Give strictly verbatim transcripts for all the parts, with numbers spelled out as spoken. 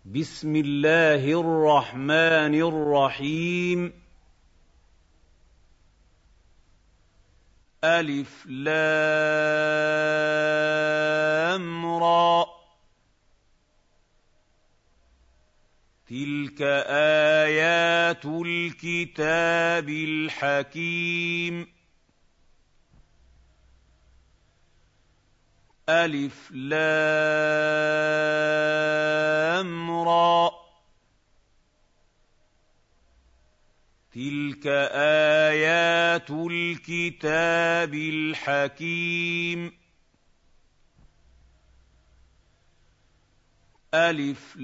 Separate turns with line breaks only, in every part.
بسم الله الرحمن الرحيم ألف لام را تلك آيات الكتاب الحكيم ألف لام را تلك آيات الكتاب الحكيم ألف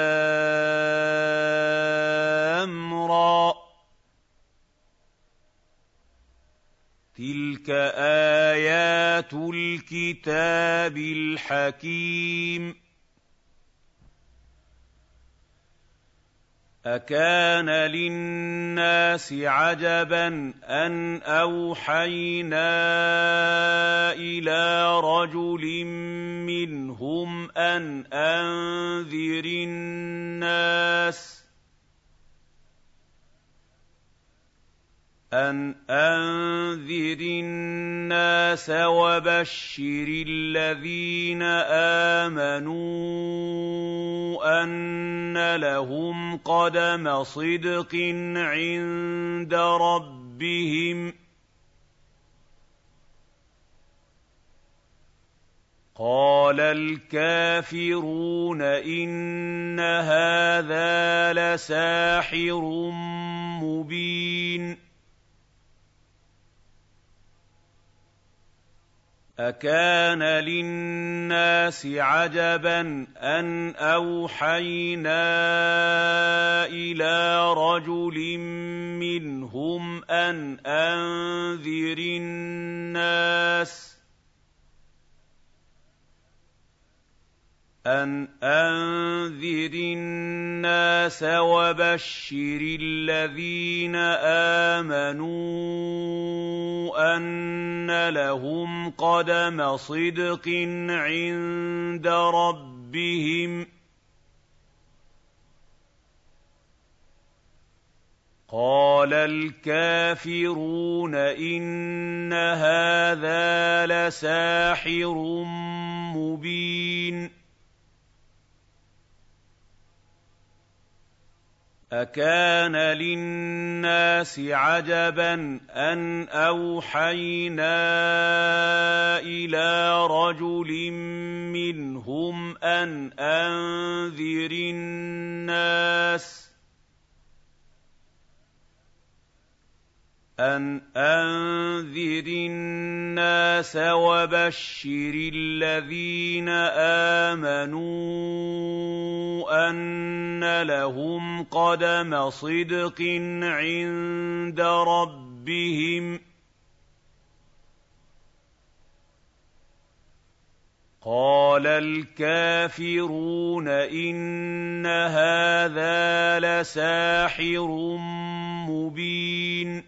لام را تلك آيات الكتاب الحكيم أكان للناس عجبا أن أوحينا إلى رجل منهم أن أنذر الناس أن أنذر الناس وبشر الذين آمنوا أن لهم قدم صدق عند ربهم قال الكافرون إن هذا لساحر مبين أكان للناس عجبا أن أوحينا إلى رجل منهم أن أنذر الناس أن أنذر الناس وبشر الذين آمنوا أن لهم قدم صدق عند ربهم قال الكافرون إن هذا لساحر مبين أكان للناس عجبا أن أوحينا إلى رجل منهم أن أنذر الناس أن أنذر الناس وبشر الذين آمنوا أن لهم قدم صدق عند ربهم قال الكافرون إن هذا لساحر مبين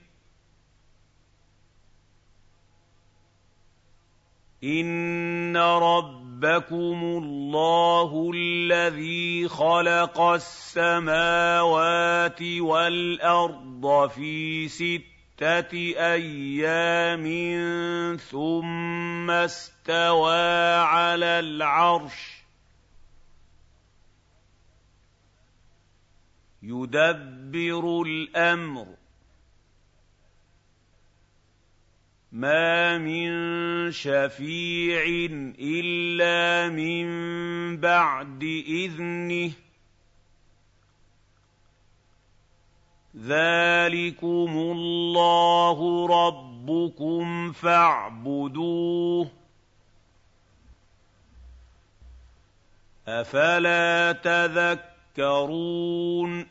إن ربكم الله الذي خلق السماوات والأرض في ستة أيام ثم استوى على العرش يدبر الأمر ما من شفيع إلا من بعد إذنه ذلكم الله ربكم فاعبدوه أفلا تذكرون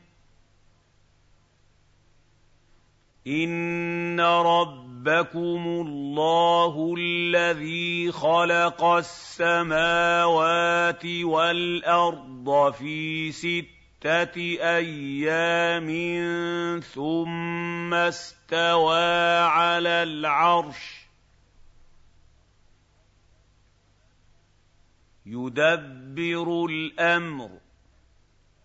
إن رب ربكم الله الذي خلق السماوات والأرض في ستة أيام ثم استوى على العرش يدبر الأمر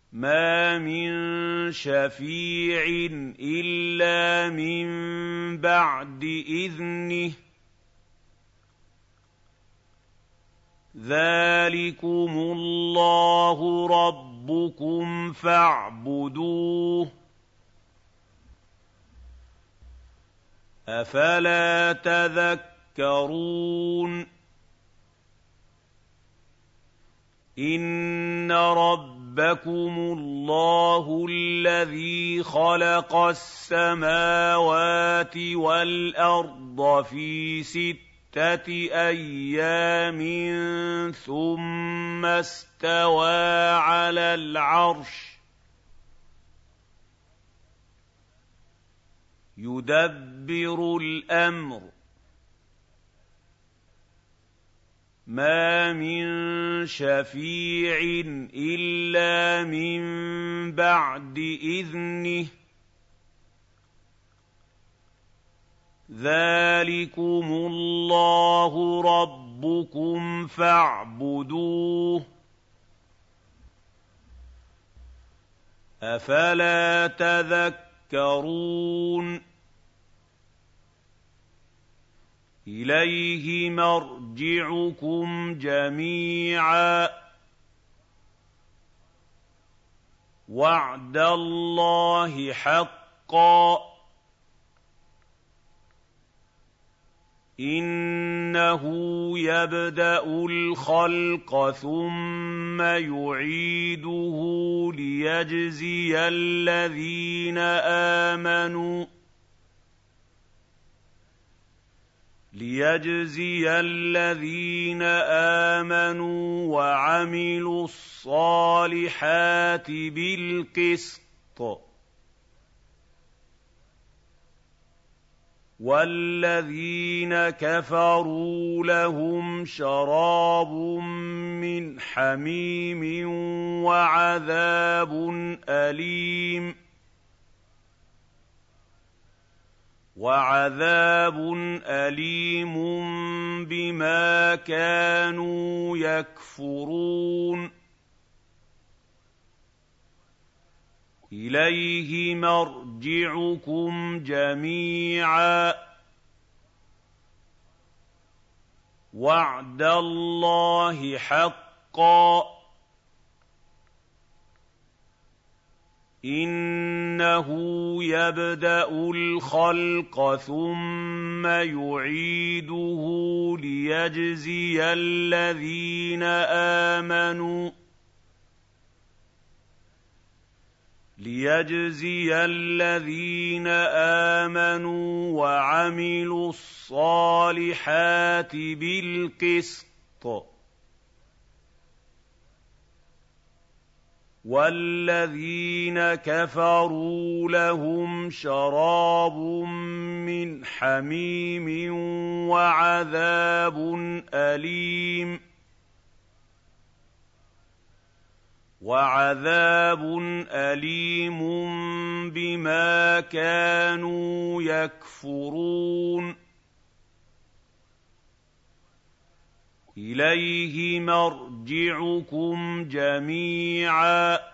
مَا مِن شَفِيعٍ إِلَّا مِن بَعْدِ إِذْنِهِ ۚ ذَٰلِكُمُ اللَّهُ رَبُّكُمْ فَاعْبُدُوهُ ۚ أَفَلَا تَذَكَّرُونَ إِنَّ رَبَّكُمُ اللَّهُ الَّذِي خَلَقَ السَّمَاوَاتِ وَالْأَرْضَ فِي سِتَّةِ أَيَّامٍ ثُمَّ اسْتَوَىٰ عَلَى الْعَرْشِ يُدَبِّرُ الْأَمْرَ ۖ مَا مِن شَفِيعٍ إِلَّا مِن بَعْدِ إِذْنِهِ ۚ ذَٰلِكُمُ اللَّهُ رَبُّكُمْ فَاعْبُدُوهُ ۚ أَفَلَا تَذَكَّرُونَ إِلَيْهِ مَرْجِعُكُمْ جَمِيعًا ۖ وَعْدَ اللَّهِ حَقًّا ۚ إِنَّهُ يَبْدَأُ الْخَلْقَ ثُمَّ يُعِيدُهُ لِيَجْزِيَ الَّذِينَ آمَنُوا لِيَجْزِيَ الَّذِينَ آمَنُوا وَعَمِلُوا الصَّالِحَاتِ بِالْقِسْطِ ۚ وَالَّذِينَ كَفَرُوا لَهُمْ شَرَابٌ مِّنْ حَمِيمٍ وَعَذَابٌ أَلِيمٌ وَعَذَابٌ أَلِيمٌ بِمَا كَانُوا يَكْفُرُونَ إِلَيْهِ مَرْجِعُكُمْ جَمِيعًا ۖ وَعْدَ اللَّهِ حَقًّا ۚ إِنَّهُ يَبْدَأُ الْخَلْقَ ثُمَّ يُعِيدُهُ لِيَجْزِيَ الَّذِينَ آمَنُوا لِيَجْزِيَ الَّذِينَ آمَنُوا وَعَمِلُوا الصَّالِحَاتِ بِالْقِسْطِ ۚ وَالَّذِينَ كَفَرُوا لَهُمْ شَرَابٌ مِّنْ حَمِيمٍ وَعَذَابٌ أَلِيمٌ وَعَذَابٌ أَلِيمٌ بِمَا كَانُوا يَكْفُرُونَ إِلَيْهِ مَرْجِعُكُمْ جَمِيعًا ۖ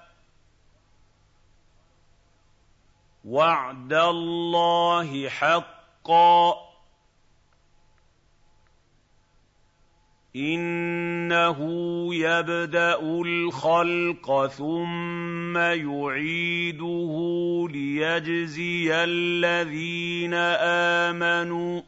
وَعْدَ اللَّهِ حَقًّا ۚ إِنَّهُ يَبْدَأُ الْخَلْقَ ثُمَّ يُعِيدُهُ لِيَجْزِيَ الَّذِينَ آمَنُوا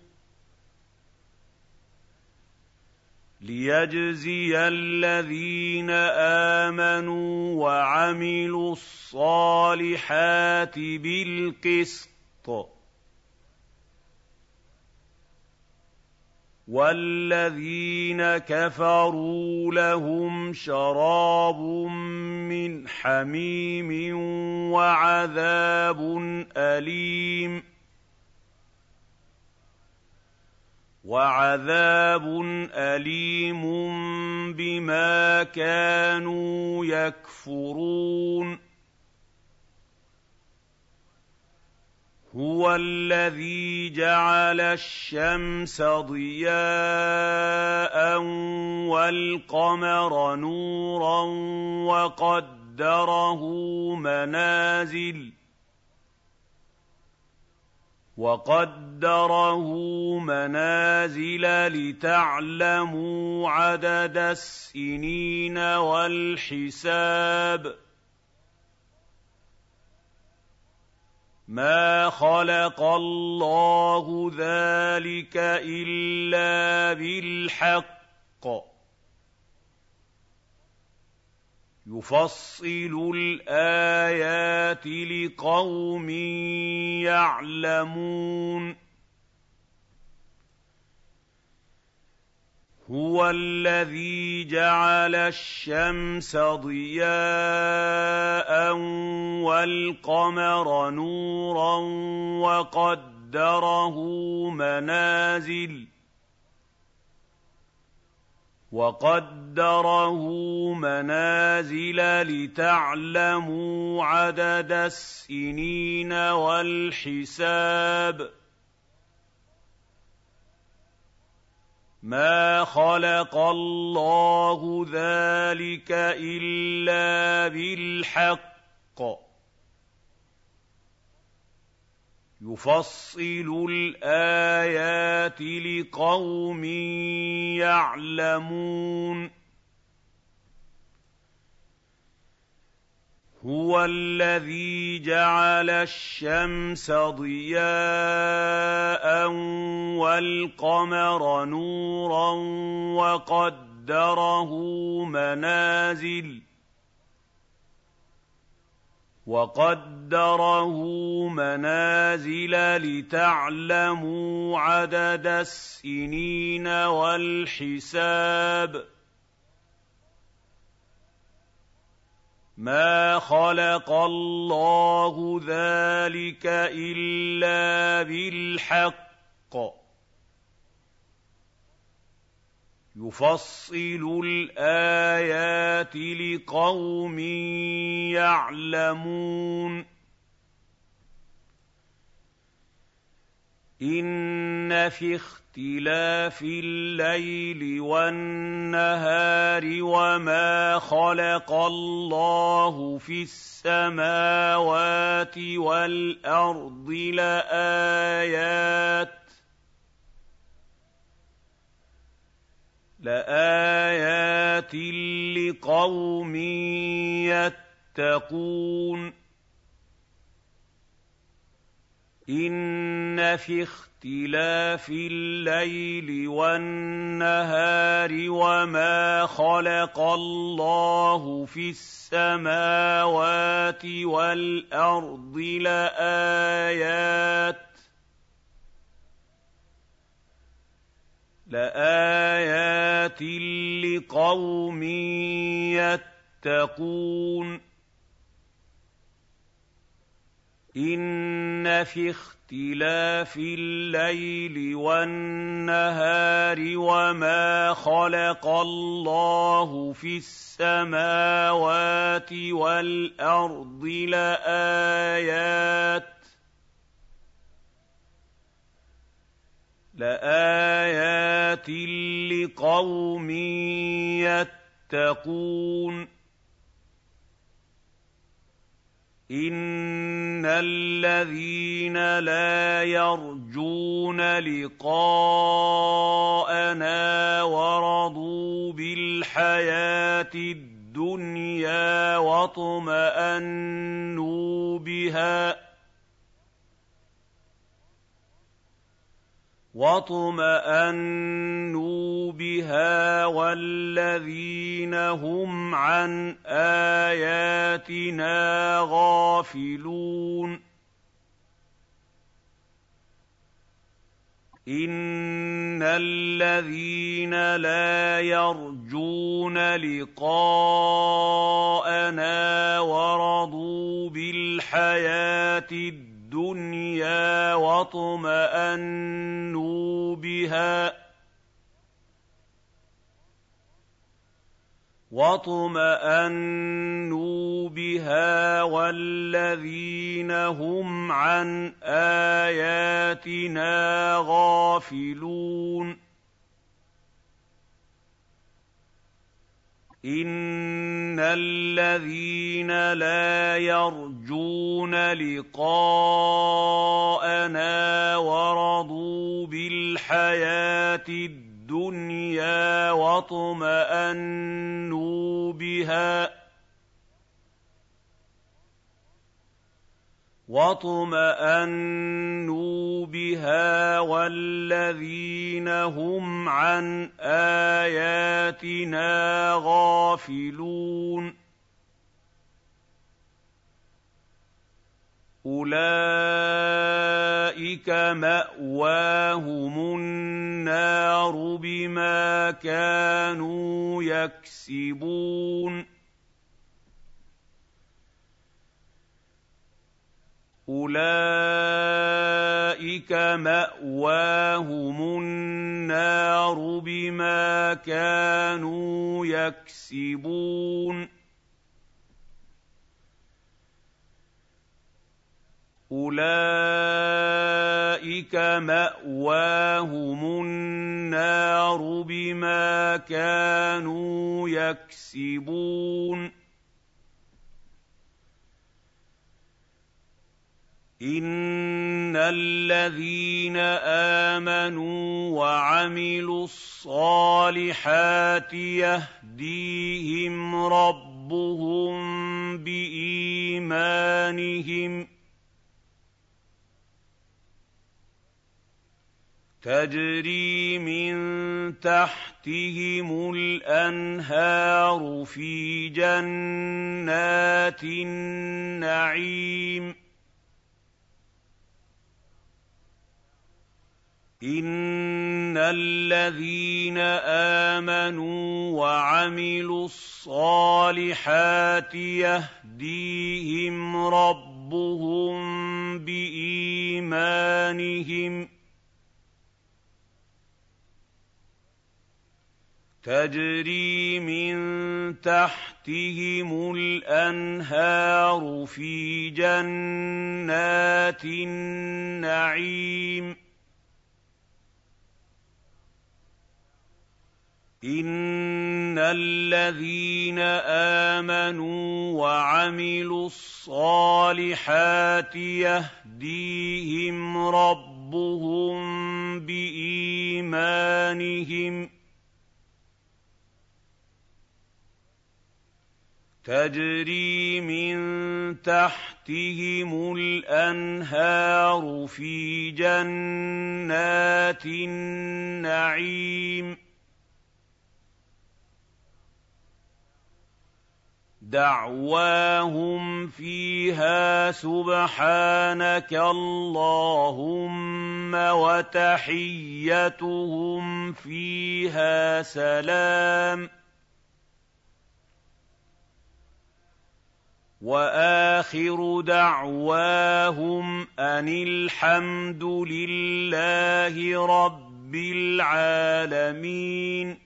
لِيَجْزِيَ الَّذِينَ آمَنُوا وَعَمِلُوا الصَّالِحَاتِ بِالْقِسْطِ ۚ وَالَّذِينَ كَفَرُوا لَهُمْ شَرَابٌ مِّنْ حَمِيمٍ وَعَذَابٌ أَلِيمٌ وَعَذَابٌ أَلِيمٌ بِمَا كَانُوا يَكْفُرُونَ هُوَ الَّذِي جَعَلَ الشَّمْسَ ضِيَاءً وَالْقَمَرَ نُورًا وَقَدَّرَهُ وَقَدَّرَهُ مَنَازِلَ وَقَدَّرَهُ مَنَازِلَ لِتَعْلَمُوا عَدَدَ السِّنِينَ وَالْحِسَابَ ۚ مَا خَلَقَ اللَّهُ ذَٰلِكَ إِلَّا بِالْحَقِّ ۚ يُفَصِّلُ الْآيَاتِ لِقَوْمٍ يَعْلَمُونَ هُوَ الَّذِي جَعَلَ الشَّمْسَ ضِيَاءً وَالْقَمَرَ نُورًا وَقَدَّرَهُ مَنَازِلَ وَقَدَّرَهُ مَنَازِلَ لِتَعْلَمُوا عَدَدَ السِّنِينَ وَالْحِسَابَ ۚ مَا خَلَقَ اللَّهُ ذَٰلِكَ إِلَّا بِالْحَقِّ ۚ يُفَصِّلُ الْآيَاتِ لِقَوْمٍ يَعْلَمُونَ هُوَ الَّذِي جَعَلَ الشَّمْسَ ضِيَاءً وَالْقَمَرَ نُورًا وَقَدَّرَهُ مَنَازِلَ وَقَدَّرَهُ مَنَازِلَ لِتَعْلَمُوا عَدَدَ السِّنِينَ وَالْحِسَابَ ۚ مَا خَلَقَ اللَّهُ ذَٰلِكَ إِلَّا بِالْحَقِّ ۚ يُفَصِّلُ الْآيَاتِ لِقَوْمٍ يَعْلَمُونَ إِنَّ فِي اخْتِلَافِ اللَّيْلِ وَالنَّهَارِ وَمَا خَلَقَ اللَّهُ فِي السَّمَاوَاتِ وَالْأَرْضِ لَآيَاتٍ لَآيَاتٍ لِقَوْمٍ يَتَّقُونَ إِنَّ فِي اخْتِلَافِ اللَّيْلِ وَالنَّهَارِ وَمَا خَلَقَ اللَّهُ فِي السَّمَاوَاتِ وَالْأَرْضِ لَآيَاتٍ لَآيَاتٍ لِقَوْمٍ يَتَّقُونَ إِنَّ فِي اخْتِلَافِ اللَّيْلِ وَالنَّهَارِ وَمَا خَلَقَ اللَّهُ فِي السَّمَاوَاتِ وَالْأَرْضِ لَآيَاتٍ لَآيَاتٍ لِقَوْمٍ يَتَّقُونَ إِنَّ الَّذِينَ لَا يَرْجُونَ لِقَاءَنَا وَرَضُوا بِالْحَيَاةِ الدُّنْيَا وَاطْمَأَنُّوا بِهَا وَاطْمَأَنُّوا بِهَا وَالَّذِينَ هُمْ عَنْ آيَاتِنَا غَافِلُونَ إِنَّ الَّذِينَ لَا يَرْجُونَ لِقَاءَنَا وَرَضُوا بِالْحَيَاةِ الدُّنْيَا وَاطْمَأَنُّوا بِهَا وَاطْمَأَنُّوا بِهَا وَالَّذِينَ هُمْ عَنْ آيَاتِنَا غَافِلُونَ إِنَّ الَّذِينَ لَا يَرْجُونَ لِقَاءَنَا وَرَضُوا بِالْحَيَاةِ الدُّنْيَا وَاطْمَأَنُّوا بِهَا وَاطْمَأَنُّوا بِهَا وَالَّذِينَ هُمْ عَنْ آيَاتِنَا غَافِلُونَ أُولَٰئِكَ مَأْوَاهُمُ النَّارُ بِمَا كَانُوا يَكْسِبُونَ أُولَٰئِكَ مَأْوَاهُمُ النَّارُ بِمَا كَانُوا يَكْسِبُونَ أُولَٰئِكَ مَأْوَاهُمُ النَّارُ بِمَا كَانُوا يَكْسِبُونَ إِنَّ الَّذِينَ آمَنُوا وَعَمِلُوا الصَّالِحَاتِ يَهْدِيهِمْ رَبُّهُم بِإِيمَانِهِمْ تَجْرِي مِن تَحْتِهِمُ الْأَنْهَارُ فِي جَنَّاتِ النَّعِيمِ إِنَّ الَّذِينَ آمَنُوا وَعَمِلُوا الصَّالِحَاتِ يَهْدِيهِمْ رَبُّهُم بِإِيمَانِهِمْ تَجْرِي مِن تَحْتِهِمُ الْأَنْهَارُ فِي جَنَّاتِ النَّعِيمِ إِنَّ الَّذِينَ آمَنُوا وَعَمِلُوا الصَّالِحَاتِ يَهْدِيهِمْ رَبُّهُم بِإِيمَانِهِمْ تَجْرِي مِن تَحْتِهِمُ الْأَنْهَارُ فِي جَنَّاتِ النَّعِيمِ دَعْوَاهُمْ فِيهَا سُبْحَانَكَ اللَّهُمَّ وَتَحِيَّتُهُمْ فِيهَا سَلَامٌ وَآخِرُ دَعْوَاهُمْ أَنِ الْحَمْدُ لِلَّهِ رَبِّ الْعَالَمِينَ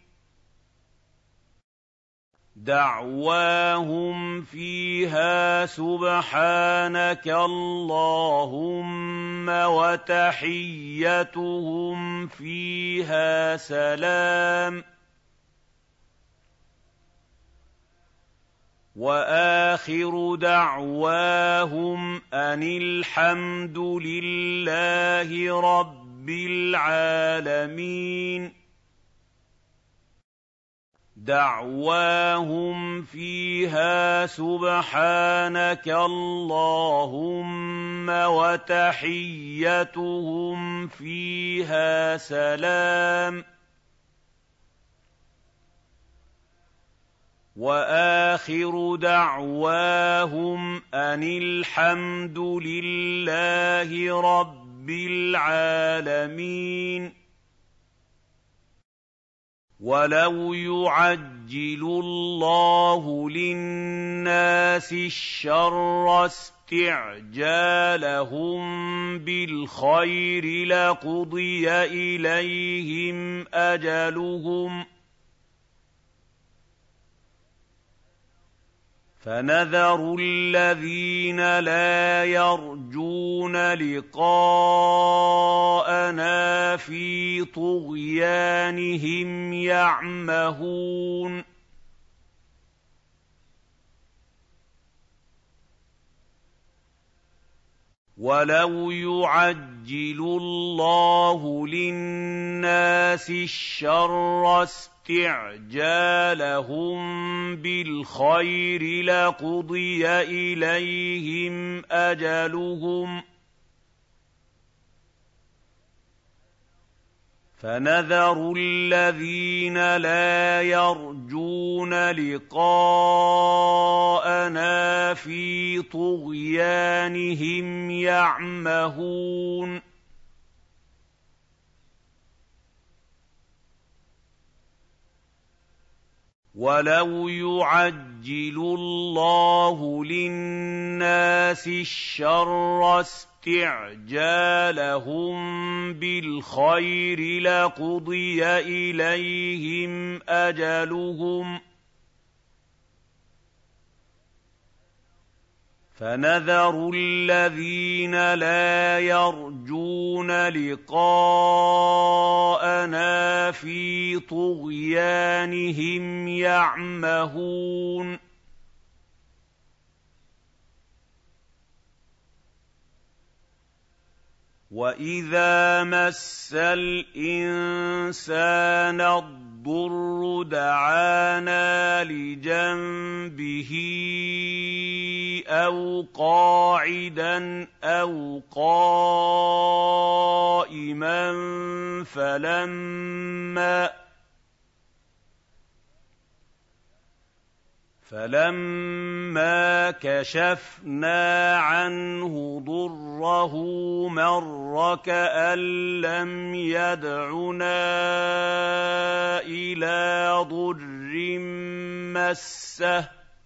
دَعْوَاهُمْ فِيهَا سُبْحَانَكَ اللَّهُمَّ وَتَحِيَّتُهُمْ فِيهَا سَلَامٌ وَآخِرُ دَعْوَاهُمْ أَنِ الْحَمْدُ لِلَّهِ رَبِّ الْعَالَمِينَ دَعْوَاهُمْ فِيهَا سُبْحَانَكَ اللَّهُمَّ وَتَحِيَّتُهُمْ فِيهَا سَلَامٌ وَآخِرُ دَعْوَاهُمْ أَنِ الْحَمْدُ لِلَّهِ رَبِّ الْعَالَمِينَ وَلَوْ يُعَجِّلُ اللَّهُ لِلنَّاسِ الشَّرَّ اسْتِعْجَالَهُم بِالْخَيْرِ لَقُضِيَ إِلَيْهِمْ أَجَلُهُمْ فَنَذَرُ الَّذِينَ لَا يَرْجُونَ لِقَاءَنَا فِي طُغْيَانِهِمْ يَعْمَهُونَ وَلَوْ يُعَجِّلُ اللَّهُ لِلنَّاسِ الشَّرَّ اسْتِعْجَالَهُم بِالْخَيْرِ لَقُضِيَ إِلَيْهِمْ أَجَلُهُمْ فَنَذَرُ الَّذِينَ لَا يَرْجُونَ لِقَاءَنَا فِي طُغْيَانِهِمْ يَعْمَهُونَ وَلَوْ يُعَجِّلُ اللَّهُ لِلنَّاسِ الشَّرَّ اسْتِعْجَالَهُم بِالْخَيْرِ لَقُضِيَ إِلَيْهِمْ أَجَلُهُمْ فَنَذَرُ الَّذِينَ لَا يَرْجُونَ لِقَاءَنَا فِي طُغْيَانِهِمْ يَعْمَهُونَ وَإِذَا مَسَّ الْإِنسَانَ الضُّرُّ دَعَانَا لِجَنبِهِ أَوْ قَاعِدًا أَوْ قَائِمًا فَلَمَّا فَلَمَّا كَشَفْنَا عَنْهُ ضُرَّهُ مَرَّ كَأَن لَّمْ يَدْعُنَا إِلَىٰ ضُرٍّ مَّسَّهُ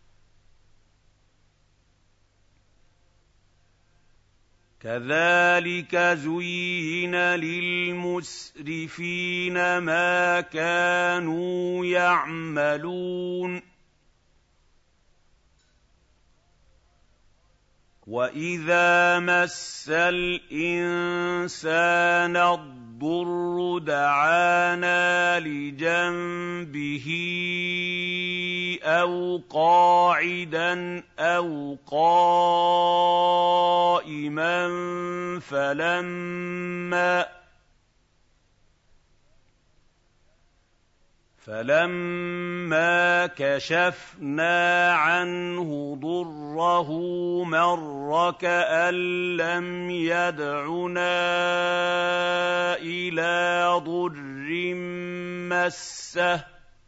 كَذَٰلِكَ زُيِّنَ لِلْمُسْرِفِينَ مَا كَانُوا يَعْمَلُونَ وَإِذَا مَسَّ الْإِنسَانَ الضُّرُّ دَعَانَا لِجَنبِهِ أَوْ قَاعِدًا أَوْ قَائِمًا فَلَمَّا فَلَمَّا كَشَفْنَا عَنْهُ ضُرَّهُ مَرَّ كَأَن لَّمْ يَدْعُنَا إِلَىٰ ضُرٍّ مَّسَّهُ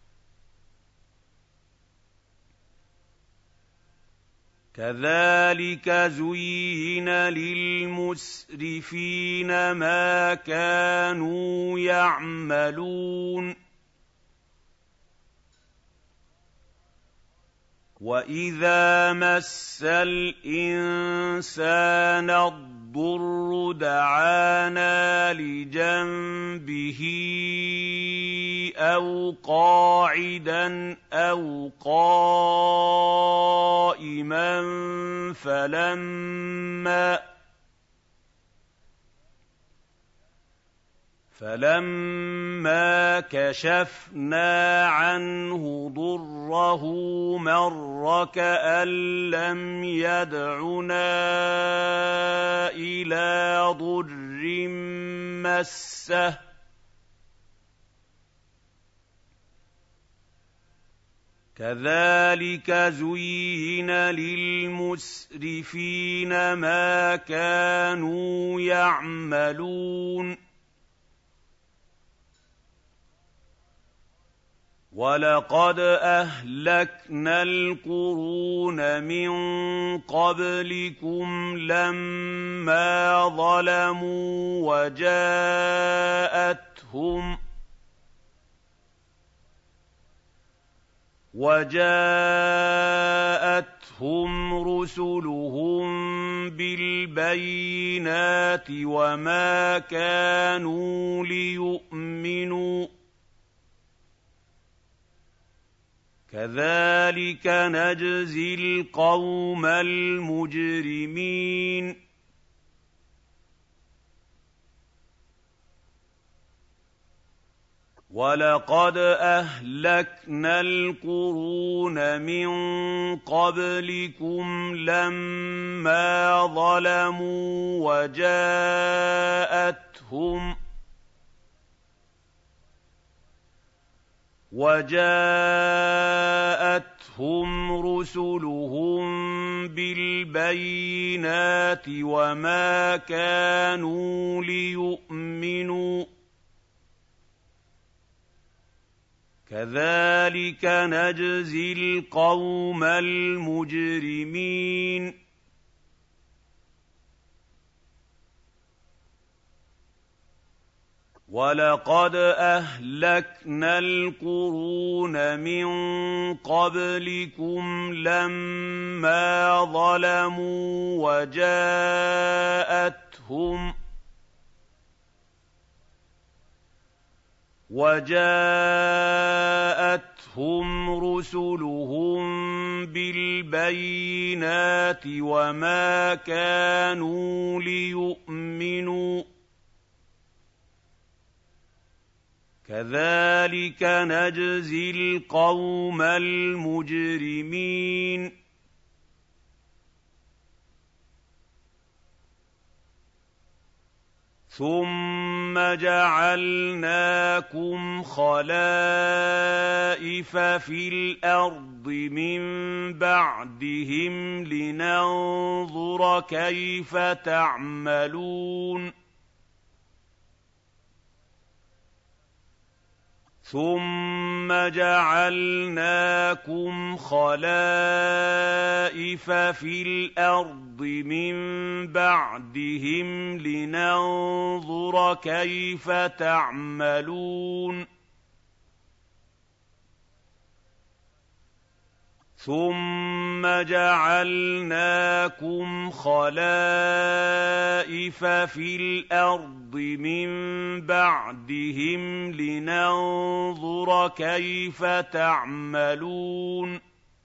كَذَٰلِكَ زُيِّنَ لِلْمُسْرِفِينَ مَا كَانُوا يَعْمَلُونَ وَإِذَا مَسَّ الْإِنسَانَ الضُّرُّ دَعَانَا لِجَنبِهِ أَوْ قَاعِدًا أَوْ قَائِمًا فَلَمَّا فَلَمَّا كَشَفْنَا عَنْهُ ضُرَّهُ مَرَّ كَأَن لَّمْ يَدْعُنَا إِلَىٰ ضُرٍّ مَّسَّهُ كَذَٰلِكَ زُيِّنَ لِلْمُسْرِفِينَ مَا كَانُوا يَعْمَلُونَ وَلَقَدْ أَهْلَكْنَا الْقُرُونَ مِن قَبْلِكُمْ لَمَّا ظَلَمُوا وَجَاءَتْهُمْ وَجَاءَتْهُمْ رُسُلُهُم بِالْبَيِّنَاتِ وَمَا كَانُوا لِيُؤْمِنُوا كَذَٰلِكَ نَجْزِي الْقَوْمَ الْمُجْرِمِينَ وَلَقَدْ أَهْلَكْنَا الْقُرُونَ مِن قَبْلِكُمْ لَمَّا ظَلَمُوا وَجَاءَتْهُمْ وَجَاءَتْهُمْ رُسُلُهُم بِالْبَيِّنَاتِ وَمَا كَانُوا لِيُؤْمِنُوا ۚ كَذَٰلِكَ نَجْزِي الْقَوْمَ الْمُجْرِمِينَ وَلَقَدْ أَهْلَكْنَا الْقُرُونَ مِن قَبْلِكُمْ لَمَّا ظَلَمُوا وَجَاءَتْهُمْ وَجَاءَتْهُمْ رُسُلُهُم بِالْبَيِّنَاتِ وَمَا كَانُوا لِيُؤْمِنُوا ۚ كَذَٰلِكَ نَجْزِي الْقَوْمَ الْمُجْرِمِينَ ثُمَّ جَعَلْنَاكُمْ خَلَائِفَ فِي الْأَرْضِ مِن بَعْدِهِمْ لِنَنظُرَ كَيْفَ تَعْمَلُونَ ثُمَّ جَعَلْنَاكُمْ خَلَائِفَ فِي الْأَرْضِ مِن بَعْدِهِمْ لِنَنظُرَ كَيْفَ تَعْمَلُونَ ثُمَّ جَعَلْنَاكُمْ خَلَائِفَ فِي الْأَرْضِ مِن بَعْدِهِمْ لِنَنظُرَ كَيْفَ تَعْمَلُونَ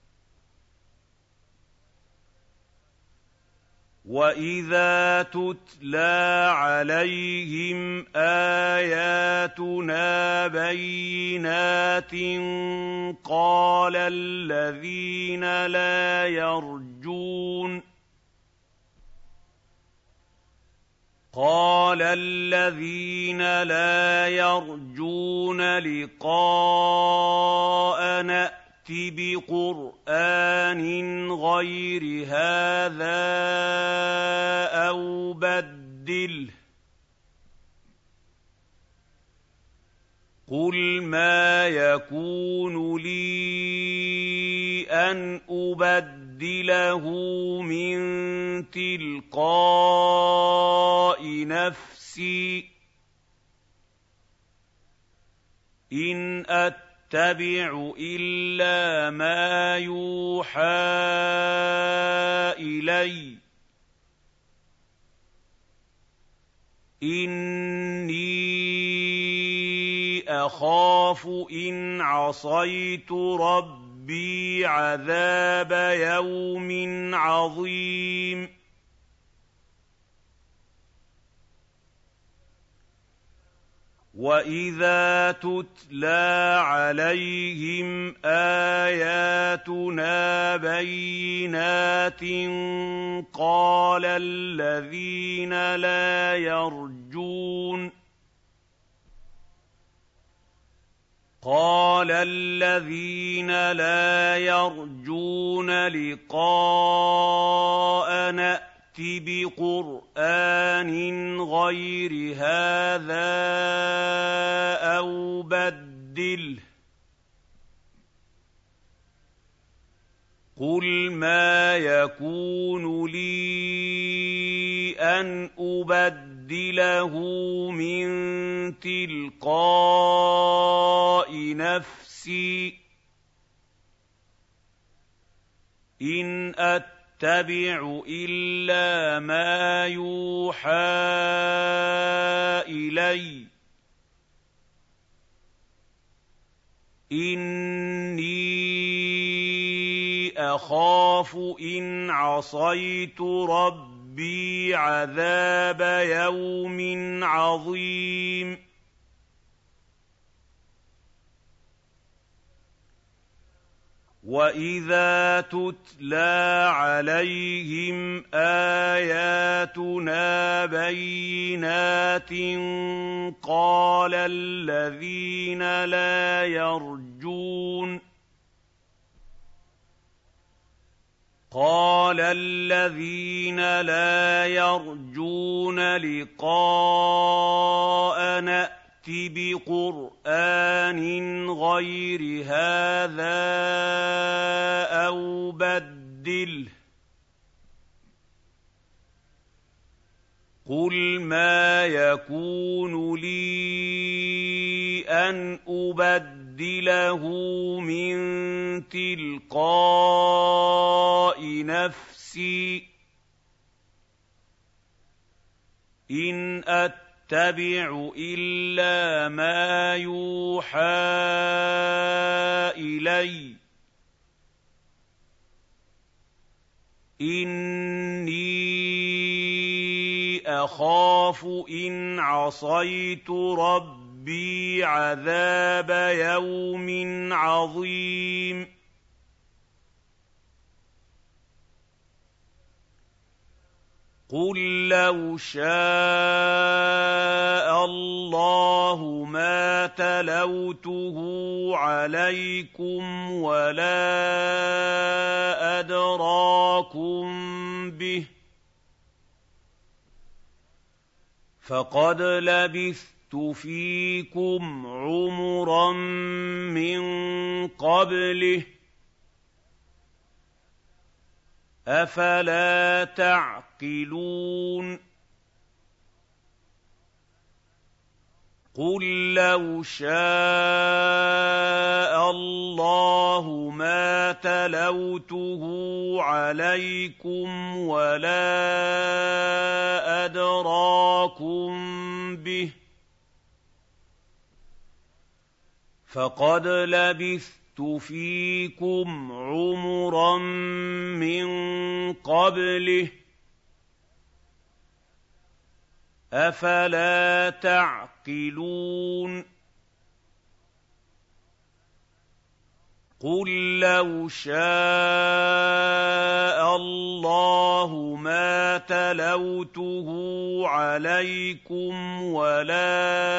وَإِذَا تُتْلَىٰ عَلَيْهِمْ آيَاتُنَا بَيِّنَاتٍ قَالَ الَّذِينَ لَا يَرْجُونَ قَالَ الَّذِينَ لَا يَرْجُونَ لِقَاءَنَا ائْتِ بِقُرْآنٍ غَيْرِ هَٰذَا أَوْ بَدِّلْهُ ۚ قُلْ مَا يَكُونُ لِي أَنْ أُبَدِّلَهُ مِن تِلْقَاءِ نَفْسِي إِنْ أَتَّبِعُ إِلَّا مَا يُوحَىٰ إِلَيَّ ۖ إِنِّي أَخَافُ إِنْ عَصَيْتُ رَبِّي عَذَابَ يَوْمٍ عَظِيمٍ وَإِذَا تُتْلَىٰ عَلَيْهِمْ آيَاتُنَا بَيِّنَاتٍ قَالَ الَّذِينَ لَا يَرْجُونَ قَالَ الَّذِينَ لَا يَرْجُونَ لِقَاءَنَا ائْتِ بِقُرْآنٍ غَيْرِ هَٰذَا أَوْ بَدِّلْهُ ۚ قُلْ مَا يَكُونُ لِي أَنْ أُبَدِّلَهُ مِن تِلْقَاءِ نَفْسِي إِنْ أَتَّبِعُ إِلَّا مَا يُوحَىٰ إِلَيَّ ۖ إِنِّي أَخَافُ إِنْ عَصَيْتُ رَبِّي عَذَابَ يَوْمٍ عَظِيمٍ وَإِذَا تُتْلَىٰ عَلَيْهِمْ آيَاتُنَا بَيِّنَاتٍ قَالَ الَّذِينَ لَا يَرْجُونَ قَالَ الَّذِينَ لَا يَرْجُونَ لِقَاءَنَا ائْتِ بِقُرْآنٍ غَيْرِ هَٰذَا أَوْ بَدِّلْهُ ۚ قُلْ مَا يَكُونُ لِي أَنْ أُبَدِّلَهُ مِن تِلْقَاءِ نَفْسِي ۖ إِنْ أَتَّبِعُ إِلَّا مَا يُوحَىٰ إِلَيَّ ۖ إِنِّي أَخَافُ إِنْ عَصَيْتُ رَبِّي عَذَابَ يَوْمٍ عَظِيمٍ قُل لَّوْ شَاءَ اللَّهُ مَا تَلَوْتُهُ عَلَيْكُمْ وَلَا أَدْرَاكُم بِهِ ۖ فَقَدْ لَبِثْتُ فِيكُمْ عُمُرًا مِّن قَبْلِهِ ۚ أَفَلَا تَعْقِلُونَ قُل لَّوْ شَاءَ اللَّهُ مَا تَلَوْتُهُ عَلَيْكُمْ وَلَا أَدْرَاكُم بِهِ ۖ فَقَدْ لَبِثْتُ فِيكُمْ عُمُرًا مِّن قَبْلِهِ ۚ أَفَلَا تَعْقِلُونَ قُل لَّوْ شَاءَ اللَّهُ مَا تَلَوْتُهُ عَلَيْكُمْ وَلَا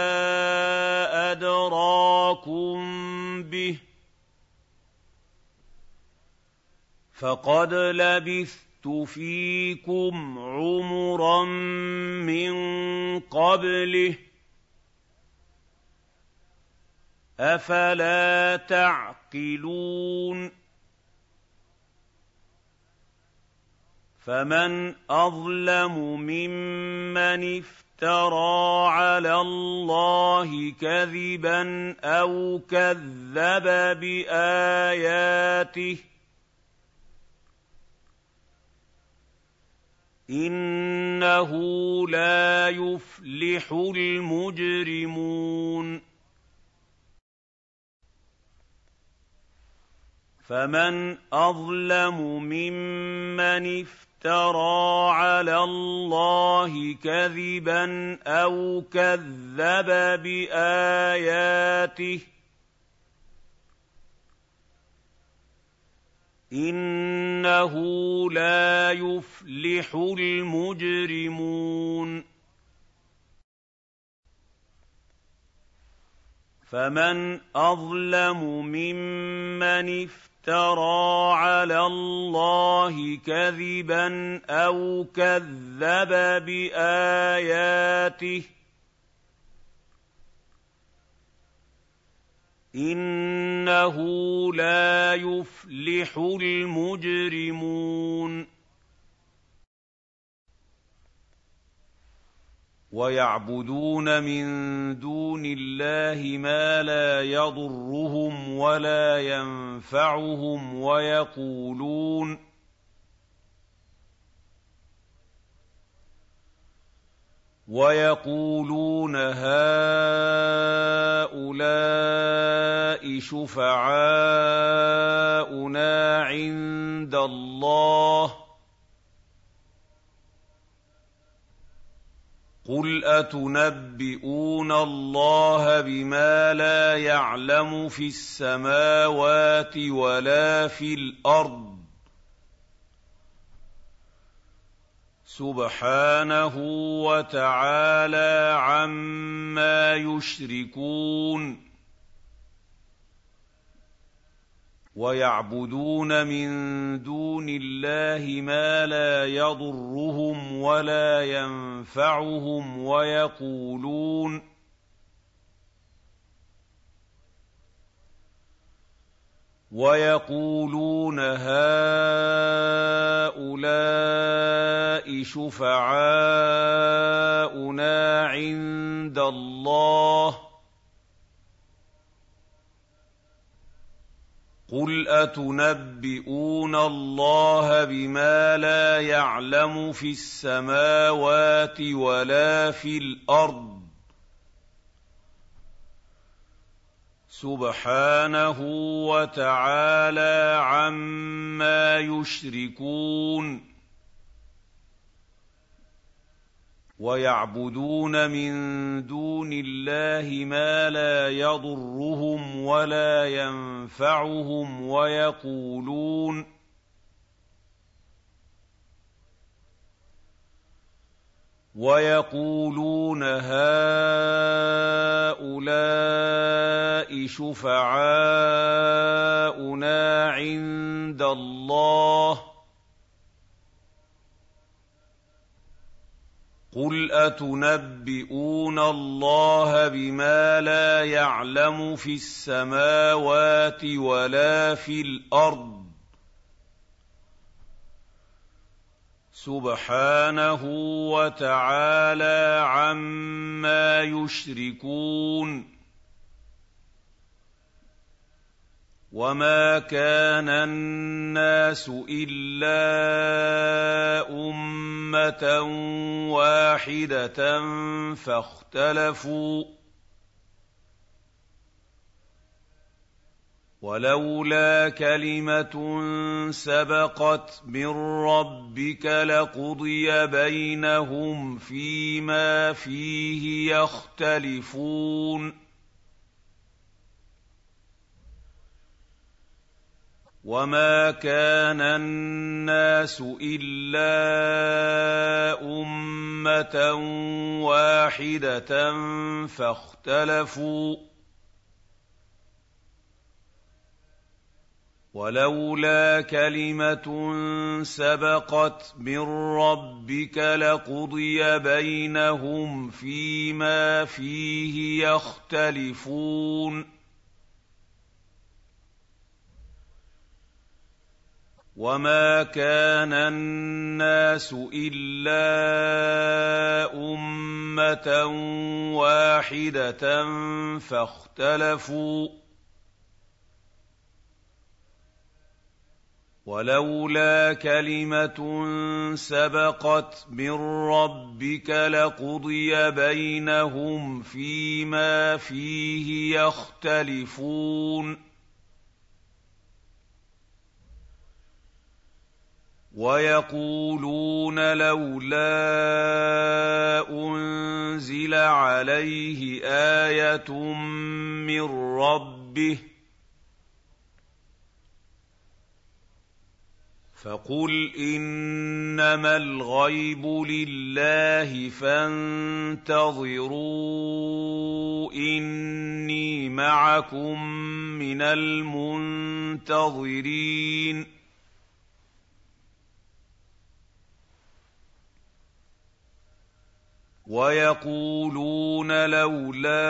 أَدْرَاكُم بِهِ ۖ فَقَدْ لَبِثْتُ فِيكُمْ عُمُرًا مِّن قَبْلِهِ ۚ أَفَلَا تَعْقِلُونَ فَمَنْ أَظْلَمُ مِمَّنِ افْتَرَىٰ عَلَى اللَّهِ كَذِبًا أَوْ كَذَّبَ بِآيَاتِهِ ۚ إِنَّهُ لَا يُفْلِحُ الْمُجْرِمُونَ فَمَنْ أَظْلَمُ مِمَّنِ افْتَرَىٰ عَلَى اللَّهِ كَذِبًا أَوْ كَذَّبَ بِآيَاتِهِ ۚ إِنَّهُ لَا يُفْلِحُ الْمُجْرِمُونَ فَمَنْ أَظْلَمُ مِمَّنِ افْتَرَىٰ عَلَى اللَّهِ كَذِبًا أَوْ كَذَّبَ بِآيَاتِهِ ۚ إِنَّهُ لَا يُفْلِحُ الْمُجْرِمُونَ وَيَعْبُدُونَ مِن دُونِ اللَّهِ مَا لَا يَضُرُّهُمْ وَلَا يَنفَعُهُمْ وَيَقُولُونَ وَيَقُولُونَ هَٰؤُلَاءِ شُفَعَاؤُنَا عِندَ اللَّهِ ۚ قُلْ أَتُنَبِّئُونَ اللَّهَ بِمَا لَا يَعْلَمُ فِي السَّمَاوَاتِ وَلَا فِي الْأَرْضِ سُبْحَانَهُ وَتَعَالَىٰ عَمَّا يُشْرِكُونَ وَيَعْبُدُونَ مِن دُونِ اللَّهِ مَا لَا يَضُرُّهُمْ وَلَا يَنفَعُهُمْ وَيَقُولُونَ وَيَقُولُونَ هَٰؤُلَاءِ شُفَعَاؤُنَا عِندَ اللَّهِ ۚ قُلْ أَتُنَبِّئُونَ اللَّهَ بِمَا لَا يَعْلَمُ فِي السَّمَاوَاتِ وَلَا فِي الْأَرْضِ سُبْحَانَهُ وَتَعَالَىٰ عَمَّا يُشْرِكُونَ وَيَعْبُدُونَ مِن دُونِ اللَّهِ مَا لَا يَضُرُّهُمْ وَلَا يَنفَعُهُمْ وَيَقُولُونَ وَيَقُولُونَ هَٰؤُلَاءِ شُفَعَاؤُنَا عِندَ اللَّهِ ۚ قُلْ أَتُنَبِّئُونَ اللَّهَ بِمَا لَا يَعْلَمُ فِي السَّمَاوَاتِ وَلَا فِي الْأَرْضِ سُبْحَانَهُ وَتَعَالَىٰ عَمَّا يُشْرِكُونَ وَمَا كَانَ النَّاسُ إِلَّا أُمَّةً وَاحِدَةً فَاخْتَلَفُوا ۚ وَلَوْلَا كَلِمَةٌ سَبَقَتْ مِن رَّبِّكَ لَقُضِيَ بَيْنَهُمْ فِيمَا فِيهِ يَخْتَلِفُونَ وَمَا كَانَ النَّاسُ إِلَّا أُمَّةً وَاحِدَةً فَاخْتَلَفُوا ۚ وَلَوْلَا كَلِمَةٌ سَبَقَتْ مِن رَّبِّكَ لَقُضِيَ بَيْنَهُمْ فِيمَا فِيهِ يَخْتَلِفُونَ وَمَا كَانَ النَّاسُ إِلَّا أُمَّةً وَاحِدَةً فَاخْتَلَفُوا ۚ وَلَوْلَا كَلِمَةٌ سَبَقَتْ مِن رَّبِّكَ لَقُضِيَ بَيْنَهُمْ فِيمَا فِيهِ يَخْتَلِفُونَ وَيَقُولُونَ لَوْلَا أُنزِلَ عَلَيْهِ آيَةٌ مِّن رَّبِّهِ ۖ فَقُلْ إِنَّمَا الْغَيْبُ لِلَّهِ فَانتَظِرُوا إِنِّي مَعَكُم مِّنَ الْمُنتَظِرِينَ وَيَقُولُونَ لَوْلَا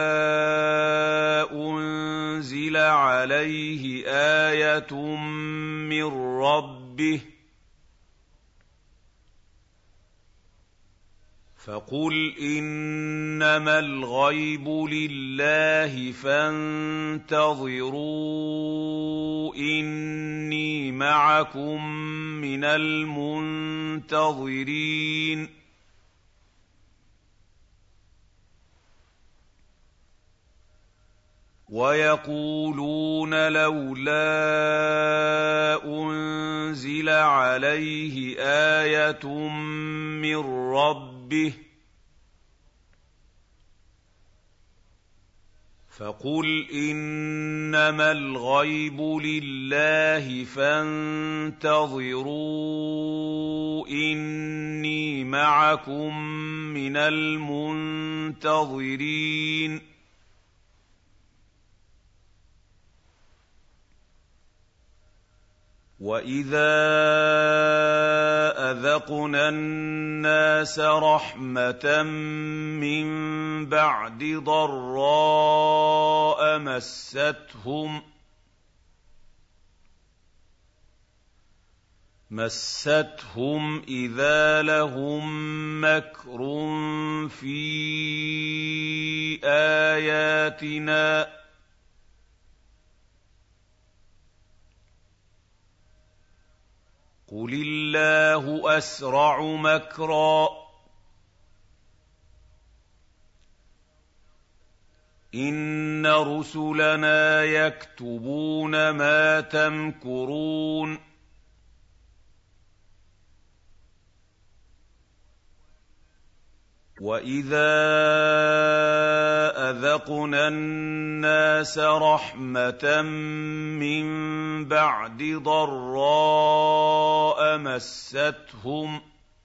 أُنزِلَ عَلَيْهِ آيَةٌ مِّن رَّبِّهِ ۖ فَقُلْ إِنَّمَا الْغَيْبُ لِلَّهِ فَانتَظِرُوا إِنِّي مَعَكُم مِّنَ الْمُنتَظِرِينَ وَيَقُولُونَ لَوْلَا أُنزِلَ عَلَيْهِ آيَةٌ مِّن رَّبِّهِ ۖ فَقُلْ إِنَّمَا الْغَيْبُ لِلَّهِ فَانتَظِرُوا إِنِّي مَعَكُم مِّنَ الْمُنتَظِرِينَ وَإِذَا أَذَقْنَا النَّاسَ رَحْمَةً مِّن بَعْدِ ضَرَّاءَ مَسَّتْهُمْ مَسَّتْهُمْ إِذَا لَهُم مَّكْرٌ فِي آيَاتِنَا قُلِ اللَّهُ أَسْرَعُ مَكْرًا إِنَّ رُسُلَنَا يَكْتُبُونَ مَا تَمْكُرُونَ وَإِذَا أَذَقْنَا النَّاسَ رَحْمَةً مِّن بَعْدِ ضَرَّاءَ مَسَّتْهُمْ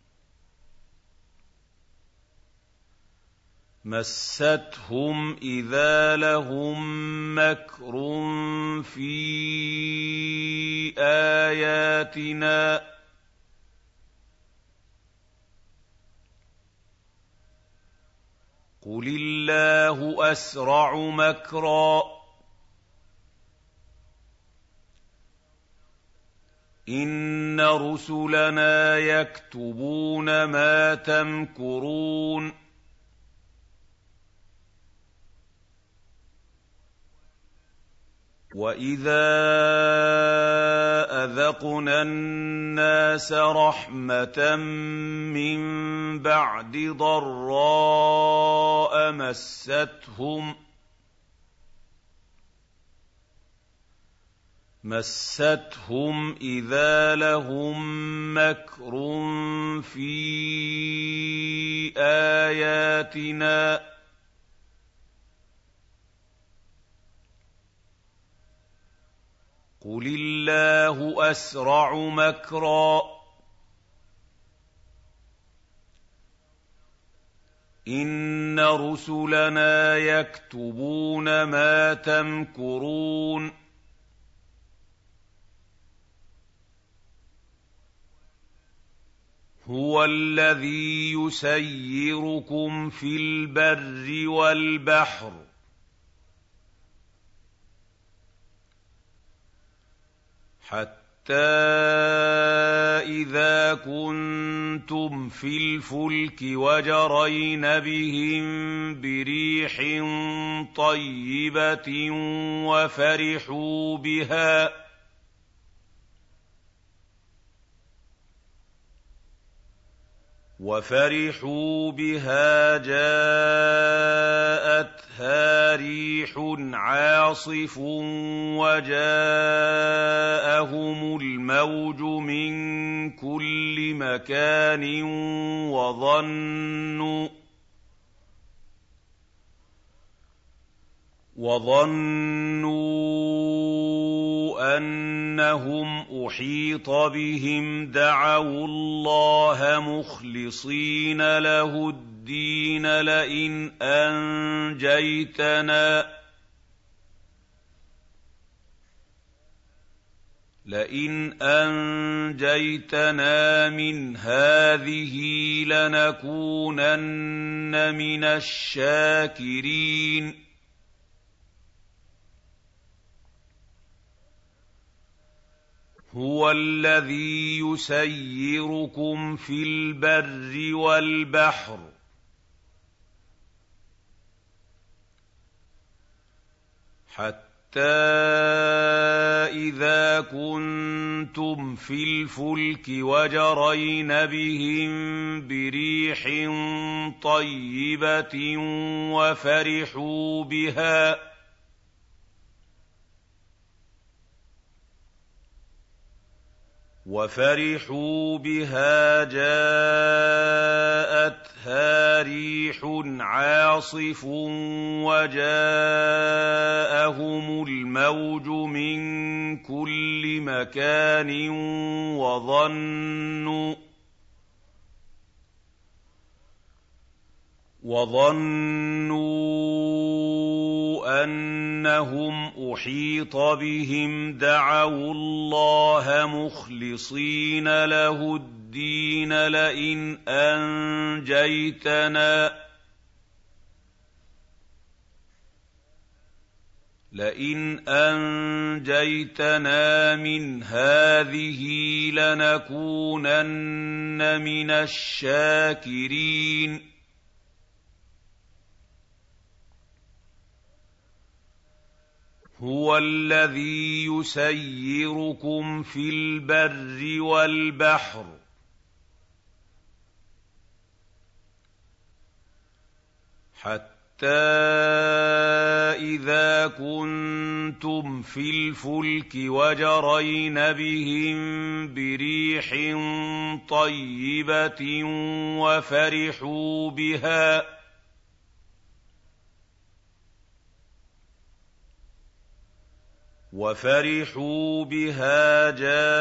مَسَّتْهُمْ إِذَا لَهُم مَّكْرٌ فِي آيَاتِنَا قُلِ اللَّهُ أَسْرَعُ مَكْرًا إِنَّ رُسُلَنَا يَكْتُبُونَ مَا تَمْكُرُونَ وَإِذَا أَذَقْنَا النَّاسَ رَحْمَةً مِّن بَعْدِ ضَرَّاءَ مَسَّتْهُمْ مَسَّتْهُمْ إِذَا لَهُم مَّكْرٌ فِي آيَاتِنَا قُلِ اللَّهُ أَسْرَعُ مَكْرًا إِنَّ رُسُلَنَا يَكْتُبُونَ مَا تَمْكُرُونَ هُوَ الَّذِي يُسَيِّرُكُمْ فِي الْبَرِّ وَالْبَحْرِ حَتَّىٰ إِذَا كُنتُمْ فِي الْفُلْكِ وَجَرَيْنَ بِهِم بِرِيحٍ طَيِّبَةٍ وَفَرِحُوا بِهَا وَفَرِحُوا بِهَا جَاءَتْهَا رِيحٌ عَاصِفٌ وَجَاءَهُمُ الْمَوْجُ مِن كُلِّ مَكَانٍ وَظَنُّوا وَظَنُّوا أَنَّهُمْ أُحِيطَ بِهِمْ دَعَوُا اللَّهَ مُخْلِصِينَ لَهُ الدِّينَ لَئِنْ أَنجَيْتَنَا لئن أنجيتنا من هذه لنكونن من الشاكرين هو الذي يسيركم في البر والبحر حتى إذا كنتم في الفلك وجرين بهم بريح طيبة وفرحوا بها وَفَرِحُوا بِهَا جَاءَتْهَا رِيحٌ عَاصِفٌ وَجَاءَهُمُ الْمَوْجُ مِن كُلِّ مَكَانٍ وَظَنُّوا وَظَنُّوا أَنَّهُمْ أُحِيطَ بِهِمْ دَعَوُا اللَّهَ مُخْلِصِينَ لَهُ الدِّينَ لَئِنْ أَنجَيْتَنَا لئن أنجيتنا من هذه لنكونن من الشاكرين هو الذي يسيركم في البر والبحر حتى إذا كنتم في الفلك وجرين بهم بريح طيبة وفرحوا بها وَفَرِحُوا بِهَا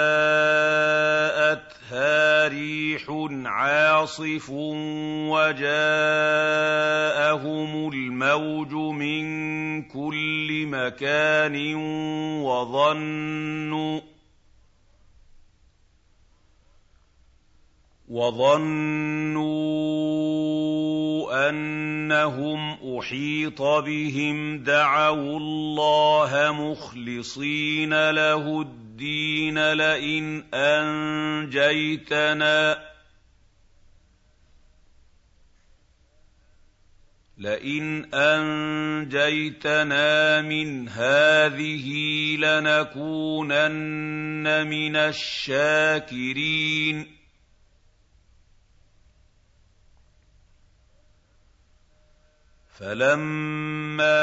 جَاءَتْهَا رِيحٌ عَاصِفٌ وَجَاءَهُمُ الْمَوْجُ مِن كُلِّ مَكَانٍ وَظَنُّوا وَظَنُّوا أَنَّهُمْ أُحِيطَ بِهِمْ دَعَوُا اللَّهَ مُخْلِصِينَ لَهُ الدِّينَ لَئِنْ أَنجَيْتَنَا لئن أنجيتنا من هذه لنكونن من الشاكرين فَلَمَّا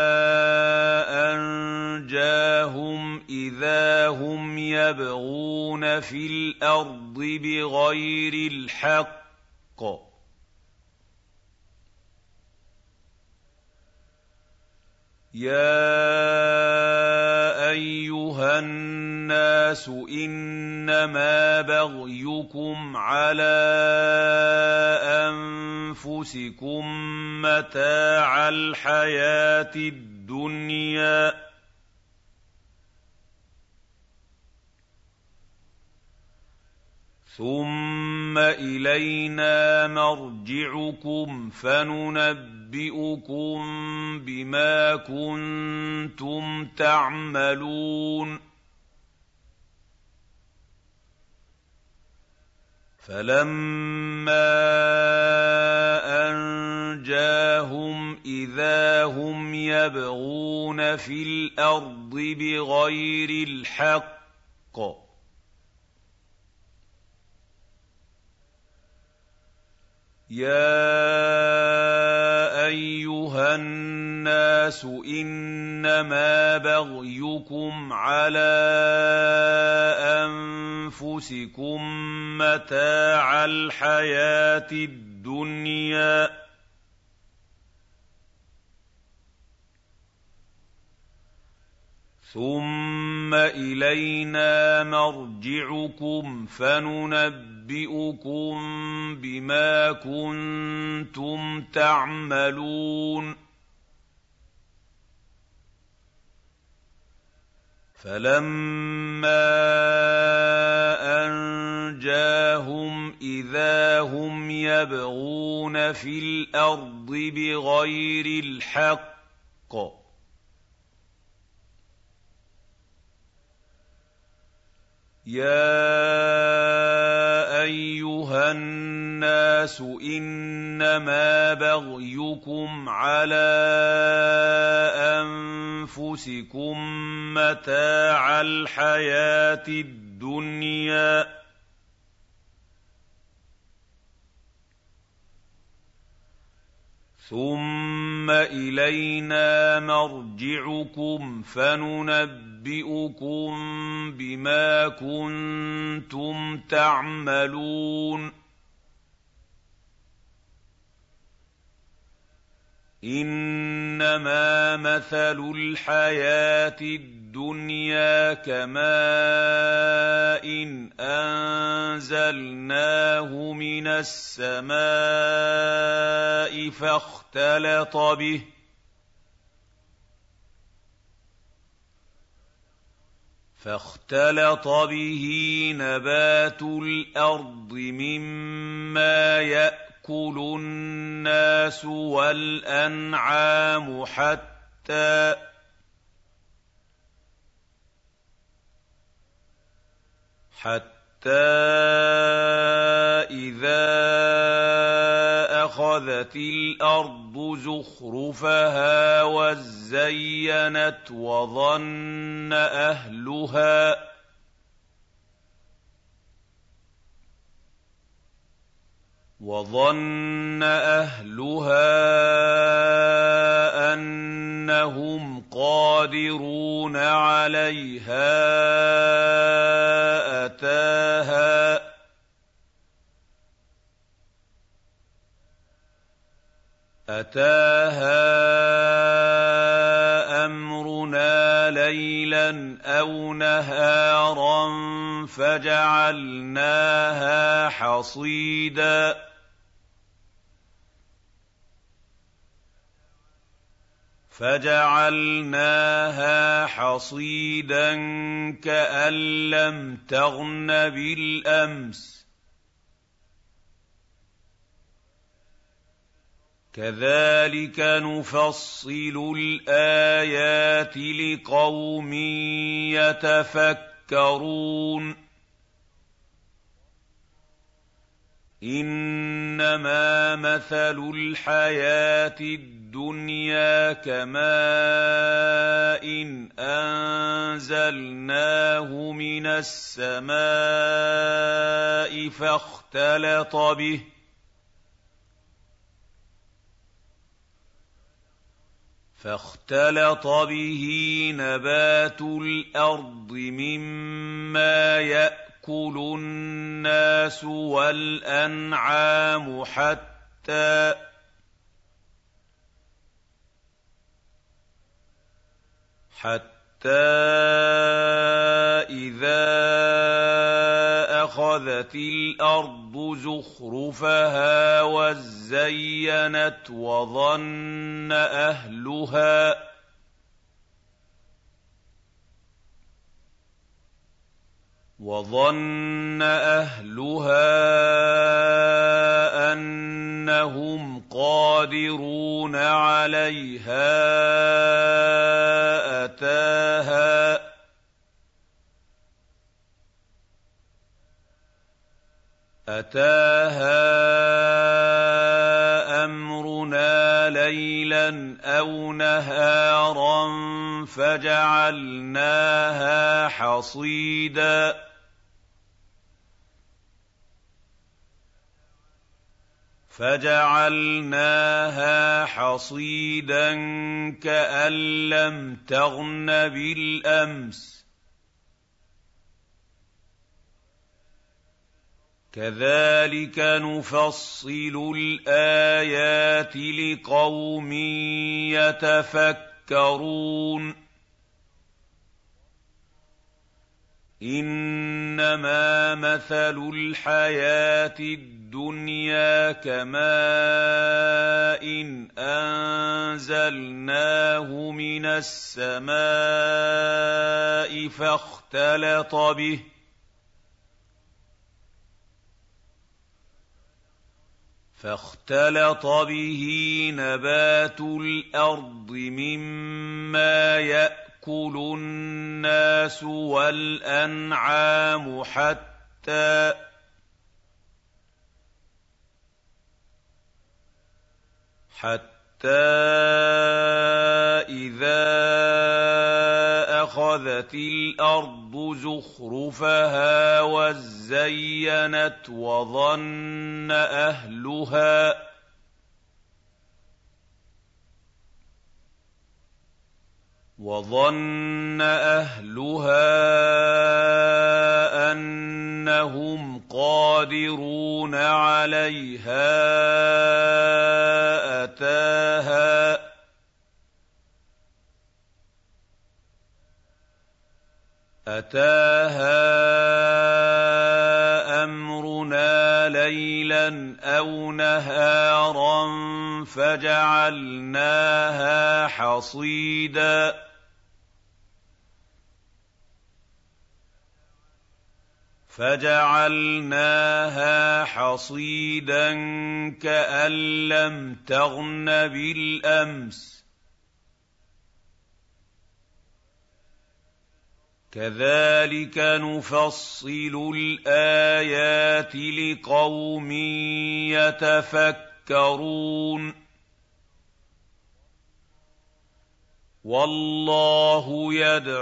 أَنجَاهُمْ إِذَا هُمْ يَبْغُونَ فِي الْأَرْضِ بِغَيْرِ الْحَقِّ يَا أَيُّهَا النَّاسُ إِنَّمَا بَغْيُكُمْ عَلَىٰ أَنفُسِكُم مَّتَاعَ الْحَيَاةِ الدُّنْيَا ۖ ثُمَّ إِلَيْنَا مَرْجِعُكُمْ فَنُنَبِّئُكُم بِمَا كُنتُمْ تَعْمَلُونَ فَلَمَّا أَنجَاهُمْ إِذَا هُمْ يَبْغُونَ فِي الْأَرْضِ بِغَيْرِ الْحَقِّ يَا أَيُّهَا النَّاسُ إِنَّمَا بَغْيُكُمْ عَلَىٰ أَنفُسِكُم مَّتَاعَ الْحَيَاةِ الدُّنْيَا ۖ ثُمَّ إِلَيْنَا مَرْجِعُكُمْ فَنُنَبِّئُكُم بِمَا كُنتُمْ تَعْمَلُونَ فَلَمَّا أَنجَاهُمْ إِذَا هُمْ يَبْغُونَ فِي الْأَرْضِ بِغَيْرِ الْحَقِّ يَا أَيُّهَا النَّاسُ إِنَّمَا بَغْيُكُمْ عَلَىٰ أَنفُسِكُم مَّتَاعَ الْحَيَاةِ الدُّنْيَا ۖ ثُمَّ إِلَيْنَا مَرْجِعُكُمْ فَنُنَبِّئُكُم أُنَبِّئُكُم بِمَا كُنتُمْ تَعْمَلُونَ إِنَّمَا مَثَلُ الْحَيَاةِ الدُّنْيَا كَمَاءٍ أَنزَلْنَاهُ مِنَ السَّمَاءِ فَاخْتَلَطَ بِهِ فاختلط به نبات الأرض مما يأكل الناس والأنعام حتى حتى إذا أخذت الأرض زخرفها وزينت وظن أهلها وظن أهلها أنهم قادرون عليها أتاها أتاها أمرنا ليلا أو نهارا فجعلناها حصيدا فجعلناها حصيدا كأن لم تغن بالأمس كذلك نفصل الآيات لقوم يتفكرون إنما مثل الحياة الدنيا كماء أنزلناه من السماء فاختلط به فاختلط به نبات الأرض مما يأكل الناس والأنعام حتى حتى إذا أخذت الأرض زخرفها وزينت وظن أهلها وظن أهلها أنهم قادرون عليها أتاها أتاها أمرنا ليلا أو نهارا فجعلناها حصيدا فجعلناها حصيدا كأن لم تغن بالأمس كذلك نفصل الآيات لقوم يتفكرون إنما مثل الحياة الدنيا كماء أنزلناه من السماء فاختلط به فاختلط به نبات الأرض مما يأكل الناس والأنعام حتى حتى إذا أخذت الأرض زخرفها وزينت وظن أهلها وَظَنَّ أَهْلُهَا أَنَّهُمْ قَادِرُونَ عَلَيْهَا أَتَاهَا أَتَاهَا أَمْرُنَا لَيْلًا أَوْ نَهَارًا فَجَعَلْنَاهَا حَصِيدًا فَجَعَلْنَاهَا حَصِيدًا كَأَن لَّمْ تَغْنَ بِالْأَمْسِ ۚ كَذَٰلِكَ نُفَصِّلُ الْآيَاتِ لِقَوْمٍ يَتَفَكَّرُونَ وَاللَّهُ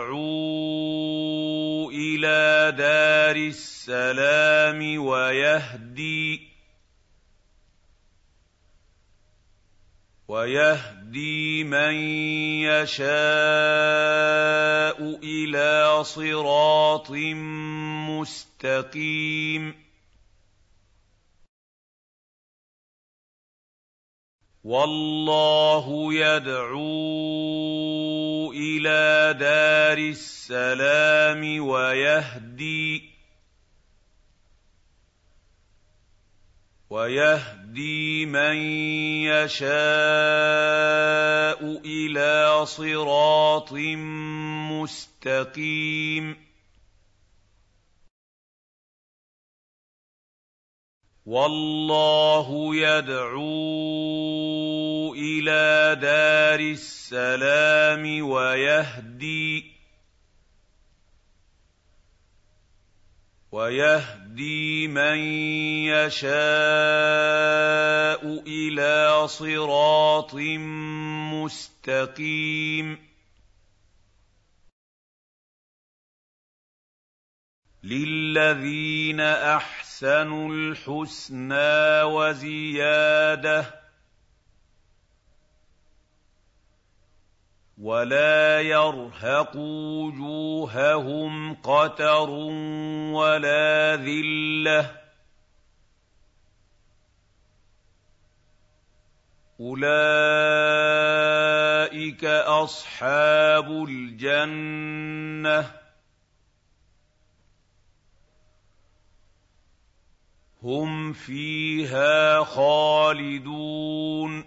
يَدْعُو إِلَىٰ دَارِ السَّلَامِ وَيَهْدِي وَيَهْدِي مَن يَشَاءُ إِلَىٰ صِرَاطٍ مُّسْتَقِيمٍ وَاللَّهُ يَدْعُو إِلَىٰ دَارِ السَّلَامِ وَيَهْدِي وَيَهْدِي مَن يَشَاءُ إِلَىٰ صِرَاطٍ مُّسْتَقِيمٍ وَاللَّهُ يَدْعُو إِلَىٰ دَارِ السَّلَامِ وَيَهْدِي وَيَهْدِي مَن يَشَاءُ إِلَىٰ صِرَاطٍ مُّسْتَقِيمٍ لِّلَّذِينَ أَحْسَنُوا الْحُسْنَىٰ وَزِيَادَةٌ ۖ وَلَا يَرْهَقُ وُجُوهَهُمْ قَتَرٌ وَلَا ذِلَّةٌ ۚ أُولَٰئِكَ أَصْحَابُ الْجَنَّةِ ۖ هُمْ فِيهَا خَالِدُونَ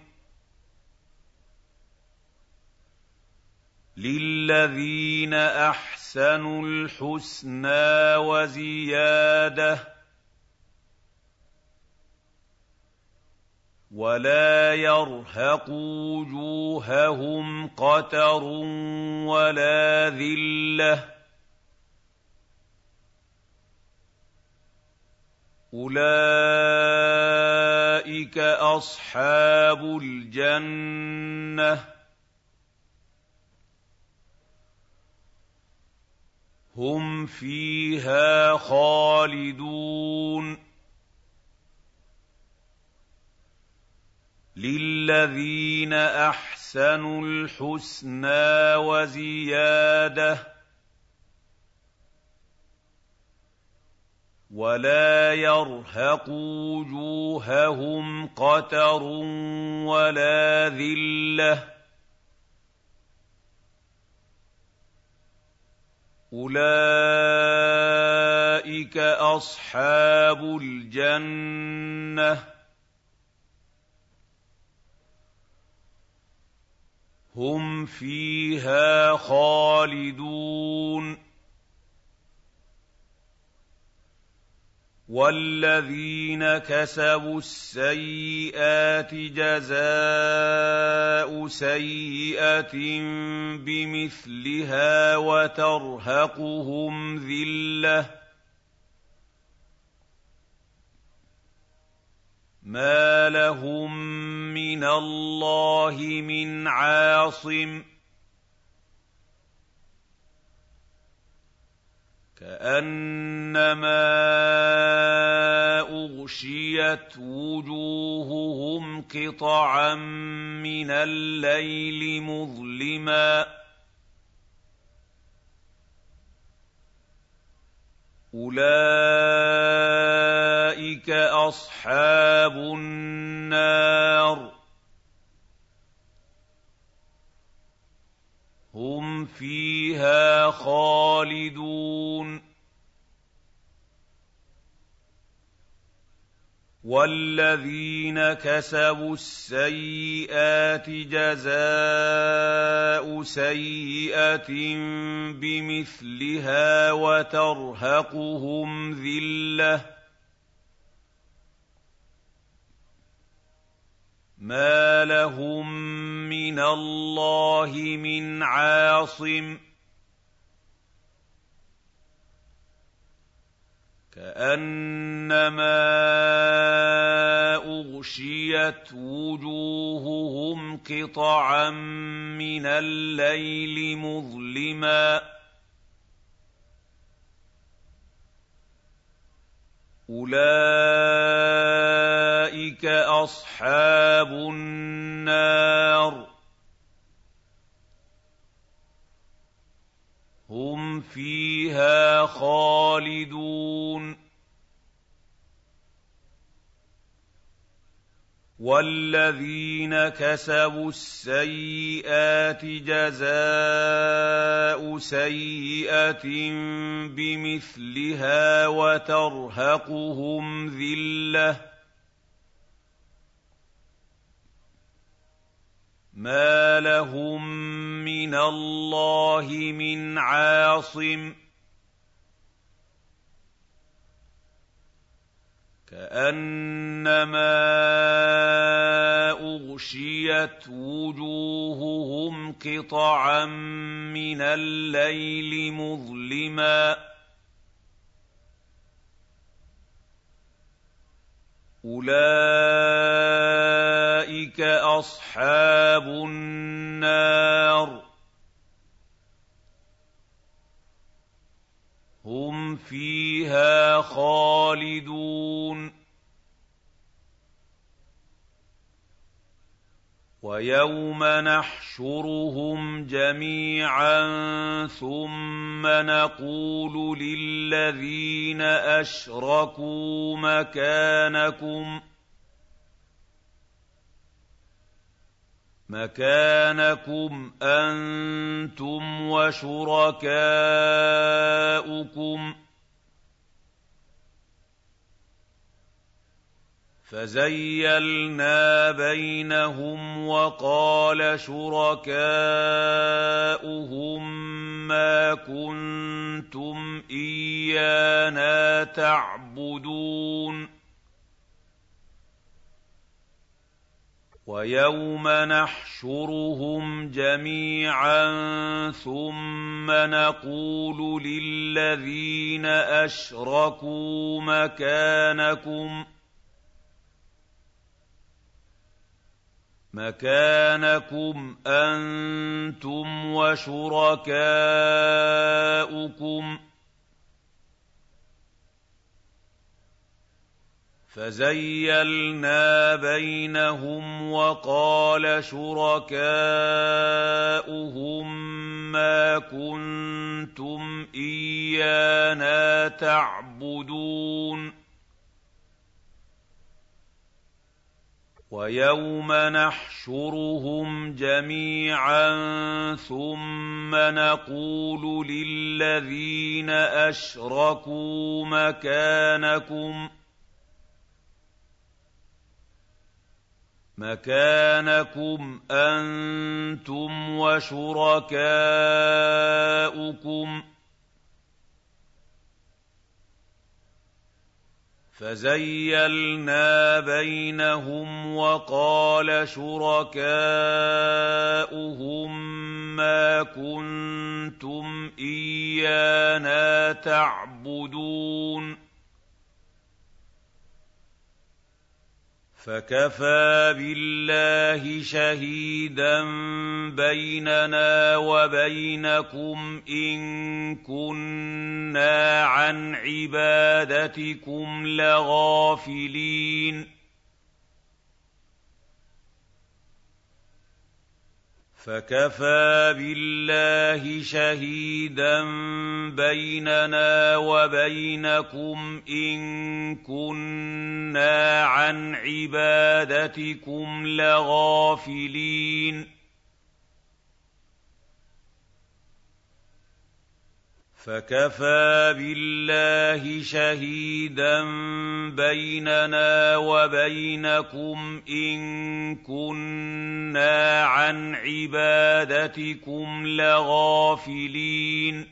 لِلَّذِينَ أَحْسَنُوا الْحُسْنَىٰ وَزِيَادَةٌ ۖ وَلَا يَرْهَقُ وُجُوهَهُمْ قَتَرٌ وَلَا ذِلَّةٌ ۚ أُولَٰئِكَ أَصْحَابُ الْجَنَّةِ ۖ هُمْ فِيهَا خَالِدُونَ لِلَّذِينَ أَحْسَنُوا الْحُسْنَىٰ وَزِيَادَةٌ ۖ وَلَا يَرْهَقُ وُجُوهَهُمْ قَتَرٌ وَلَا ذِلَّةٌ ۚ أُولَٰئِكَ أَصْحَابُ الْجَنَّةِ ۖ هُمْ فِيهَا خَالِدُونَ وَالَّذِينَ كَسَبُوا السَّيِّئَاتِ جَزَاءُ سَيِّئَةٍ بِمِثْلِهَا وَتَرْهَقُهُمْ ذِلَّةٌ ۖ مَّا لَهُم مِّنَ اللَّهِ مِنْ عَاصِمٍ كَأَنَّمَا أُغْشِيَتْ وُجُوهُهُمْ قِطَعًا مِّنَ اللَّيْلِ مُظْلِمًا أُولَٰئِكَ أَصْحَابُ النَّارِ هُمْ فِيهَا خَالِدُونَ وَالَّذِينَ كَسَبُوا السَّيِّئَاتِ جَزَاءُ سَيِّئَةٍ بِمِثْلِهَا وَتَرْهَقُهُمْ ذِلَّةٌ مَّا لَهُم مِّنَ اللَّهِ مِنْ عَاصِمٍ كَأَنَّمَا أُغْشِيَتْ وُجُوهُهُمْ قِطَعًا مِّنَ اللَّيْلِ مُظْلِمًا أُولَٰئِكَ أَصْحَابُ النَّارِ هُمْ فِيهَا خَالِدُونَ وَالَّذِينَ كَسَبُوا السَّيِّئَاتِ جَزَاءُ سَيِّئَةٍ بِمِثْلِهَا وَتَرْهَقُهُمْ ذِلَّةٌ مَّا لَهُم مِّنَ اللَّهِ مِنْ عَاصِمٍ كَأَنَّمَا أُغْشِيَتْ وُجُوهُهُمْ قِطَعًا مِّنَ اللَّيْلِ مُظْلِمًا أُولَٰئِكَ أَصْحَابُ النَّارِ هُمْ فِيهَا خَالِدُونَ وَيَوْمَ نَحْشُرُهُمْ جَمِيعًا ثُمَّ نَقُولُ لِلَّذِينَ أَشْرَكُوا مَكَانَكُمْ مَكَانَكُمْ أَنتُمْ وَشُرَكَاؤُكُمْ فَزَيَّلْنَا بَيْنَهُمْ وَقَالَ شُرَكَاؤُهُم مَّا كُنتُمْ إِيَّانَا تَعْبُدُونَ وَيَوْمَ نَحْشُرُهُمْ جَمِيعًا ثُمَّ نَقُولُ لِلَّذِينَ أَشْرَكُوا مَكَانَكُمْ مَكَانَكُمْ أَنتُمْ وَشُرَكَاؤُكُمْ فَزَيَّلْنَا بَيْنَهُمْ وَقَالَ شُرَكَاؤُهُم مَّا كُنتُمْ إِيَّانَا تَعْبُدُونَ وَيَوْمَ نَحْشُرُهُمْ جَمِيعًا ثُمَّ نَقُولُ لِلَّذِينَ أَشْرَكُوا مَكَانَكُمْ مَكَانَكُمْ أَنتُمْ وَشُرَكَاؤُكُمْ فَزَيَّلْنَا بَيْنَهُمْ وَقَالَ شُرَكَاؤُهُم مَّا كُنتُمْ إِيَّانَا تَعْبُدُونَ فَكَفَىٰ بِاللَّهِ شَهِيدًا بَيْنَنَا وَبَيْنَكُمْ إِن كُنَّا عَنْ عِبَادَتِكُمْ لَغَافِلِينَ فَكَفَىٰ بِاللَّهِ شَهِيدًا بَيْنَنَا وَبَيْنَكُمْ إِن كُنَّا عَنْ عِبَادَتِكُمْ لَغَافِلِينَ فَكَفَىٰ بِاللَّهِ شَهِيدًا بَيْنَنَا وَبَيْنَكُمْ إِن كُنَّا عَنْ عِبَادَتِكُمْ لَغَافِلِينَ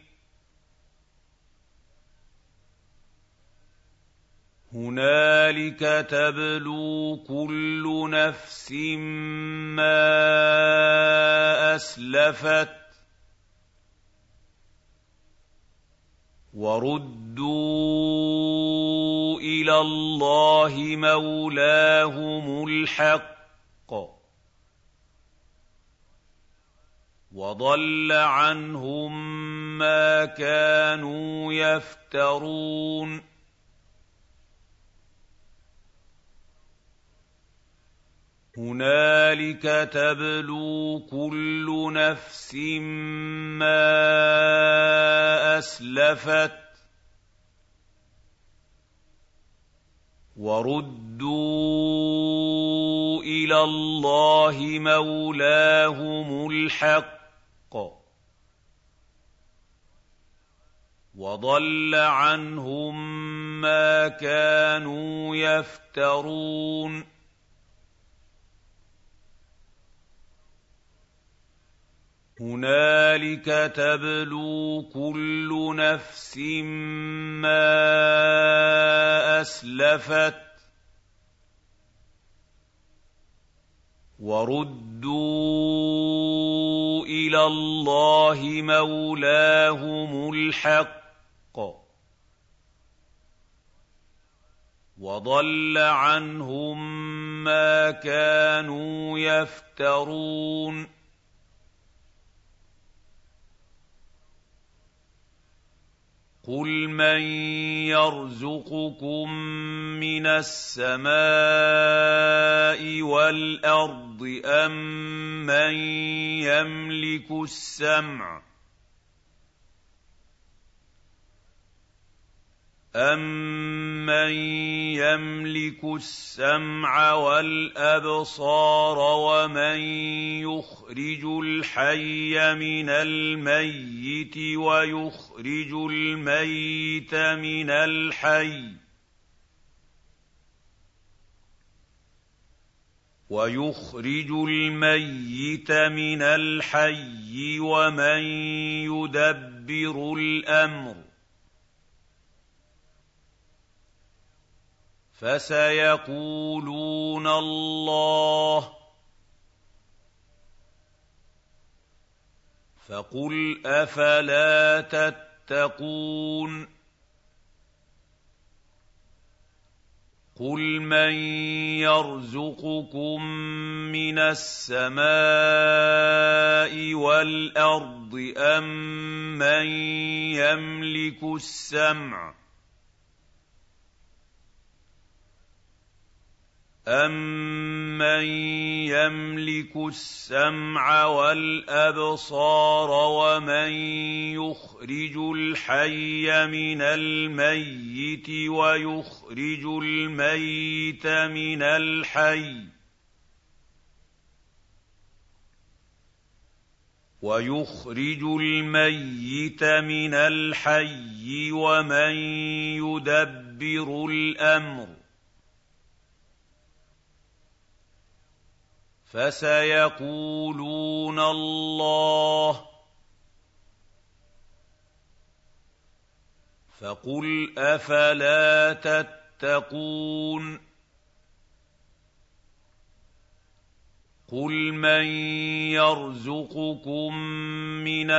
هُنَالِكَ تَبْلُو كُلُّ نَفْسٍ مَّا أَسْلَفَتْ وَرُدُّوا إِلَى اللَّهِ مَوْلَاهُمُ الْحَقِّ وَضَلَّ عَنْهُم مَّا كَانُوا يَفْتَرُونَ هُنَالِكَ تَبْلُو كُلُّ نَفْسٍ مَّا أَسْلَفَتْ وَرُدُّوا إِلَى اللَّهِ مَوْلَاهُمُ الْحَقِّ وَضَلَّ عَنْهُم مَّا كَانُوا يَفْتَرُونَ هُنَالِكَ تَبْلُو كُلُّ نَفْسٍ مَّا أَسْلَفَتْ وَرُدُّوا إِلَى اللَّهِ مَوْلَاهُمُ الْحَقِّ وَضَلَّ عَنْهُم مَّا كَانُوا يَفْتَرُونَ قُلْ مَن يَرْزُقُكُم مِّنَ السَّمَاءِ وَالْأَرْضِ أَمَّن يَمْلِكُ السَّمْعَ أَمَّن يَمْلِكُ السَّمْعَ وَالْأَبْصَارَ وَمَن يُخْرِجُ الْحَيَّ مِنَ الْمَيِّتِ وَيُخْرِجُ الْمَيِّتَ مِنَ الْحَيِّ وَيُخْرِجُ الْمَيِّتَ مِنَ الْحَيِّ وَمَن يُدَبِّرُ الْأَمْرَ فَسَيَقُولُونَ اللَّهُ فَقُلْ أَفَلَا تَتَّقُونَ قُلْ مَن يَرْزُقُكُم مِّنَ السَّمَاءِ وَالْأَرْضِ أَمَّن يَمْلِكُ السَّمْعَ أَمَّن يَمْلِكُ السَّمْعَ وَالْأَبْصَارَ وَمَن يُخْرِجُ الْحَيَّ مِنَ الْمَيِّتِ وَيُخْرِجُ الْمَيِّتَ مِنَ الْحَيِّ وَيُخْرِجُ الْمَيِّتَ مِنَ الْحَيِّ وَمَن يُدَبِّرُ الْأَمْرَ فَسَيَقُولُونَ اللَّهُ فَقُلْ أَفَلَا تَتَّقُونَ قُلْ مَن يَرْزُقُكُم مِّنَ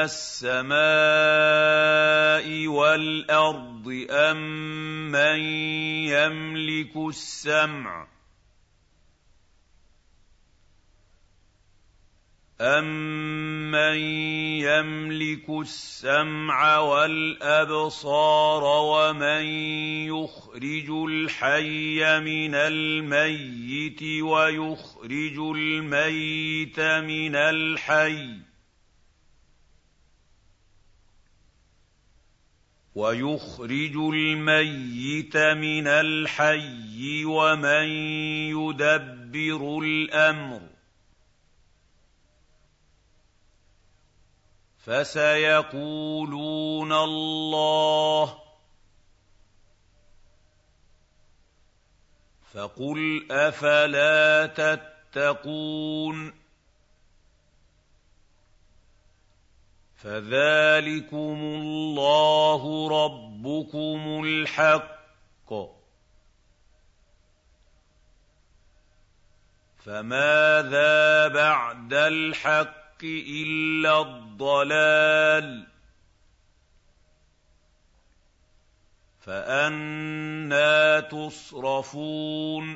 السَّمَاءِ وَالْأَرْضِ أَمَّن يَمْلِكُ السَّمْعَ أَمَّن يَمْلِكُ السَّمْعَ وَالْأَبْصَارَ وَمَن يُخْرِجُ الْحَيَّ مِنَ الْمَيِّتِ وَيُخْرِجُ الْمَيِّتَ مِنَ الْحَيِّ وَيُخْرِجُ الْمَيِّتَ مِنَ الْحَيِّ وَمَن يُدَبِّرُ الْأَمْرَ ۚ فَسَيَقُولُونَ اللَّهُ ۚ فَقُلْ أَفَلَا تَتَّقُونَ فَذَٰلِكُمُ اللَّهُ رَبُّكُمُ الْحَقُّ ۖ فَمَاذَا بَعْدَ الْحَقِّ إِلَّا الضَّلَالُ ۖ فَأَنَّىٰ تُصْرَفُونَ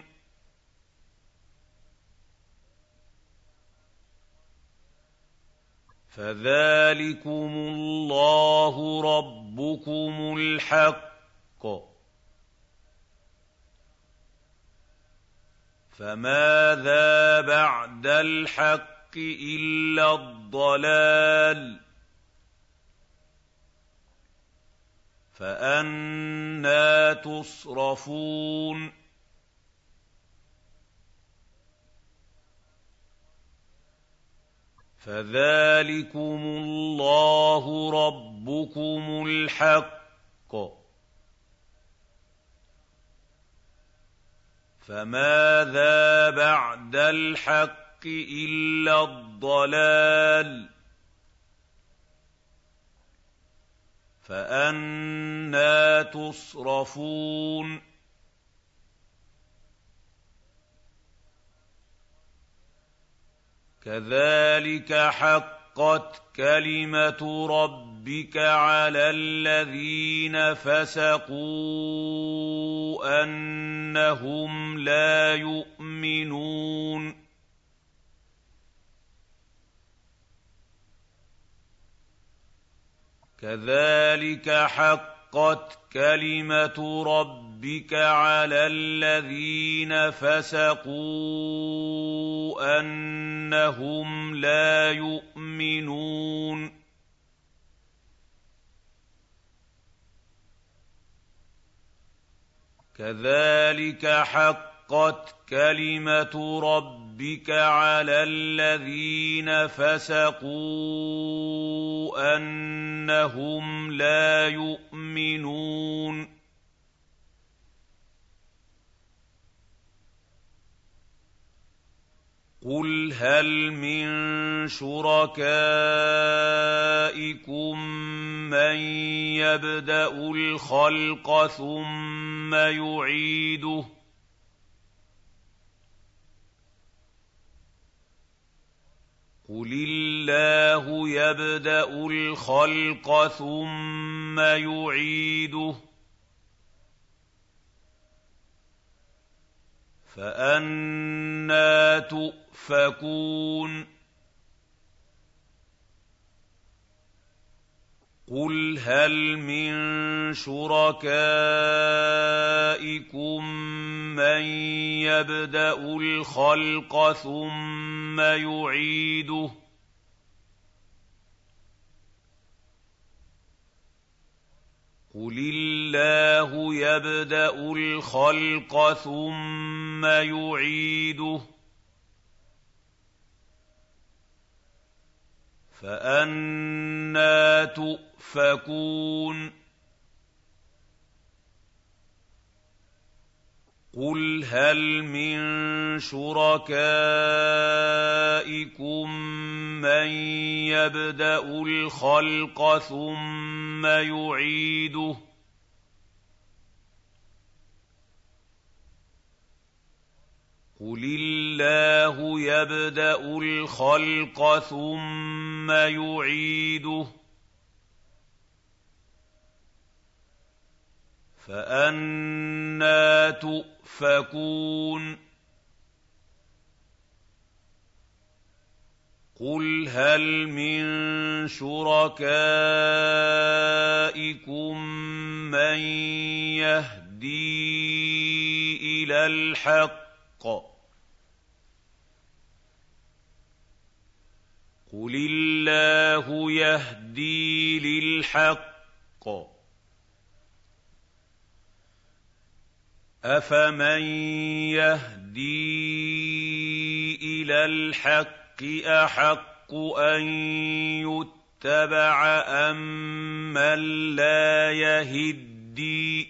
فَذَٰلِكُمُ اللَّهُ رَبُّكُمُ الْحَقُّ ۖ فَمَاذَا بَعْدَ الْحَقِّ إِلَّا الضَّلَالُ ۖ فَأَنَّىٰ تُصْرَفُونَ فَذَٰلِكُمُ اللَّهُ رَبُّكُمُ الْحَقُّ ۖ فَمَاذَا بَعْدَ الْحَقِّ إِلَّا الضَّلَالُ ۖ فَأَنَّىٰ تُصْرَفُونَ كَذَٰلِكَ حَقَّتْ كَلِمَةُ رَبِّكَ عَلَى الَّذِينَ فَسَقُوا أَنَّهُمْ لَا يُؤْمِنُونَ كَذَٰلِكَ حَقَّتْ كَلِمَةُ رَبِّكَ عَلَى الَّذِينَ فَسَقُوا أَنَّهُمْ لَا يُؤْمِنُونَ كَذَٰلِكَ حَقَّتْ كَلِمَةُ رَبِّكَ عَلَى الَّذِينَ فَسَقُوا أَنَّهُمْ لَا يُؤْمِنُونَ قُلْ هَلْ مِن شُرَكَائِكُم مَّن يَبْدَأُ الْخَلْقَ ثُمَّ يُعِيدُهُ ۚ قُلِ اللَّهُ يَبْدَأُ الْخَلْقَ ثُمَّ يُعِيدُهُ ۖ فَأَنَّىٰ تُؤْفَكُونَ قُلْ هَلْ مِن شُرَكَائِكُم مَّن يَبْدَأُ الْخَلْقَ ثُمَّ يُعِيدُهُ ۚ قُلِ اللَّهُ يَبْدَأُ الْخَلْقَ ثُمَّ يُعِيدُهُ ۖ فَأَنَّىٰ تُؤْفَكُونَ قُلْ هَلْ مِن شُرَكَائِكُم مَّن يَبْدَأُ الْخَلْقَ ثُمَّ يُعِيدُهُ ۚ قُلِ اللَّهُ يَبْدَأُ الْخَلْقَ ثُمَّ يُعِيدُهُ ۖ فَأَنَّىٰ تُؤْفَكُونَ قُلْ هَلْ مِن شُرَكَائِكُم مَّن يَهْدِي إِلَى الْحَقِّ ۚ قُلِ اللَّهُ يَهْدِي لِلْحَقِّ ۗ أَفَمَن يَهْدِي إِلَى الْحَقِّ أَحَقُّ أَن يُتَّبَعَ أَمَّن لَّا يَهِدِّي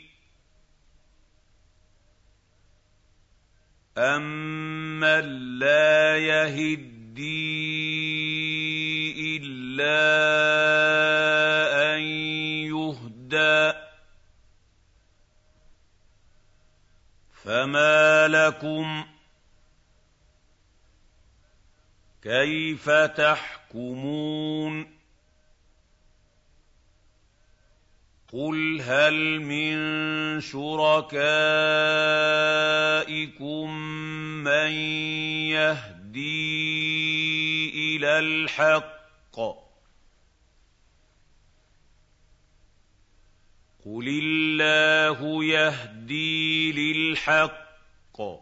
أَمَّن لَّا يَهِدِّي إِلَّا أَن يُهْدَىٰ ۖ فَمَا لَكُمْ كَيْفَ تَحْكُمُونَ قُلْ هَلْ مِن شُرَكَائِكُم مَّن يَهْدِي إِلَى الْحَقِّ ۚ قُلِ اللَّهُ يَهْدِي لِلْحَقِّ ۗ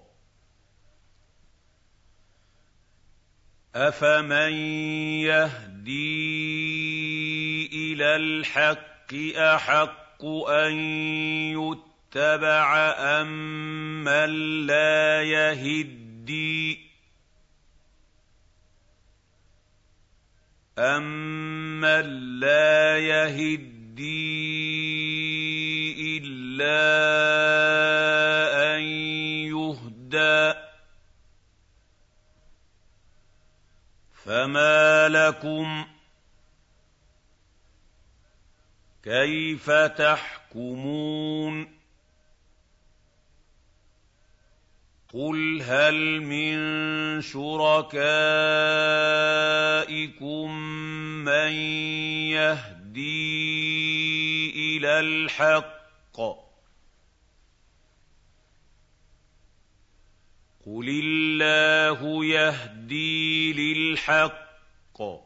أَفَمَن يَهْدِي إِلَى الْحَقِّ أَحَقُّ أَن يُتَّبَعَ أَمَّن لَّا يَهِدِّي أَمَّن لَّا يَهِدِّي إِلَّا أَن يُهْدَىٰ ۖ فَمَا لَكُمْ كَيْفَ تَحْكُمُونَ قُلْ هَلْ مِن شُرَكَائِكُم مَّن يَهْدِي إِلَى الْحَقِّ ۚ قُلِ اللَّهُ يَهْدِي لِلْحَقِّ ۗ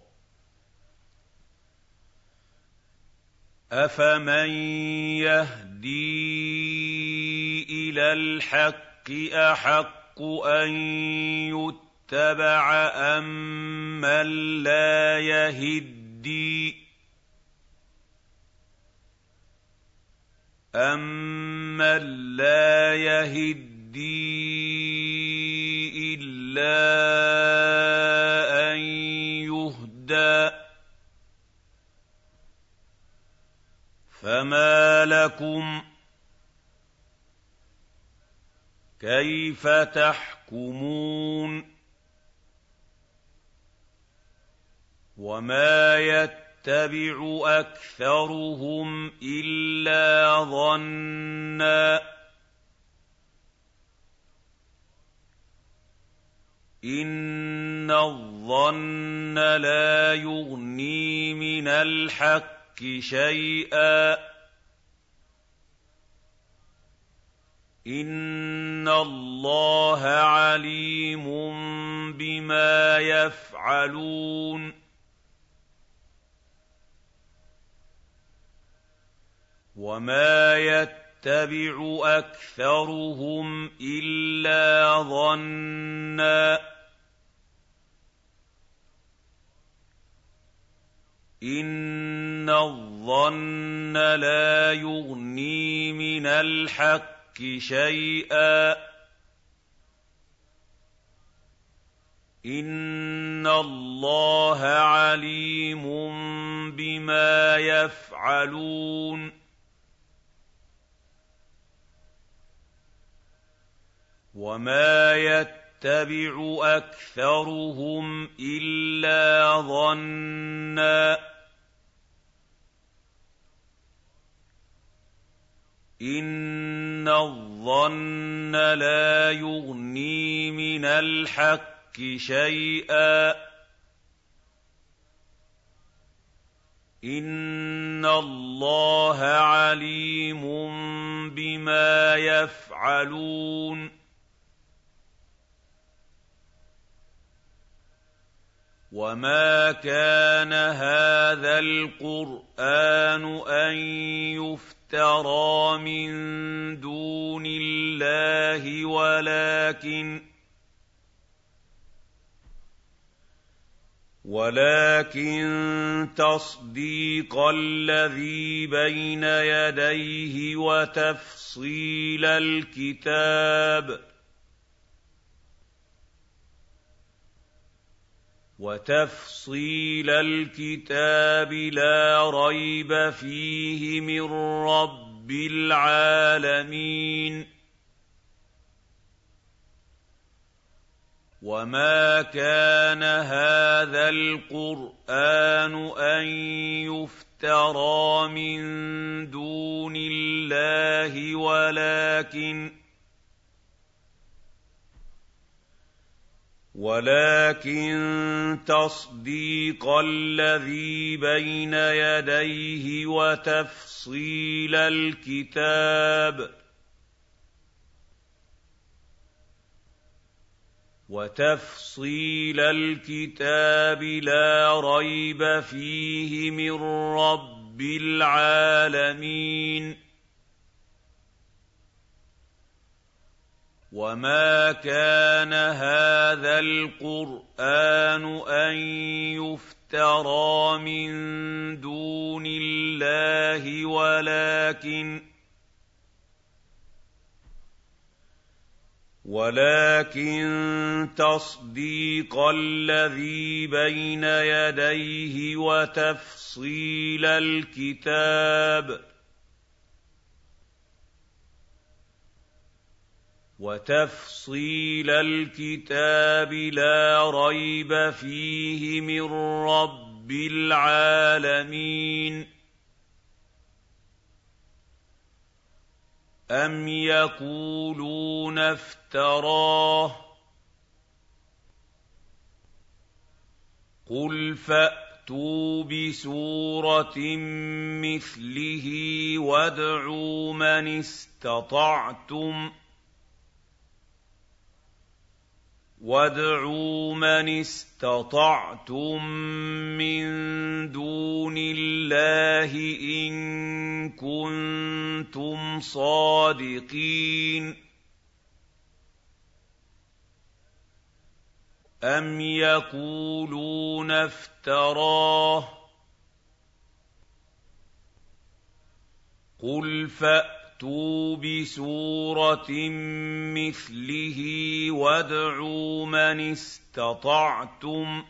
أَفَمَن يَهْدِي إِلَى الْحَقِّ أَحَقُّ أَن يُتَّبَعَ أَمَّن لَّا يَهِدِّي أَمَّن لَّا يَهِدِّي إِلَّا أَن يُهْدَىٰ ۖ فَمَا لَكُمْ كَيْفَ تَحْكُمُونَ وَمَا يَتَّبِعُ أَكْثَرُهُمْ إِلَّا ظَنًّا ۚ إِنَّ الظَّنَّ لَا يُغْنِي مِنَ الْحَقِّ شَيْئًا ۚ إِنَّ اللَّهَ عَلِيمٌ بِمَا يَفْعَلُونَ وَمَا يَتَّبِعُ أَكْثَرُهُمْ إِلَّا ظَنًّا ۚ إِنَّ الظَّنَّ لَا يُغْنِي مِنَ الْحَقِّ شَيْئًا ۚ إِنَّ اللَّهَ عَلِيمٌ بِمَا يَفْعَلُونَ وَمَا يَتَّبِعُ أَكْثَرُهُمْ إِلَّا ظَنًّا ۚ إِنَّ الظَّنَّ لَا يُغْنِي مِنَ الْحَقِّ شَيْئًا ۚ إِنَّ اللَّهَ عَلِيمٌ بِمَا يَفْعَلُونَ وَمَا كَانَ هَٰذَا الْقُرْآنُ أَن يُفْتَرَىٰ مِن دُونِ اللَّهِ وَلَٰكِن وَلَٰكِن تَصْدِيقَ الَّذِي بَيْنَ يَدَيْهِ وَتَفْصِيلَ الْكِتَابِ وَتَفْصِيلَ الْكِتَابِ لَا رَيْبَ فِيهِ مِن رَّبِّ الْعَالَمِينَ وَمَا كَانَ هَٰذَا الْقُرْآنُ أَن يُفْتَرَىٰ مِن دُونِ اللَّهِ وَلَٰكِن وَلَٰكِن تَصْدِيقَ الَّذِي بَيْنَ يَدَيْهِ وَتَفْصِيلَ الْكِتَابِ وَتَفْصِيلَ الْكِتَابِ لَا رَيْبَ فِيهِ مِن رَّبِّ الْعَالَمِينَ وَمَا كَانَ هَٰذَا الْقُرْآنُ أَن يُفْتَرَىٰ مِن دُونِ اللَّهِ وَلَٰكِن وَلَٰكِن تَصْدِيقَ الَّذِي بَيْنَ يَدَيْهِ وَتَفْصِيلَ الْكِتَابِ وَتَفْصِيلَ الْكِتَابِ لَا رَيْبَ فِيهِ مِن رَّبِّ الْعَالَمِينَ أَمْ يَقُولُونَ افْتَرَاهُ ۖ قُلْ فَأْتُوا بِسُورَةٍ مِّثْلِهِ وَادْعُوا مَنِ اسْتَطَعْتُم وَادْعُوا مَنِ اسْتَطَعْتُم مِّن دُونِ اللَّهِ إِن كُنتُمْ صَادِقِينَ أَمْ يَقُولُونَ افْتَرَاهُ ۖ قُلْ فَأْتُوا بِسُورَةٍ مِّثْلِهِ وَادْعُوا مَنِ اسْتَطَعْتُم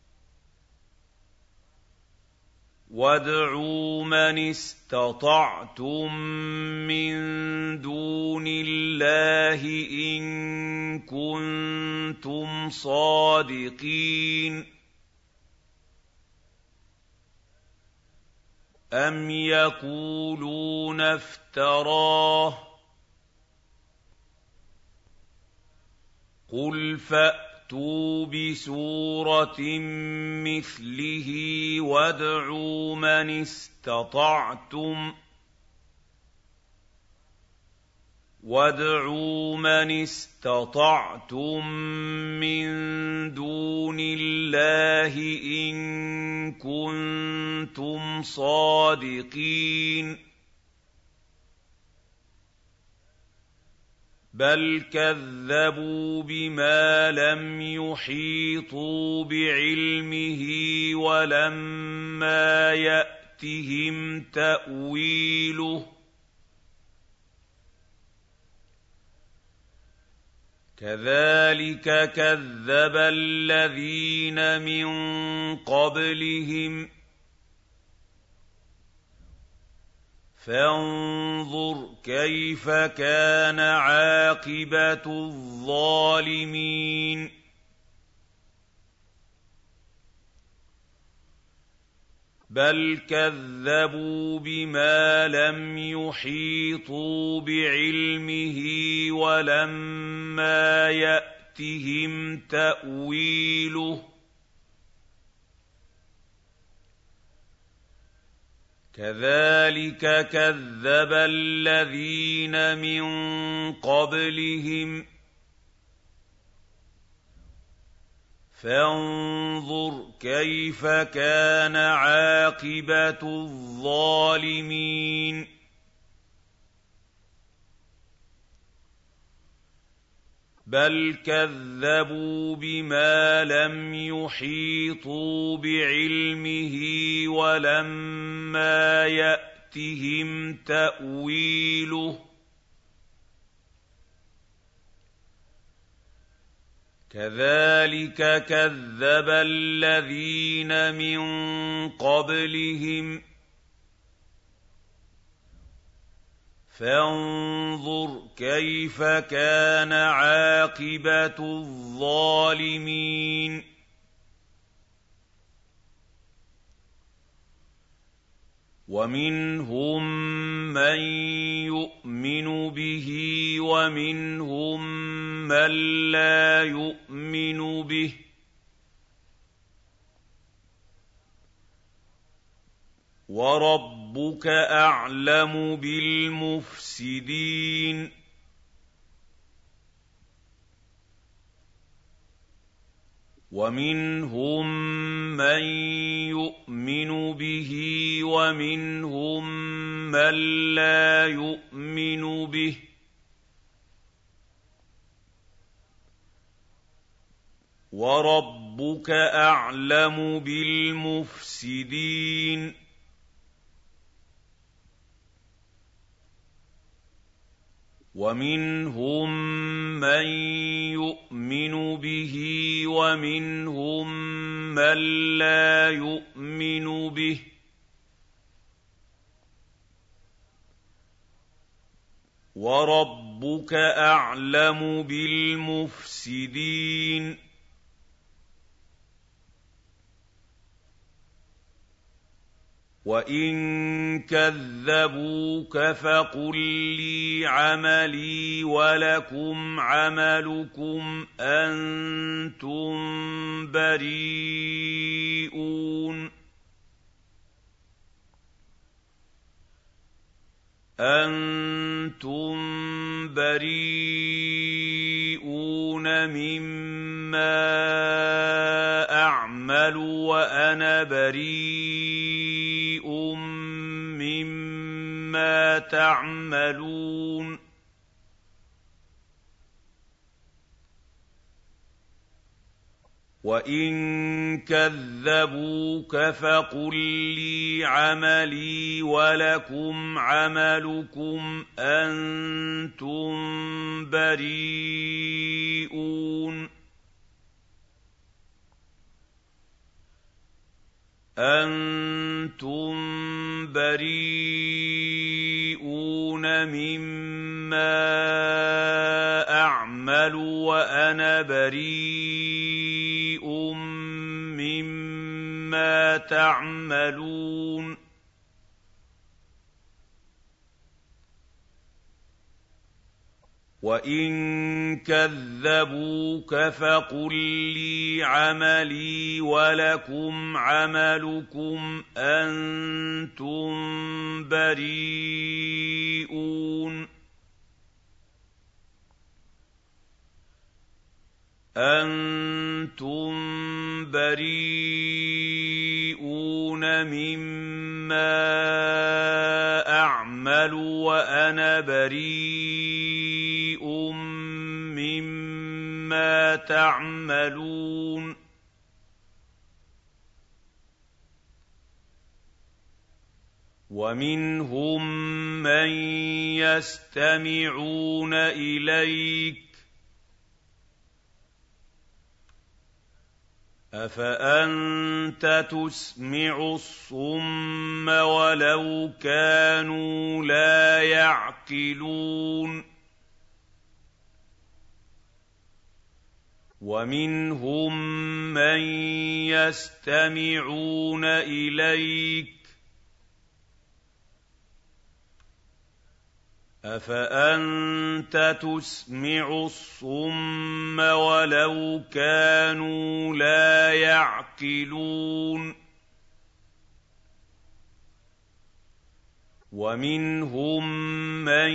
وَادْعُوا مَنِ اسْتَطَعْتُم مِّن دُونِ اللَّهِ إِن كُنتُمْ صَادِقِينَ أَمْ يَقُولُونَ افْتَرَاهُ ۖ قُلْ فَأْتُوا بِسُورَةٍ مِّثْلِهِ وَادْعُوا مَنِ اسْتَطَعْتُمْ وَادْعُوا مَنِ اسْتَطَعْتُم مِّن دُونِ اللَّهِ إِن كُنتُمْ صَادِقِينَ بَلْ كَذَّبُوا بِمَا لَمْ يُحِيطُوا بِعِلْمِهِ وَلَمَّا يَأْتِهِمْ تَأْوِيلُهُ كَذَٰلِكَ كَذَّبَ الَّذِينَ مِن قَبْلِهِمْ فَانظُرْ كَيْفَ كَانَ عَاقِبَةُ الظَّالِمِينَ بَلْ كَذَّبُوا بِمَا لَمْ يُحِيطُوا بِعِلْمِهِ وَلَمَّا يَأْتِهِمْ تَأْوِيلُهُ كَذَٰلِكَ كَذَّبَ الَّذِينَ مِن قَبْلِهِمْ فانظُرْ كَيْفَ كَانَ عَاقِبَةُ الظَّالِمِينَ بَلْ كَذَّبُوا بِمَا لَمْ يُحِيطُوا بِعِلْمِهِ وَلَمَّا يَأْتِهِمْ تَأْوِيلُهُ كَذَٰلِكَ كَذَّبَ الَّذِينَ مِن قَبْلِهِمْ فانظُرْ كَيْفَ كَانَ عَاقِبَةُ الظَّالِمِينَ وَمِنْهُم مَّن يُؤْمِنُ بِهِ وَمِنْهُم مَّن لَّا يُؤْمِنُ بِهِ ۚ وَرَبُّكَ أَعْلَمُ بِالْمُفْسِدِينَ وَمِنْهُم مَّن يُؤْمِنُ بِهِ وَمِنْهُم مَّن لَّا يُؤْمِنُ بِهِ ۚ وَرَبُّكَ أَعْلَمُ بِالْمُفْسِدِينَ وَمِنْهُم مَّن يُؤْمِنُ بِهِ وَمِنْهُم مَّن لَّا يُؤْمِنُ بِهِ ۚ وَرَبُّكَ أَعْلَمُ بِالْمُفْسِدِينَ وَإِن كَذَّبُوكَ فَقُل لِّي عَمَلِي وَلَكُمْ عَمَلُكُمْ أَنتُم بَرِيئُونَ أَنتُم بَرِيئُونَ مِمَّا أَعْمَلُ وَأَنَا بَرِيءٌ مِّمَّا تَعْمَلُونَ وَإِن كَذَّبُوكَ فَقُل لِّي عَمَلِي وَلَكُمْ عَمَلُكُمْ أَنتُم بَرِيئُونَ أَنتُم بَرِيئُونَ مِمَّا أَعْمَلُ وَأَنَا بَرِيءٌ مِّمَّا تَعْمَلُونَ وَإِن كَذَّبُوكَ فَقُل لِّي عَمَلِي وَلَكُمْ عَمَلُكُمْ أَنتُم بَرِيئُونَ أَنتُم بَرِيئُونَ مِمَّا أَعْمَلُ وَأَنَا بَرِيءٌ مِّمَّا تَعْمَلُونَ وَمِنْهُم مَّن يَسْتَمِعُونَ إِلَيْكَ أَفَأَنتَ تُسْمِعُ الصُّمَّ وَلَوْ كَانُوا لَا يَعْقِلُونَ وَمِنْهُم مَّن يَسْتَمِعُونَ إِلَيْكَ أَفَأَنتَ تُسْمِعُ الصُّمَّ وَلَوْ كَانُوا لَا يَعْقِلُونَ وَمِنْهُم مَّن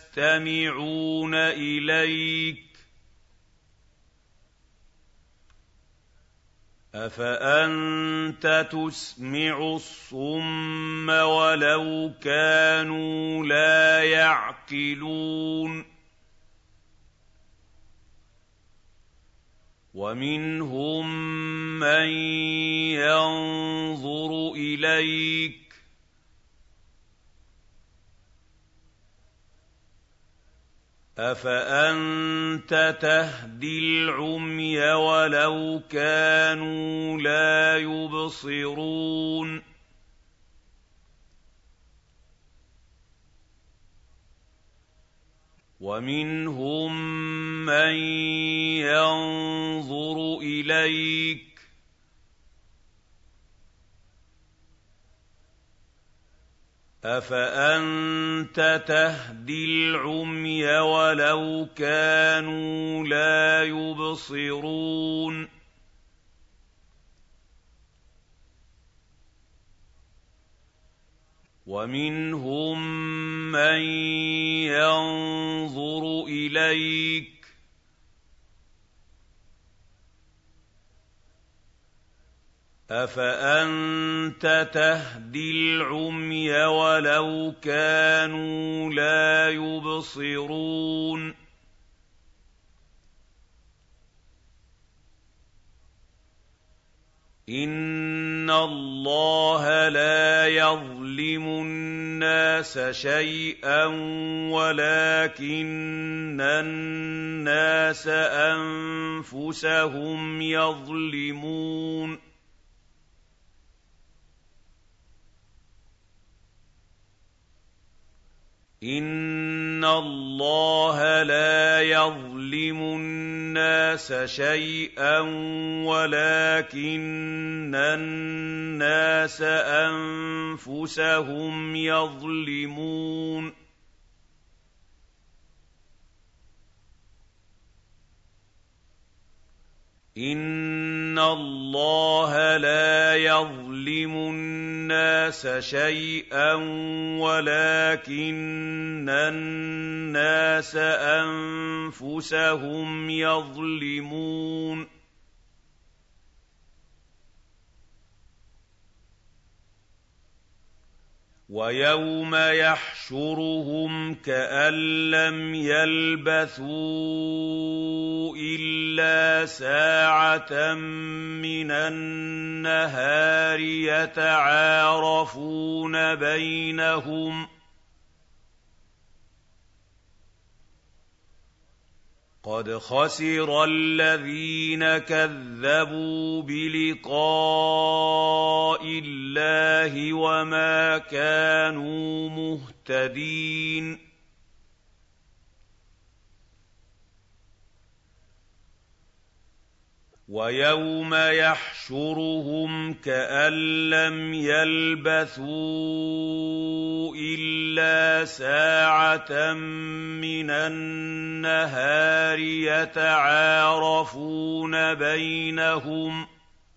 يَسْتَمِعُونَ إِلَيْكَ أَفَأَنتَ تُسْمِعُ الصُّمَّ وَلَوْ كَانُوا لَا يَعْقِلُونَ وَمِنْهُم مَّن يَنظُرُ إِلَيْكَ أَفَأَنتَ تَهْدِي الْعُمْيَ وَلَوْ كَانُوا لَا يُبْصِرُونَ وَمِنْهُم مَّن يَنظُرُ إِلَيْكَ أَفَأَنتَ تَهْدِي الْعُمْيَ وَلَوْ كَانُوا لَا يُبْصِرُونَ وَمِنْهُم مَّن يَنظُرُ إِلَيْكَ أَفَأَنتَ تَهْدِي الْعُمْيَ وَلَوْ كَانُوا لَا يُبْصِرُونَ إِنَّ اللَّهَ لَا يَظْلِمُ النَّاسَ شَيْئًا وَلَٰكِنَّ النَّاسَ أَنفُسَهُمْ يَظْلِمُونَ إِنَّ اللَّهَ لَا يَظْلِمُ النَّاسَ شَيْئًا وَلَٰكِنَّ النَّاسَ أَنفُسَهُمْ يَظْلِمُونَ إِنَّ اللَّهَ لَا يَظْلِمُ النَّاسَ شَيْئًا وَلَٰكِنَّ النَّاسَ أَنفُسَهُمْ يَظْلِمُونَ وَيَوْمَ يَحْشُرُهُمْ كَأَن لَّمْ يَلْبَثُوا إِلَّا سَاعَةً مِّنَ النَّهَارِ يَتَعَارَفُونَ بَيْنَهُمْ ۚ قَدْ خَسِرَ الَّذِينَ كَذَّبُوا بِلِقَاءِ اللَّهِ وَمَا كَانُوا مُهْتَدِينَ وَيَوْمَ يَحْشُرُهُمْ كَأَن لَّمْ يَلْبَثُوا إِلَّا سَاعَةً مِّنَ النَّهَارِ يَتَعَارَفُونَ بَيْنَهُمْ ۚ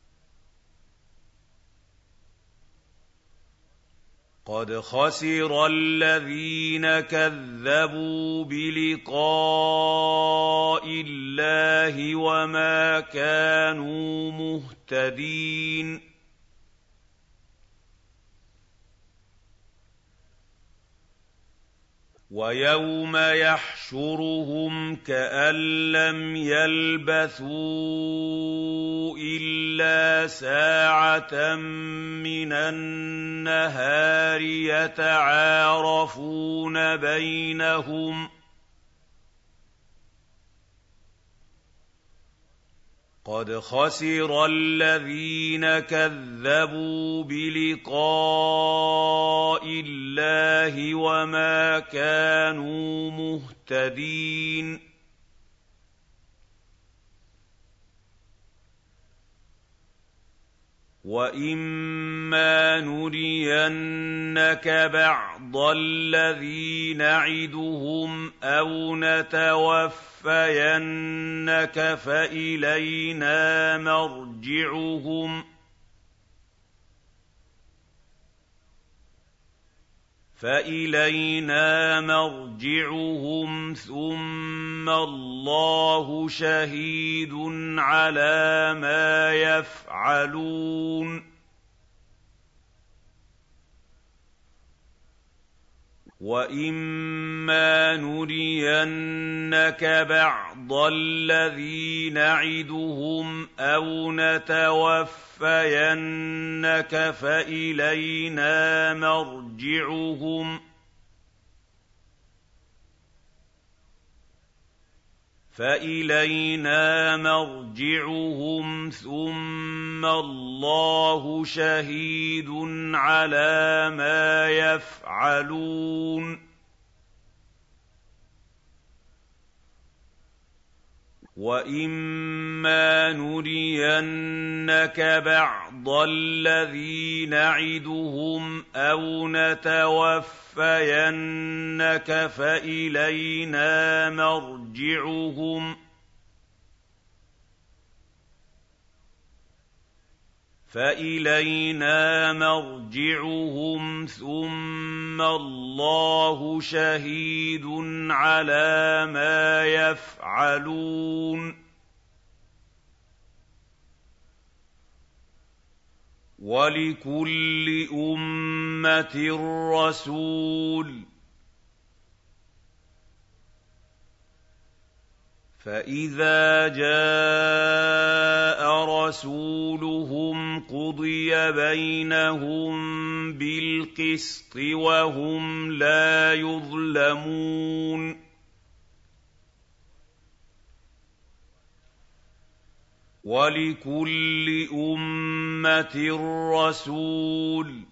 قَدْ خَسِرَ الَّذِينَ كَذَّبُوا بِلِقَاءِ اللَّهِ وَمَا كَانُوا مُهْتَدِينَ وَيَوْمَ يَحْشُرُهُمْ كَأَن لَّمْ يَلْبَثُوا إِلَّا سَاعَةً مِّنَ النَّهَارِ يَتَعَارَفُونَ بَيْنَهُمْ ۚ قَدْ خَسِرَ الَّذِينَ كَذَّبُوا بِلِقَاءِ اللَّهِ وَمَا كَانُوا مُهْتَدِينَ وَإِمَّا نُرِيَنَّكَ بَعْضَ الَّذِي نَعِدُهُمْ أَوْ نَتَوَفَّيَنَّكَ فَإِلَيْنَا مَرْجِعُهُمْ فإلينا مرجعهم ثم الله شهيد على ما يفعلون وَإِمَّا نُرِيَنَّكَ بَعْضَ الَّذِي نَعِدُهُمْ أَوْ نَتَوَفَّيَنَّكَ فَإِلَيْنَا مَرْجِعُهُمْ فَإِلَيْنَا مَرْجِعُهُمْ ثُمَّ اللَّهُ شَهِيدٌ عَلَىٰ مَا يَفْعَلُونَ وَإِمَّا نُرِيَنَّكَ بَعْضَ الَّذِي نَعِدُهُمْ أَوْ نَتَوَفَّيَنَّكَ فَإِلَيْنَا مَرْجِعُهُمْ فَإِلَيْنَا مَرْجِعُهُمْ ثُمَّ اللَّهُ شَهِيدٌ عَلَىٰ مَا يَفْعَلُونَ وَلِكُلِّ أُمَّةٍ رَّسُولٌ ۖ فَإِذَا جَاءَ رَسُولُهُمْ قُضِيَ بَيْنَهُم بِالْقِسْطِ وَهُمْ لَا يُظْلَمُونَ وَلِكُلِّ أُمَّةٍ رَّسُولٌ ۖ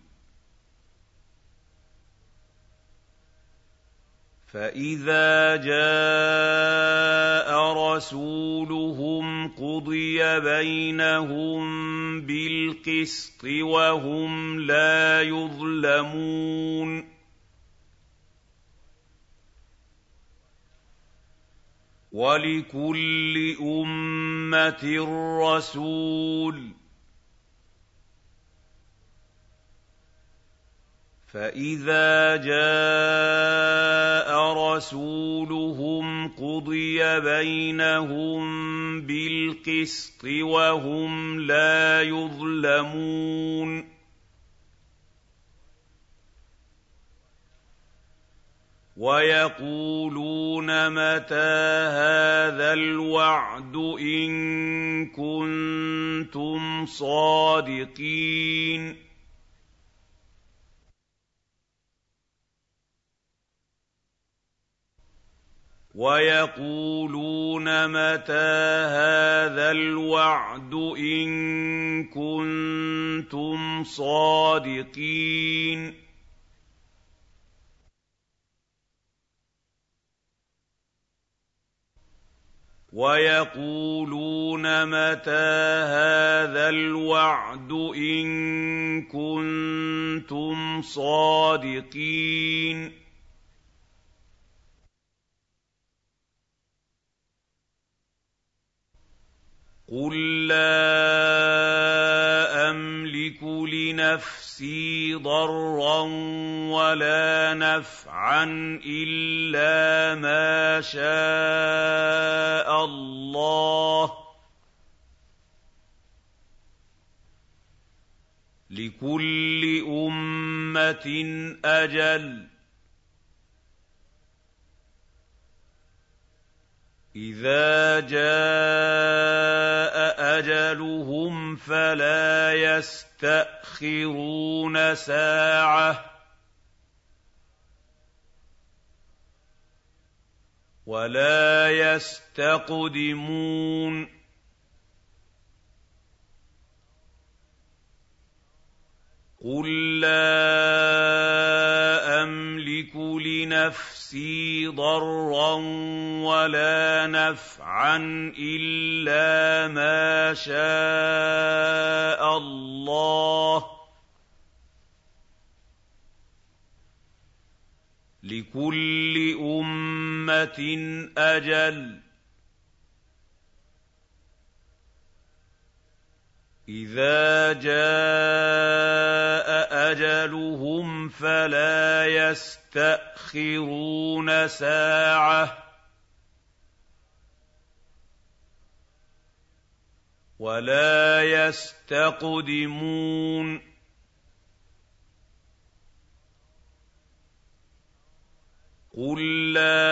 فَإِذَا جَاءَ رَسُولُهُمْ قُضِيَ بَيْنَهُم بِالْقِسْطِ وَهُمْ لَا يُظْلَمُونَ وَلِكُلِّ أُمَّةٍ رَّسُولٌ ۖ فَإِذَا جَاءَ رَسُولُهُمْ قُضِيَ بَيْنَهُم بِالْقِسْطِ وَهُمْ لَا يُظْلَمُونَ وَيَقُولُونَ مَتَىٰ هَٰذَا الْوَعْدُ إِن كُنتُمْ صَادِقِينَ وَيَقُولُونَ مَتَىٰ هَٰذَا الْوَعْدُ إِن كُنتُمْ صَادِقِينَ وَيَقُولُونَ مَتَىٰ هَٰذَا الْوَعْدُ إِن كُنتُمْ صَادِقِينَ قُل لَّا أَمْلِكُ لِنَفْسِي ضَرًّا وَلَا نَفْعًا إِلَّا مَا شَاءَ اللَّهُ ۗ لِكُلِّ أُمَّةٍ أَجَلٌ ۖ إِذَا جَاءَ أَجَلُهُمْ فَلَا يَسْتَأْخِرُونَ سَاعَةً ۖ وَلَا يَسْتَقْدِمُونَ قُل لَّا أَمْلِكُ لِنَفْسِي ضَرًّا وَلَا نَفْعًا إِلَّا مَا شَاءَ اللَّهُ ۗ لِكُلِّ أُمَّةٍ أَجَلٌ ۖ إِذَا جَاءَ أَجَلُهُمْ فَلَا يَسْتَأْخِرُونَ سَاعَةً وَلَا يَسْتَقْدِمُونَ قُل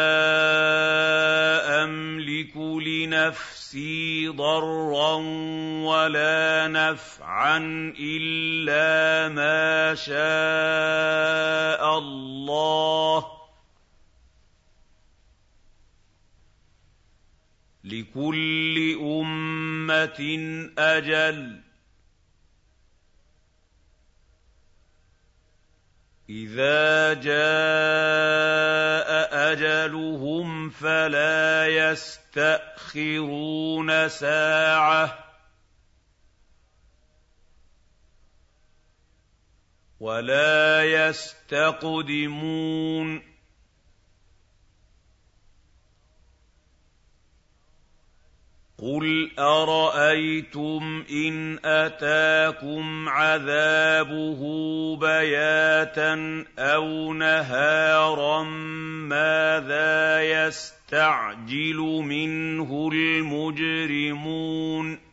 لَّا أَمْلِكُ لِنَفْسِي ضَرًّا وَلَا نَفْعًا إِلَّا مَا شَاءَ اللَّهُ ۗ لِكُلِّ أُمَّةٍ أَجَلٌ ۖ إِذَا جَاءَ أَجَلُهُمْ فَلَا يَسْتَأْخِرُونَ سَاعَةً وَلَا يَسْتَقْدِمُونَ قُلْ أَرَأَيْتُمْ إِنْ أَتَاكُمْ عَذَابُهُ بَيَاتًا أَوْ نَهَارًا مَاذَا يَسْتَعْجِلُ مِنْهُ الْمُجْرِمُونَ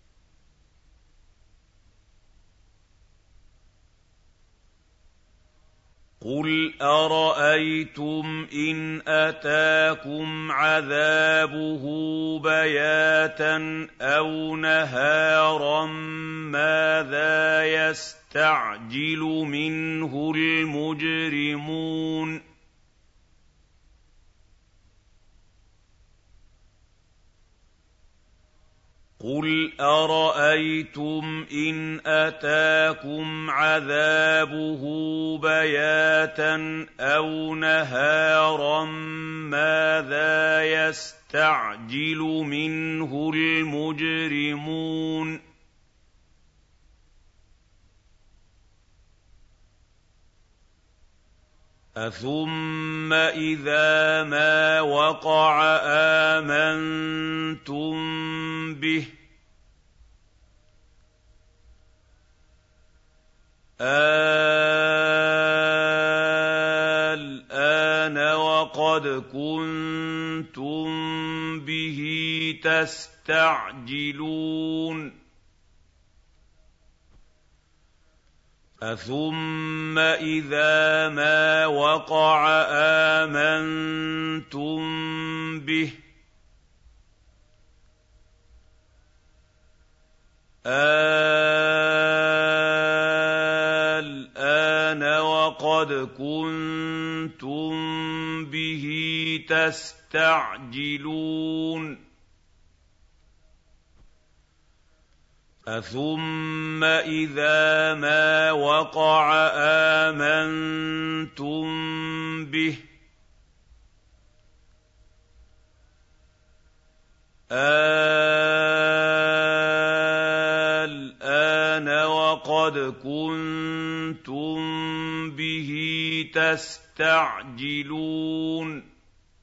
قُلْ أَرَأَيْتُمْ إِنْ أَتَاكُمْ عَذَابُهُ بَيَاتًا أَوْ نَهَارًا مَاذَا يَسْتَعْجِلُ مِنْهُ الْمُجْرِمُونَ قُلْ أَرَأَيْتُمْ إِنْ أَتَاكُمْ عَذَابُهُ بَيَاتًا أَوْ نَهَارًا مَاذَا يَسْتَعْجِلُ مِنْهُ الْمُجْرِمُونَ أَثُمَّ إِذَا مَا وَقَعَ آمَنتُم بِهِ ۚ الْآنَ وَقَدْ كُنتُم بِهِ تَسْتَعْجِلُونَ أَثُمَّ إِذَا مَا وَقَعَ آمَنتُم بِهِ ۚ الْآنَ وَقَدْ كُنتُم بِهِ تَسْتَعْجِلُونَ أَثُمَّ إِذَا مَا وَقَعَ آمَنتُم بِهِ ۚ الْآنَ وَقَدْ كُنتُم بِهِ تَسْتَعْجِلُونَ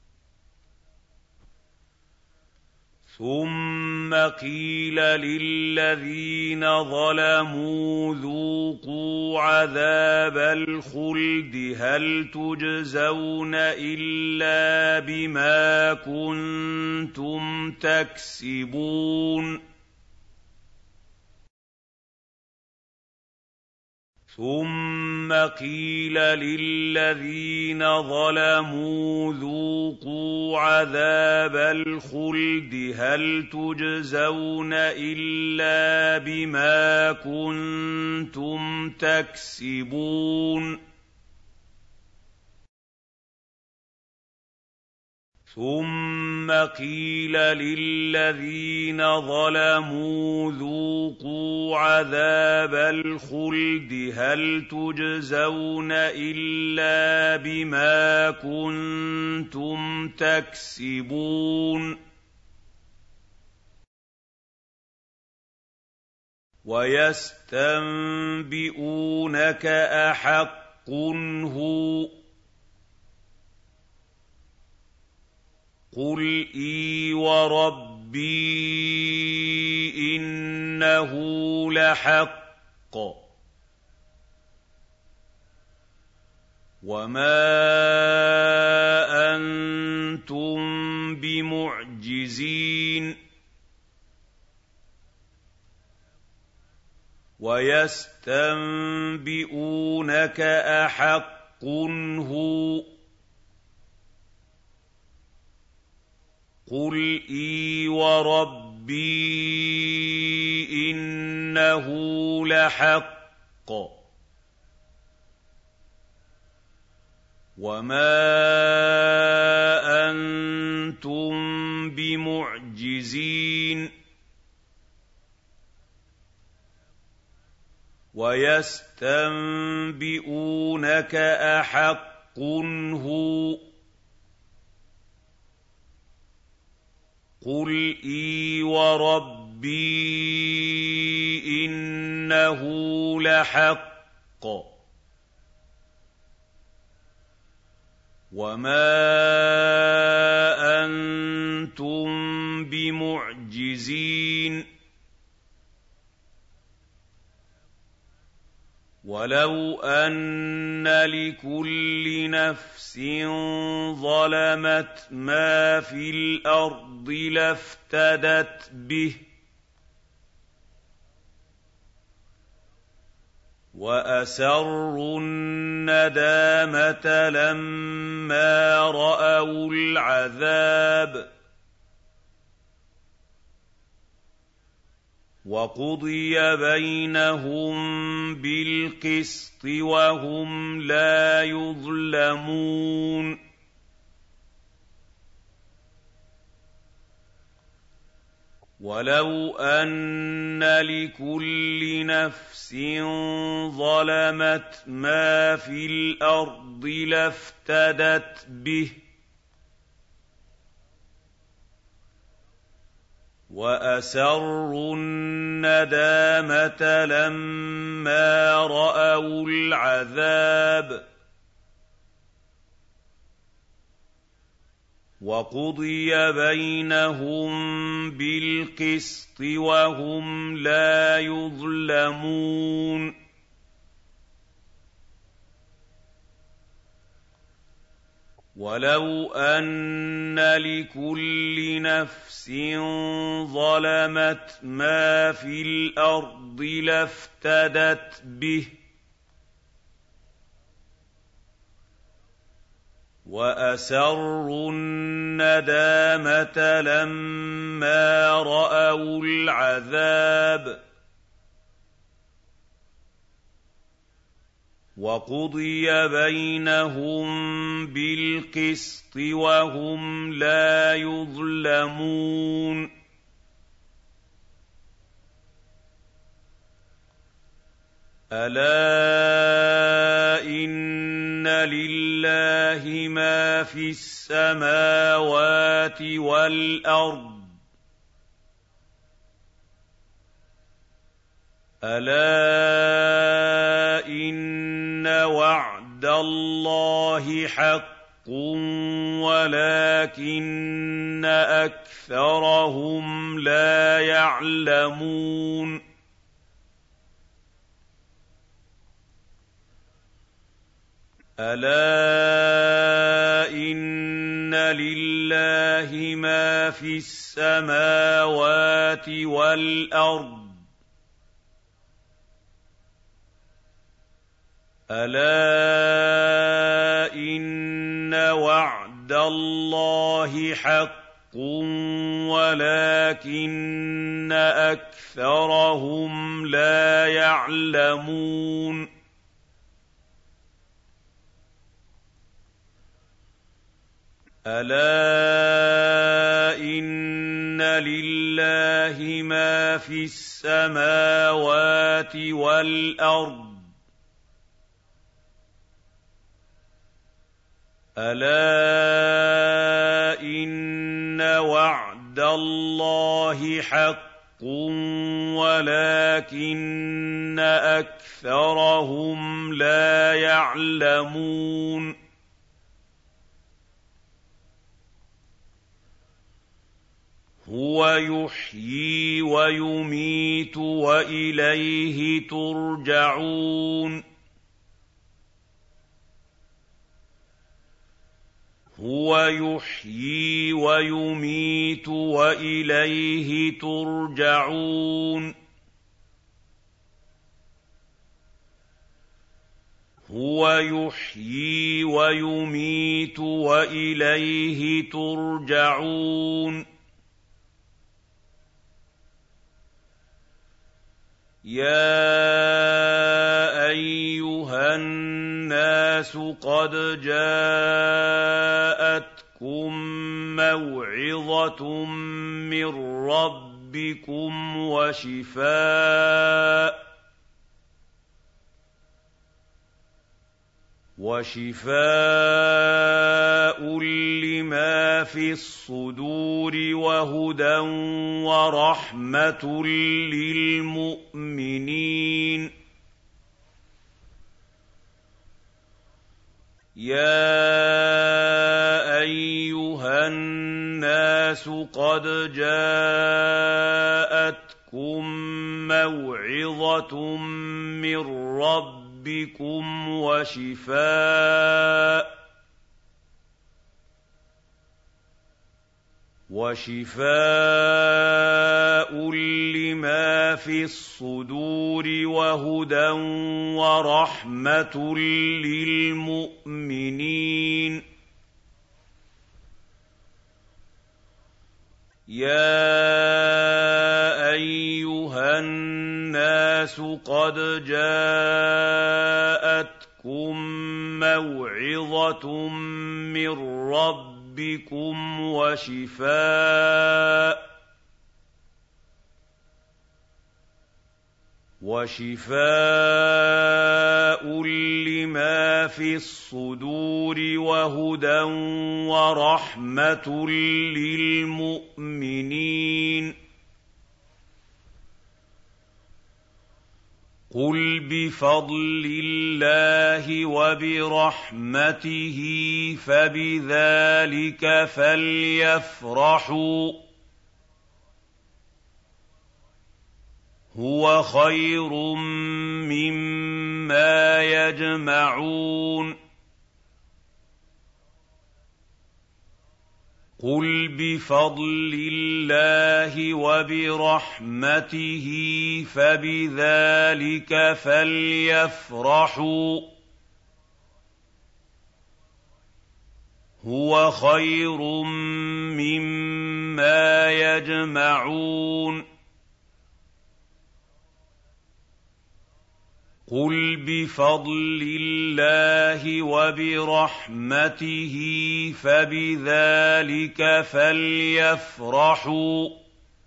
ثُمَّ قِيلَ لِلَّذِينَ ظَلَمُوا ذُوقُوا عَذَابَ الْخُلْدِ هَلْ تُجْزَوْنَ إِلَّا بِمَا كُنتُمْ تَكْسِبُونَ ثُمَّ قِيلَ لِلَّذِينَ ظَلَمُوا ذُوقُوا عَذَابَ الْخُلْدِ هَلْ تُجْزَوْنَ إِلَّا بِمَا كُنتُمْ تَكْسِبُونَ ثُمَّ قِيلَ لِلَّذِينَ ظَلَمُوا ذُوقُوا عَذَابَ الْخُلْدِ هَلْ تُجْزَوْنَ إِلَّا بِمَا كُنتُمْ تَكْسِبُونَ وَيَسْتَنبِئُونَكَ أَحَقٌّ هُوَ ۖ قُلْ إِي وَرَبِّي إِنَّهُ لَحَقٌّ وَمَا أَنتُم بِمُعْجِزِينَ وَيَسْتَنبِئُونَكَ أَحَقٌّ هُوَ ۖ قُلْ إِي وَرَبِّي إِنَّهُ لَحَقٌّ وَمَا أَنتُم بِمُعْجِزِينَ وَيَسْتَنبِئُونَكَ أَحَقٌّ هُوَ ۖ قُلْ إِي وَرَبِّي إِنَّهُ لَحَقٌّ وَمَا أَنتُم بِمُعْجِزِينَ وَلَوْ أَنَّ لِكُلِّ نَفْسٍ ظَلَمَتْ مَا فِي الْأَرْضِ لَافْتَدَتْ بِهِ وَأَسَرُّوا النَّدَامَةَ لَمَّا رَأَوُا الْعَذَابَ وَقُضِيَ بَيْنَهُم بِالْقِسْطِ وَهُمْ لَا يُظْلَمُونَ وَلَوْ أَنَّ لِكُلِّ نَفْسٍ ظَلَمَتْ مَا فِي الْأَرْضِ لَافْتَدَتْ بِهِ وَأَسَرُّوا النَّدَامَةَ لَمَّا رَأَوُا الْعَذَابَ وَقُضِيَ بَيْنَهُم بِالْقِسْطِ وَهُمْ لَا يُظْلَمُونَ وَلَوْ أَنَّ لِكُلِّ نَفْسٍ ظَلَمَتْ مَا فِي الْأَرْضِ لَافْتَدَتْ بِهِ وَأَسَرُّوا النَّدَامَةَ لَمَّا رَأَوُا الْعَذَابَ وَقُضِيَ بَيْنَهُم بِالْقِسْطِ وَهُمْ لَا يُظْلَمُونَ أَلَا إِنَّ لِلَّهِ مَا فِي السَّمَاوَاتِ وَالْأَرْضِ أَلَا إِنَّ وَعْدَ اللَّهِ حَقٌّ وَلَٰكِنَّ أَكْثَرَهُمْ لَا يَعْلَمُونَ أَلَا إِنَّ لِلَّهِ مَا فِي السَّمَاوَاتِ وَالْأَرْضِ أَلَا إِنَّ وَعْدَ اللَّهِ حَقٌّ وَلَٰكِنَّ أَكْثَرَهُمْ لَا يَعْلَمُونَ أَلَا إِنَّ لِلَّهِ مَا فِي السَّمَاوَاتِ وَالْأَرْضِ أَلَا إِنَّ وَعْدَ اللَّهِ حَقٌّ وَلَٰكِنَّ أَكْثَرَهُمْ لَا يَعْلَمُونَ هُوَ يُحْيِي وَيُمِيتُ وَإِلَيْهِ تُرْجَعُونَ هُوَ يُحْيِي وَيُمِيتُ وَإِلَيْهِ تُرْجَعُونَ هُوَ يُحْيِي وَيُمِيتُ وَإِلَيْهِ تُرْجَعُونَ يَا أَيُّهَا النَّاسُ قَدْ جَاءَتْكُم مَّوْعِظَةٌ مِّن رَّبِّكُمْ وَشِفَاءٌ وَشِفَاءٌ لِّمَا فِي الصُّدُورِ وَهُدًى وَرَحْمَةٌ لِّلْمُؤْمِنِينَ يَا أَيُّهَا النَّاسُ قَدْ جَاءَتْكُم مَّوْعِظَةٌ مِّن رَّبِّكُمْ وَشِفَاءٌ وَشِفَاءٌ لِّمَا فِي الصُّدُورِ وَهُدًى وَرَحْمَةٌ لِّلْمُؤْمِنِينَ يَا أَيُّهَا النَّاسُ قَدْ جَاءَتْكُم مَّوْعِظَةٌ مِّن رَّبِّكُمْ وَشِفَاءٌ وَشِفَاءٌ لِّمَا فِي الصُّدُورِ وَهُدًى وَرَحْمَةٌ لِّلْمُؤْمِنِينَ قُلْ بِفَضْلِ اللَّهِ وَبِرَحْمَتِهِ فَبِذَٰلِكَ فَلْيَفْرَحُوا هُوَ خَيْرٌ مِّمَّا يَجْمَعُونَ قُلْ بِفَضْلِ اللَّهِ وَبِرَحْمَتِهِ فَبِذَٰلِكَ فَلْيَفْرَحُوا هُوَ خَيْرٌ مِّمَّا يَجْمَعُونَ قُلْ بِفَضْلِ اللَّهِ وَبِرَحْمَتِهِ فَبِذَٰلِكَ فَلْيَفْرَحُوا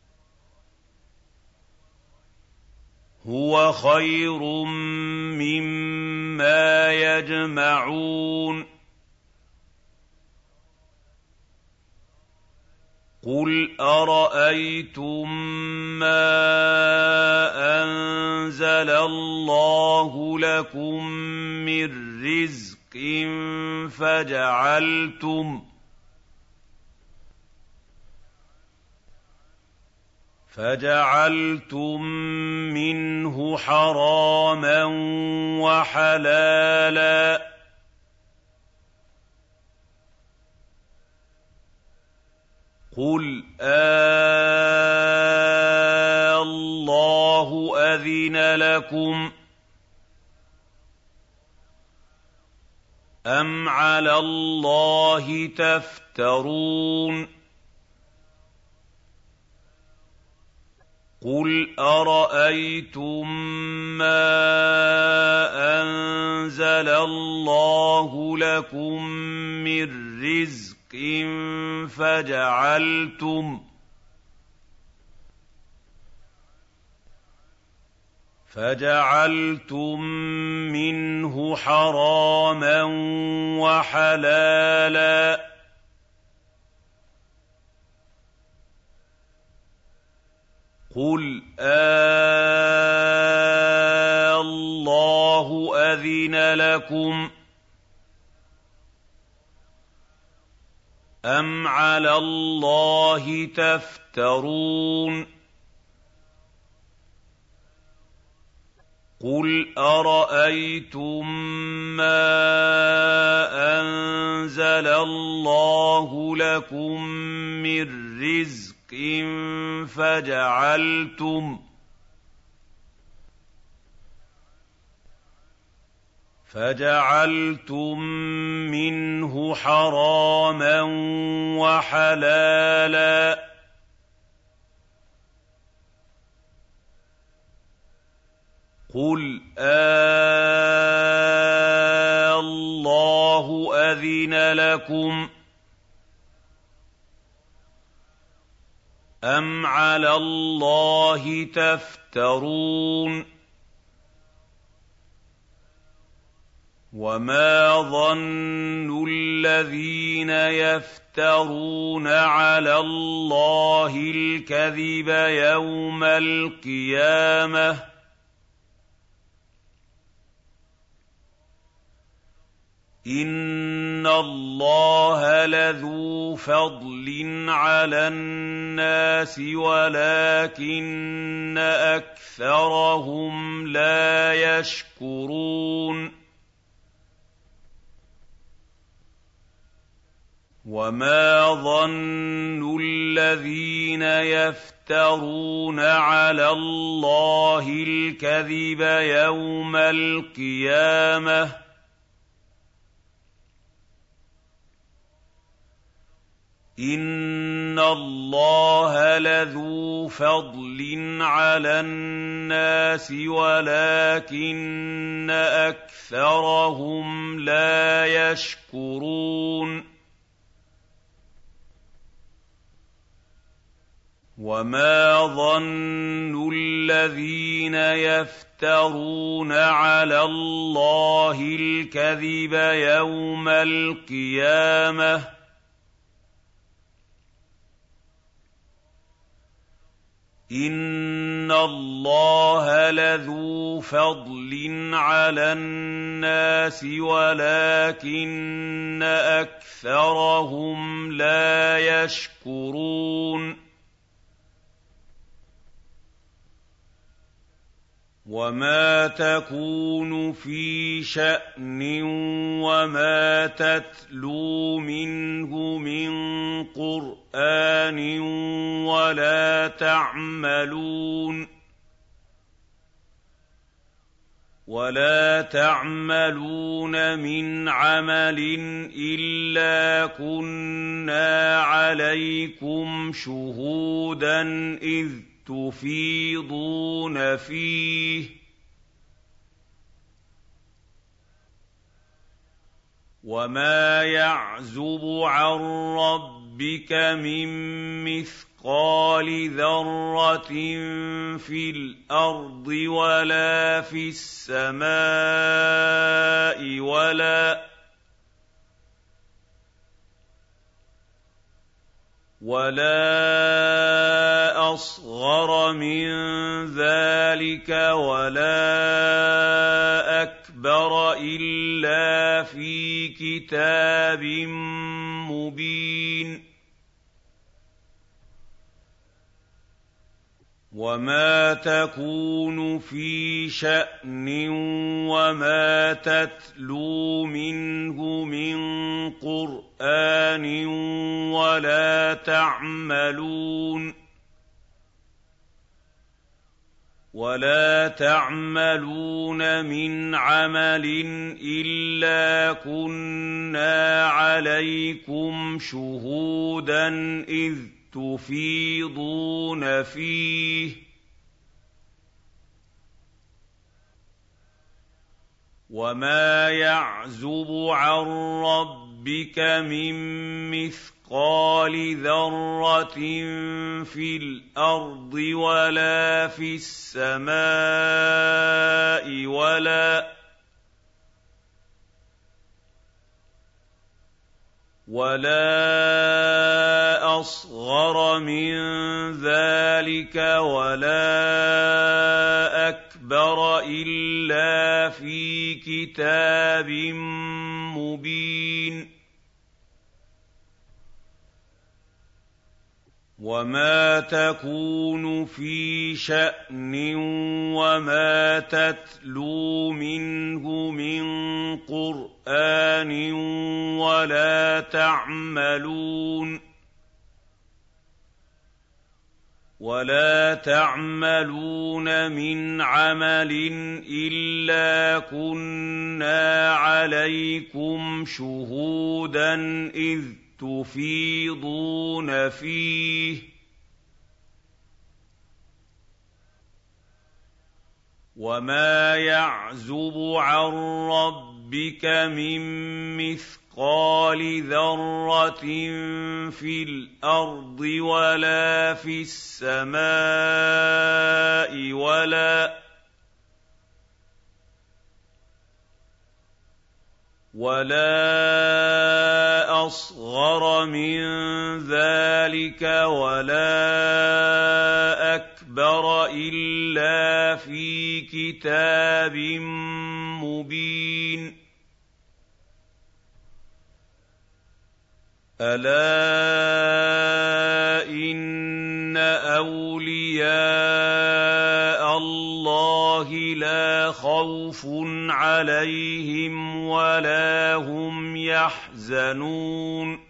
هُوَ خَيْرٌ مِّمَّا يَجْمَعُونَ قُلْ أَرَأَيْتُم مَّا أَنزَلَ اللَّهُ لَكُم مِّن رِّزْقٍ فَجَعَلْتُم فَجَعَلْتُم مِّنْهُ حَرَامًا وَحَلَالًا قُلْ آللَّهُ أَذِنَ لَكُمْ أَمْ عَلَى اللَّهِ تَفْتَرُونَ؟ تَفْتَرُونَ. قُلْ أَرَأَيْتُم مَّا أَنزَلَ اللَّهُ لَكُم مِّن رِّزْقٍ فَجَعَلْتُم فَجَعَلْتُم مِّنْهُ حَرَامًا وَحَلَالًا قُلْ آللَّهُ أَذِنَ لَكُمْ أَمْ عَلَى اللَّهِ تَفْتَرُونَ قُلْ أَرَأَيْتُم مَّا أَنزَلَ اللَّهُ لَكُم مِّن رِّزْقٍ فَجَعَلْتُم فَجَعَلْتُم مِّنْهُ حَرَامًا وَحَلَالًا ۖ قُلْ آللَّهُ أَذِنَ لَكُمْ أَمْ عَلَى اللَّهِ تَفْتَرُونَ وَمَا ظَنُّ الَّذِينَ يَفْتَرُونَ عَلَى اللَّهِ الْكَذِبَ يَوْمَ الْقِيَامَةِ ۗ إِنَّ اللَّهَ لَذُو فَضْلٍ عَلَى النَّاسِ وَلَٰكِنَّ أَكْثَرَهُمْ لَا يَشْكُرُونَ وَمَا ظَنُّ الَّذِينَ يَفْتَرُونَ عَلَى اللَّهِ الْكَذِبَ يَوْمَ الْقِيَامَةِ ۗ إِنَّ اللَّهَ لَذُو فَضْلٍ عَلَى النَّاسِ وَلَٰكِنَّ أَكْثَرَهُمْ لَا يَشْكُرُونَ وَمَا ظَنُّ الَّذِينَ يَفْتَرُونَ عَلَى اللَّهِ الْكَذِبَ يَوْمَ الْقِيَامَةِ ۗ إِنَّ اللَّهَ لَذُو فَضْلٍ عَلَى النَّاسِ وَلَٰكِنَّ أَكْثَرَهُمْ لَا يَشْكُرُونَ وَمَا تَكُونُ فِي شَأْنٍ وَمَا تَتْلُو مِنْهُ مِن قُرْآنٍ وَلَا تَعْمَلُونَ وَلَا تَعْمَلُونَ مِنْ عَمَلٍ إِلَّا كُنَّا عَلَيْكُمْ شُهُودًا إِذْ تُفِيضُونَ فِيهِ ۚ وَمَا يَعْزُبُ عَن رَّبِّكَ مِن مِّثْقَالِ ذَرَّةٍ فِي الْأَرْضِ وَلَا فِي السَّمَاءِ وَلَا وَلَا أَصْغَرَ مِن ذَٰلِكَ وَلَا أَكْبَرَ إِلَّا فِي كِتَابٍ مُّبِينٍ وَمَا تَكُونُ فِي شَأْنٍ وَمَا تَتْلُو مِنْهُ مِن قُرْآنٍ وَلَا تَعْمَلُونَ وَلَا تَعْمَلُونَ مِنْ عَمَلٍ إِلَّا كُنَّا عَلَيْكُمْ شُهُودًا إِذْ تُفِيضُونَ فِيهِ ۚ وَمَا يَعْزُبُ عَن رَّبِّكَ مِن مِّثْقَالِ ذَرَّةٍ فِي الْأَرْضِ وَلَا فِي السَّمَاءِ وَلَا وَلَا أَصْغَرَ مِن ذَٰلِكَ وَلَا أَكْبَرَ إِلَّا فِي كِتَابٍ مُّبِينٍ وما تكون في شأن وما تتلو منه من قرآن ولا تعملون ولا تعملون من عمل إلا كنا عليكم شهودا إذ تفيضون فيه وما يعزب عن ربك من مثقال ذرة في الأرض ولا في السماء ولا ولا أصغر من ذلك ولا أكبر إلا في كتاب مبين ألا إن أولياء الله لا خوف عليهم ولا هم يحزنون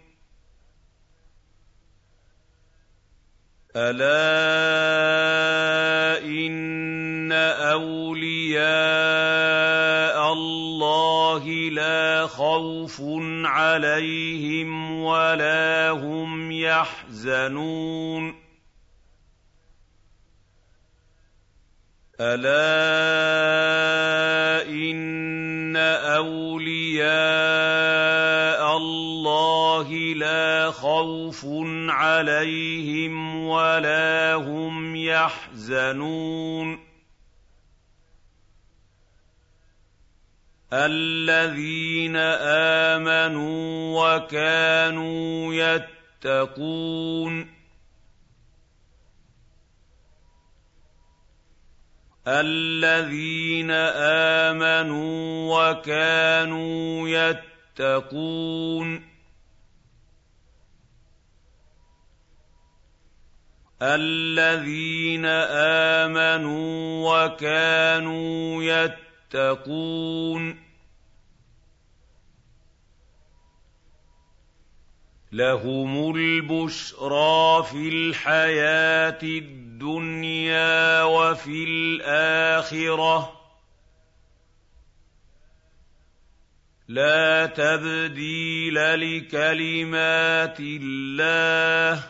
ألا إن أولياء الله لا خوف عليهم ولا هم يحزنون ألا إن أولياء الله لا خوف عليهم ولا هم يحزنون الذين آمنوا وكانوا يتقون الذين آمنوا وكانوا يتقون الذين آمنوا وكانوا يتقون لهم البشرى في الحياة الدنيا وفي الآخرة لا تبديل لكلمات الله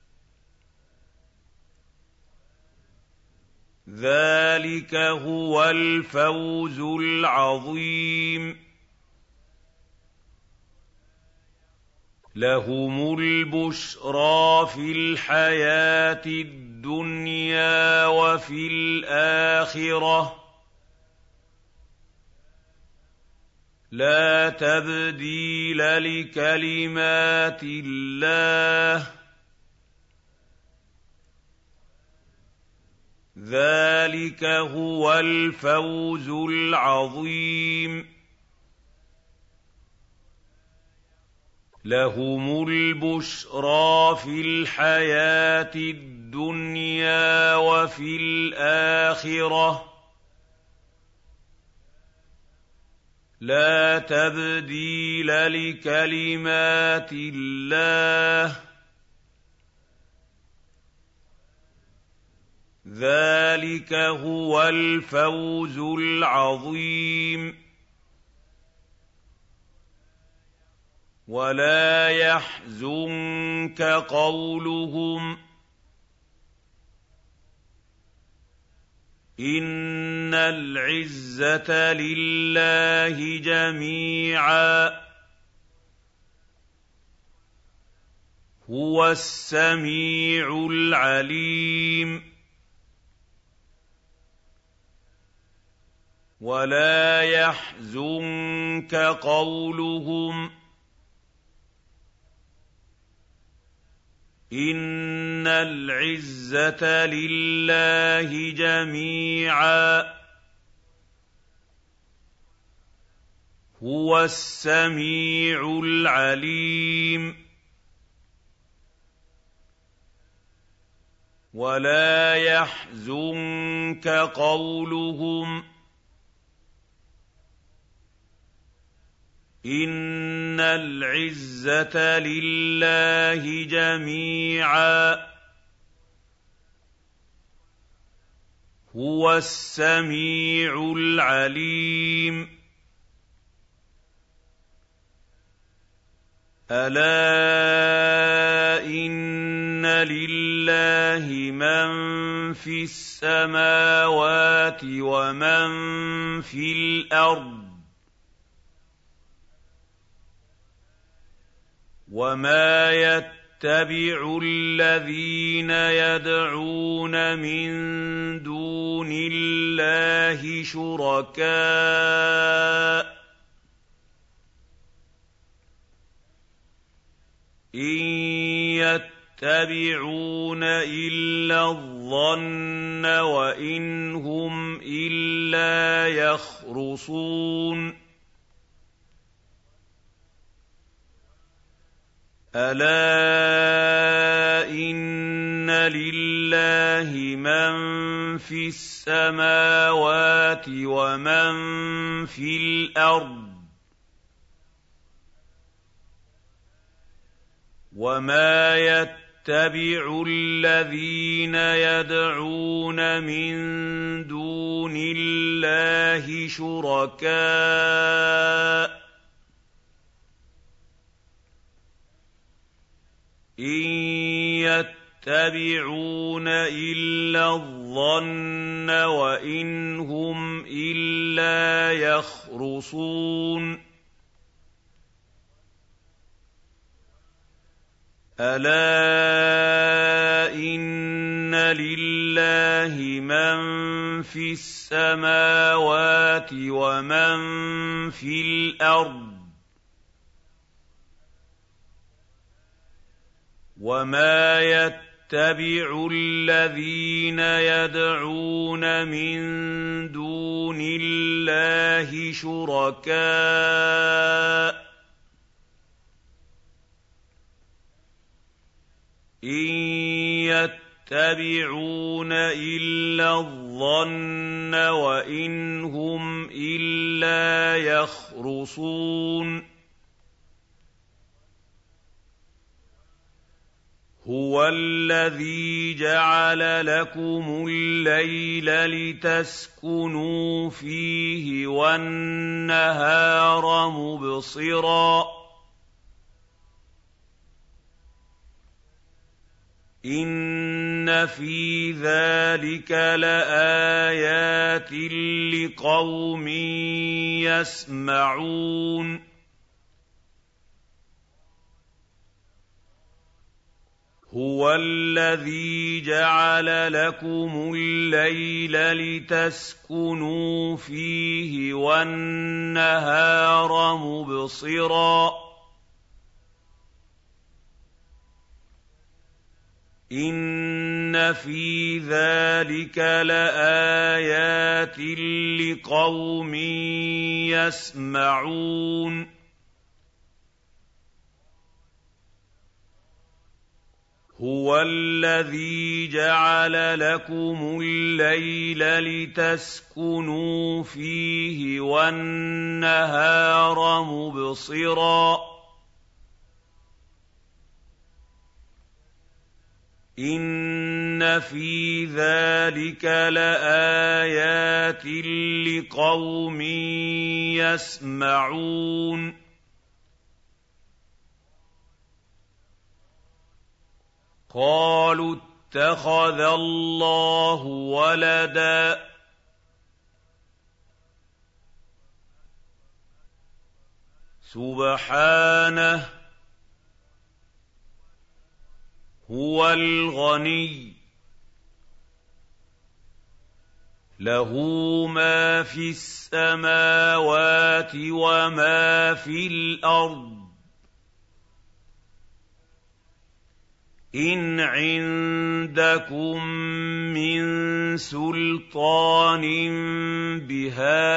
ذلك هو الفوز العظيم لهم البشرى في الحياة الدنيا وفي الآخرة لا تبديل لكلمات الله ذلك هو الفوز العظيم لهم البشرى في الحياة الدنيا وفي الآخرة لا تبديل لكلمات الله ذلك هو الفوز العظيم ولا يحزنك قولهم إن العزة لله جميعا هو السميع العليم ولا يحزنك قولهم إن العزة لله جميعا هو السميع العليم ولا يحزنك قولهم إن العزة لله جميعا هو السميع العليم ألا إن لله من في السماوات ومن في الأرض وما يتبع الذين يدعون من دون الله شركاء إن يتبعون إلا الظن وإن هم إلا يخرصون ألا إن لله من في السماوات ومن في الأرض وما يتبع الذين يدعون من دون الله شركاء إن يتبعون إلا الظن وإن هم إلا يخرصون ألا إن لله من في السماوات ومن في الأرض وما يتبع الذين يدعون من دون الله شركاء إن يتبعون إلا الظن وإن هم إلا يخرصون هو الذي جعل لكم الليل لتسكنوا فيه والنهار مبصرا إن في ذلك لآيات لقوم يسمعون هو الذي جعل لكم الليل لتسكنوا فيه والنهار مبصرا إن في ذلك لآيات لقوم يسمعون هو الذي جعل لكم الليل لتسكنوا فيه والنهار مبصرا إن في ذلك لآيات لقوم يسمعون قالوا اتخذ الله ولدا سبحانه هو الغني له ما في السماوات وما في الأرض إن عندكم من سلطان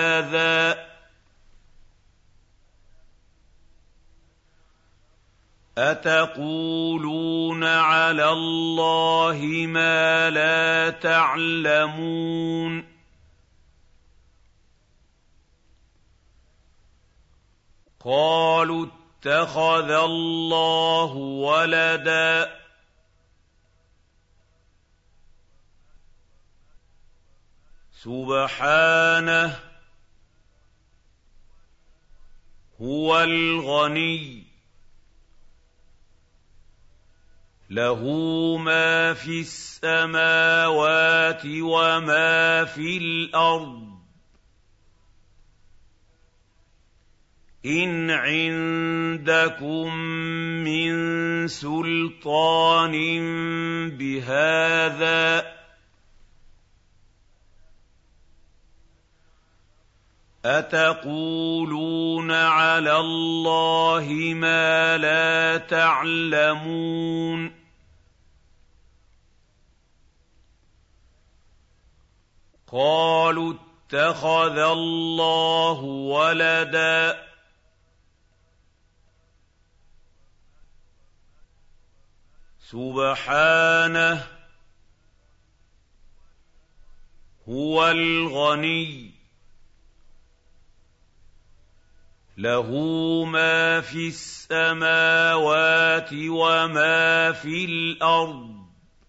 بهذا أَتَقُولُونَ عَلَى اللَّهِ مَا لَا تَعْلَمُونَ قَالُوا اتَّخَذَ اللَّهُ وَلَدًا سُبْحَانَهُ هُوَ الْغَنِيُّ لَهُ مَا فِي السَّمَاوَاتِ وَمَا فِي الْأَرْضِ إِنْ عِندَكُم مِّن سُلْطَانٍ بِهَٰذَا أَتَقُولُونَ عَلَى اللَّهِ مَا لَا تَعْلَمُونَ قَالُوا اتَّخَذَ اللَّهُ وَلَدًا سُبْحَانَهُ هُوَ الْغَنِيُّ لَهُ مَا فِي السَّمَاوَاتِ وَمَا فِي الْأَرْضِ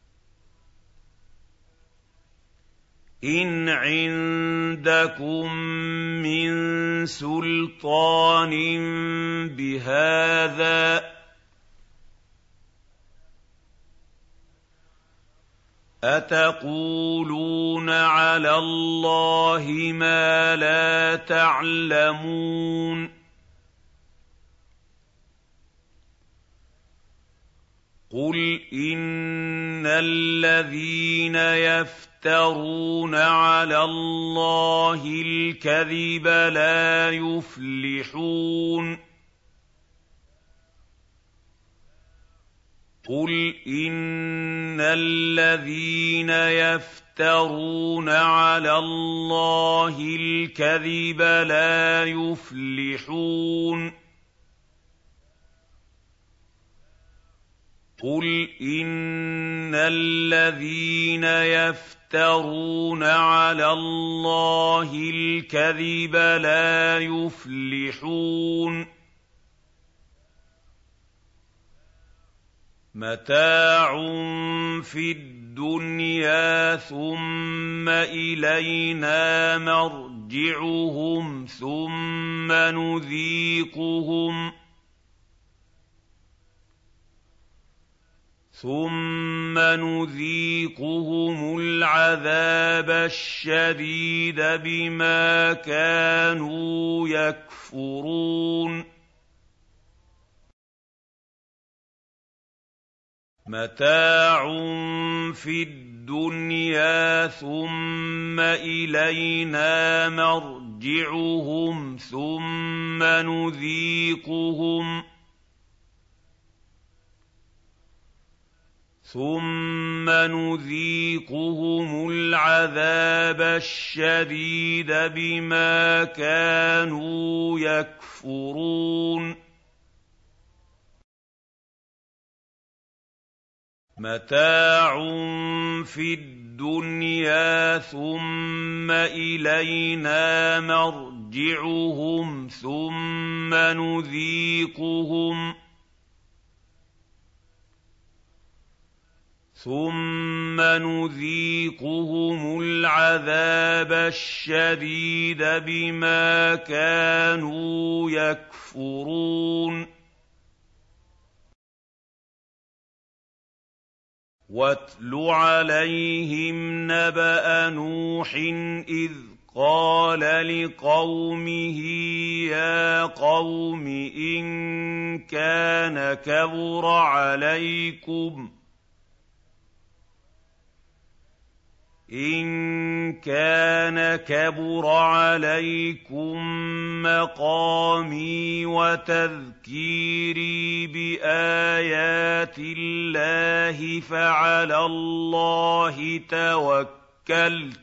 إِنْ عِندَكُم مِّن سُلْطَانٍ بِهَٰذَا أَتَقُولُونَ عَلَى اللَّهِ مَا لَا تَعْلَمُونَ قُلْ إِنَّ الَّذِينَ يَفْتَرُونَ عَلَى اللَّهِ الْكَذِبَ لَا يُفْلِحُونَ قُلْ إِنَّ الَّذِينَ يَفْتَرُونَ عَلَى اللَّهِ الْكَذِبَ لَا يُفْلِحُونَ قُلْ إِنَّ الَّذِينَ يَفْتَرُونَ عَلَى اللَّهِ الْكَذِبَ لَا يُفْلِحُونَ مَتَاعٌ فِي الدُّنْيَا ثُمَّ إِلَيْنَا مَرْجِعُهُمْ ثُمَّ نُذِيقُهُمْ ثُمَّ نُذِيقُهُمُ الْعَذَابَ الشَّدِيدَ بِمَا كَانُوا يَكْفُرُونَ مَتَاعٌ فِي الدُّنْيَا ثُمَّ إِلَيْنَا مَرْجِعُهُمْ ثُمَّ نُذِيقُهُمْ ثُمَّ نُذِيقُهُمُ الْعَذَابَ الشَّدِيدَ بِمَا كَانُوا يَكْفُرُونَ مَتَاعٌ فِي الدُّنْيَا ثُمَّ إِلَيْنَا مَرْجِعُهُمْ ثُمَّ نُذِيقُهُمْ ثُمَّ نُذِيقُهُمُ الْعَذَابَ الشَّدِيدَ بِمَا كَانُوا يَكْفُرُونَ وَاتْلُ عَلَيْهِمْ نَبَأَ نُوحٍ إِذْ قَالَ لِقَوْمِهِ يَا قَوْمِ إِن كَانَ كَبُرَ عَلَيْكُمْ إِن كَانَ كَبُرَ عَلَيْكُم مَّقَامِي وَتَذْكِيرِي بِآيَاتِ اللَّهِ فَعَلَى اللَّهِ تَوَكَّلْتُ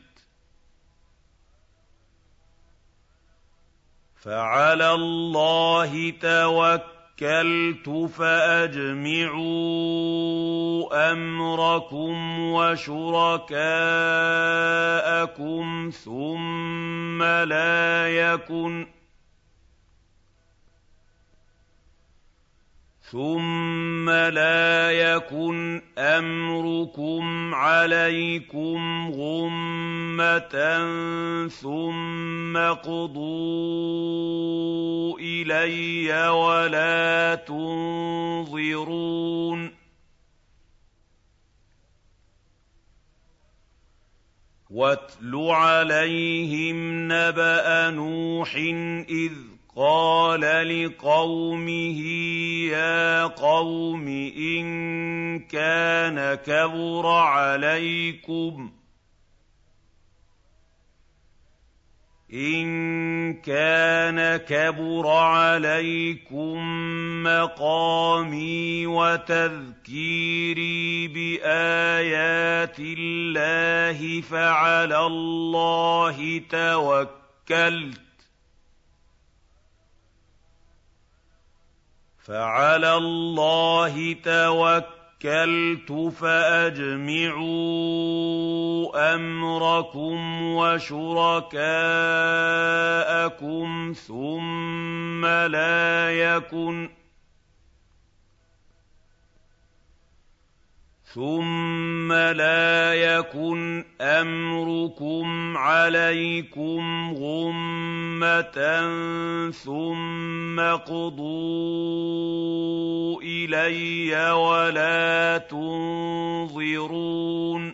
فَعَلَى اللَّهِ توكلت توكلت فأجمعوا أمركم وشركاءكم ثم لا يكن ثم لا يكن أمركم عليكم غمة ثم اقضوا إلي ولا تنظرون واتل عليهم نبأ نوح إذ قال لقومه يا قوم إن كان كبر عليكم إن كان كبر عليكم مقامي وتذكيري بآيات الله فعلى الله توكلت فعلى الله توكلت فأجمعوا أمركم وشركاءكم ثم لا يكن ثم لا يكن أمركم عليكم غمة ثم اقضوا إلي ولا تنظرون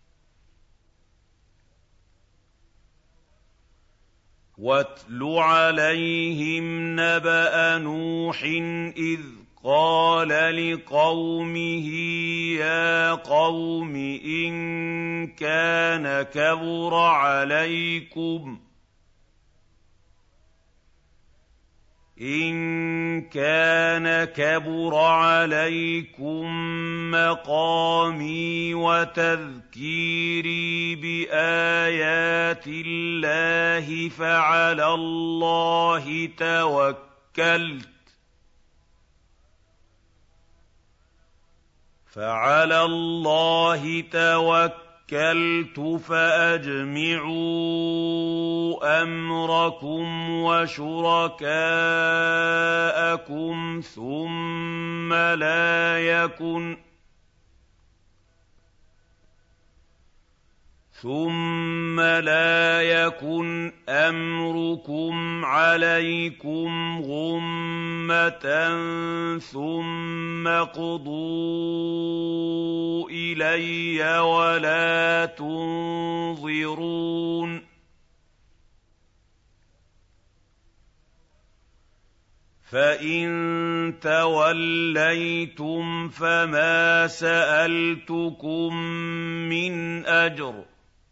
واتل عليهم نبأ نوح إذ قال لقومه يا قوم إن كان كبر عليكم إن كان كبر عليكم مقامي وتذكيري بآيات الله فعلى الله توكلت فعلى الله توكلت فأجمعوا أمركم وشركاءكم ثم لا يكن ثم لا يكن أمركم عليكم غمة ثم اقضوا إلي ولا تنظرون فإن توليتم فما سألتكم من أجر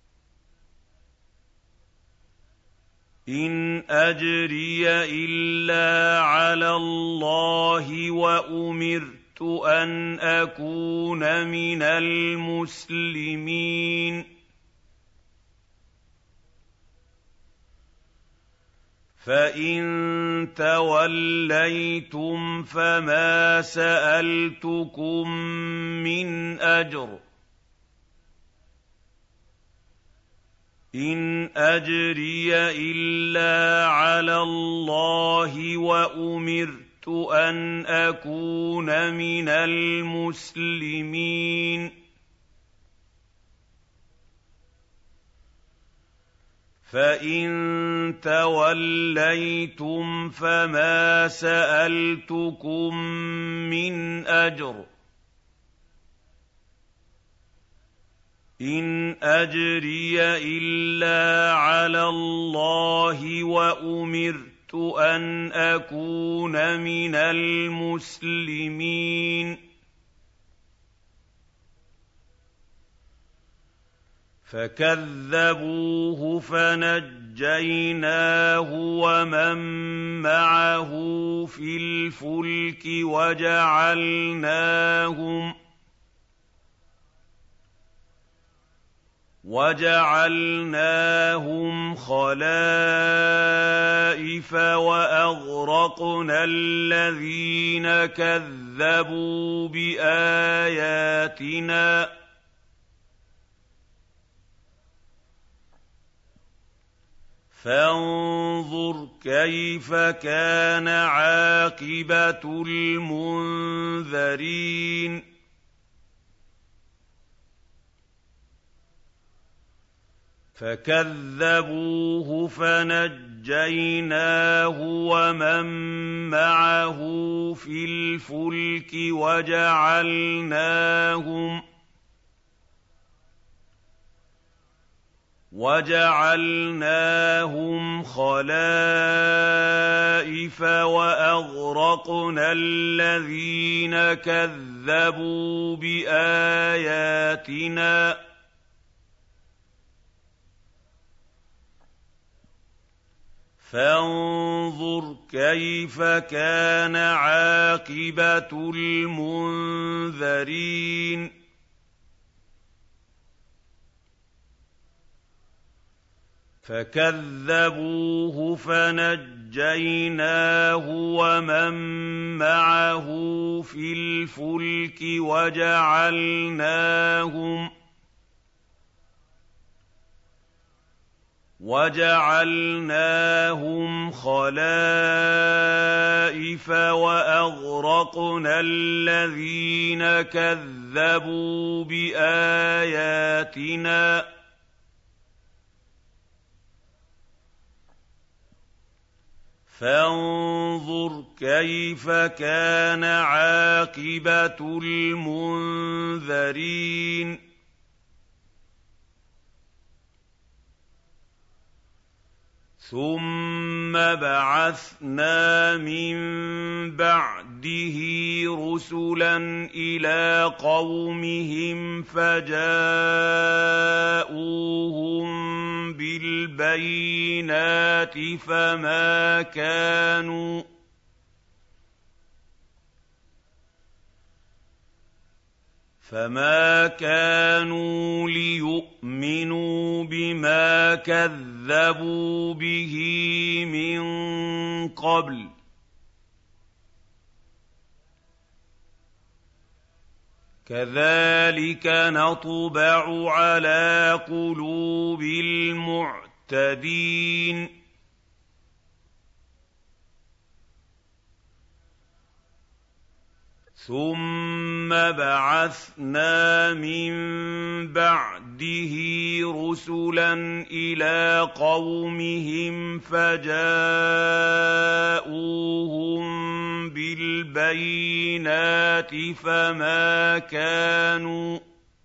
إن أجري إلا على الله وأمرت أن أكون من المسلمين فإن توليتم فما سألتكم من أجر إن أجري إلا على الله وأمرت أن أكون من المسلمين فإن توليتم فما سألتكم من أجر إن أجري إلا على الله وأمرت أن أكون من المسلمين فكذبوه فنجيناه ومن معه في الفلك وجعلناهم وَجَعَلْنَاهُمْ خَلَائِفَ وَأَغْرَقْنَا الَّذِينَ كَذَّبُوا بِآيَاتِنَا ۖ فَانظُرْ كَيْفَ كَانَ عَاقِبَةُ الْمُنذَرِينَ فَكَذَّبُوهُ فَنَجَّيْنَاهُ وَمَن مَّعَهُ فِي الْفُلْكِ وَجَعَلْنَاهُمْ وَجَعَلْنَاهُمْ خَلَائِفَ وَأَغْرَقْنَا الَّذِينَ كَذَّبُوا بِآيَاتِنَا ۖ فَانظُرْ كَيْفَ كَانَ عَاقِبَةُ الْمُنذَرِينَ فَكَذَّبُوهُ فَنَجَّيْنَاهُ وَمَن مَّعَهُ فِي الْفُلْكِ وَجَعَلْنَاهُمْ وَجَعَلْنَاهُمْ خَلَائِفَ وَأَغْرَقْنَا الَّذِينَ كَذَّبُوا بِآيَاتِنَا ۖ فَانظُرْ كَيْفَ كَانَ عَاقِبَةُ الْمُنذَرِينَ ثُمَّ بَعَثْنَا مِن بَعْدِهِ رُسُلًا إِلَىٰ قَوْمِهِمْ فَجَاءُوهُم بِالْبَيِّنَاتِ فَمَا كَانُوا فَمَا كَانُوا لِيُؤْمِنُوا بِمَا كَذَّبُوا بِهِ مِن قَبْلُ ۚ كَذَٰلِكَ نَطْبَعُ عَلَىٰ قُلُوبِ الْمُعْتَدِينَ ثُمَّ بَعَثْنَا مِن بَعْدِهِ رُسُلًا إِلَىٰ قَوْمِهِمْ فَجَاءُوهُم بِالْبَيِّنَاتِ فَمَا كَانُوا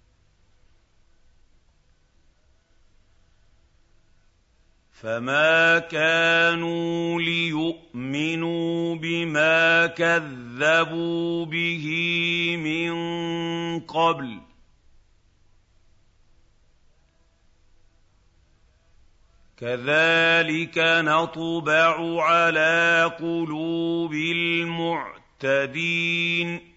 فَمَا كَانُوا لِيُؤْمِنُوا بِمَا كَذَّبُوا بِهِ مِن قَبْلُ ۚ كَذَٰلِكَ نَطْبَعُ عَلَىٰ قُلُوبِ الْمُعْتَدِينَ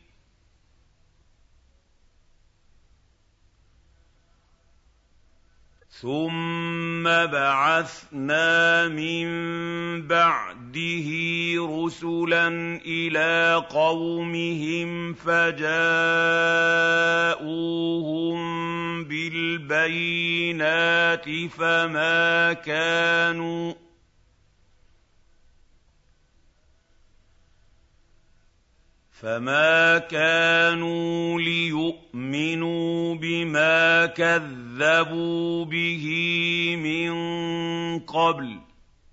ثُمَّ بَعَثْنَا مِن بَعْدِهِ رُسُلًا إِلَىٰ قَوْمِهِمْ فَجَاءُوهُم بِالْبَيِّنَاتِ فَمَا كَانُوا فَمَا كَانُوا لِيُؤْمِنُوا بِمَا كَذَّبُوا بِهِ مِن قَبْلُ ۚ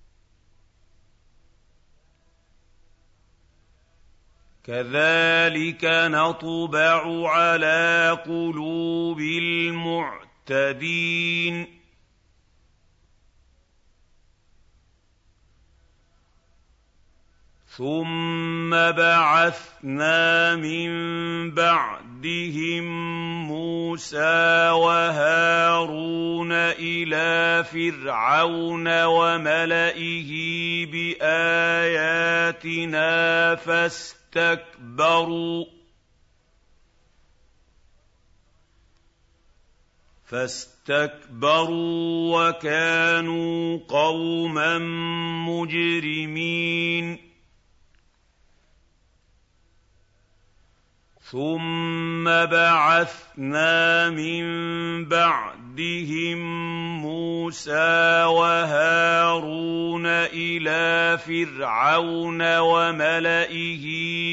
كَذَٰلِكَ نَطْبَعُ عَلَىٰ قُلُوبِ الْمُعْتَدِينَ ثُمَّ بَعَثْنَا مِن بَعْدِهِم مُّوسَىٰ وَهَارُونَ إِلَىٰ فِرْعَوْنَ وَمَلَئِهِ بِآيَاتِنَا فَاسْتَكْبَرُوا فاستكبروا وكانوا قوما مجرمين ثم بعثنا من بعدهم موسى وهارون إلى فرعون وملئه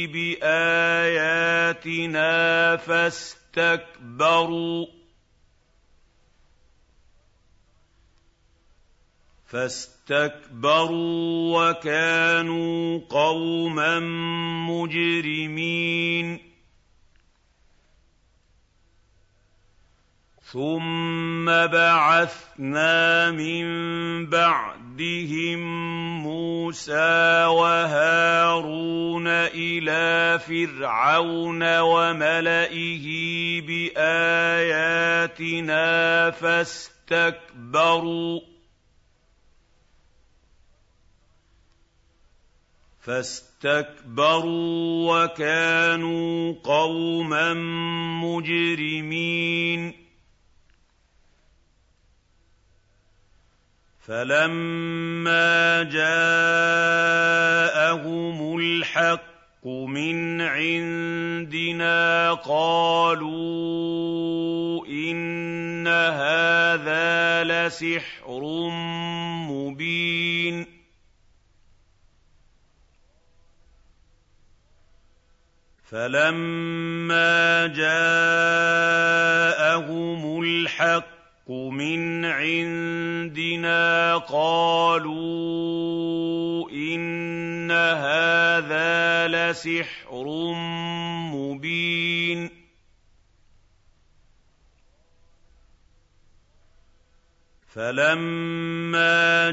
بآياتنا فاستكبروا فاستكبروا وكانوا قوما مجرمين ثم بعثنا من بعدهم موسى وهارون إلى فرعون وملئه بآياتنا فاستكبروا فاستكبروا وكانوا قوما مجرمين فلما جاءهم الحق من عندنا قالوا إن هذا لسحر مبين فلما جاءهم الحق من عندنا قالوا إن هذا لسحر مبين فلما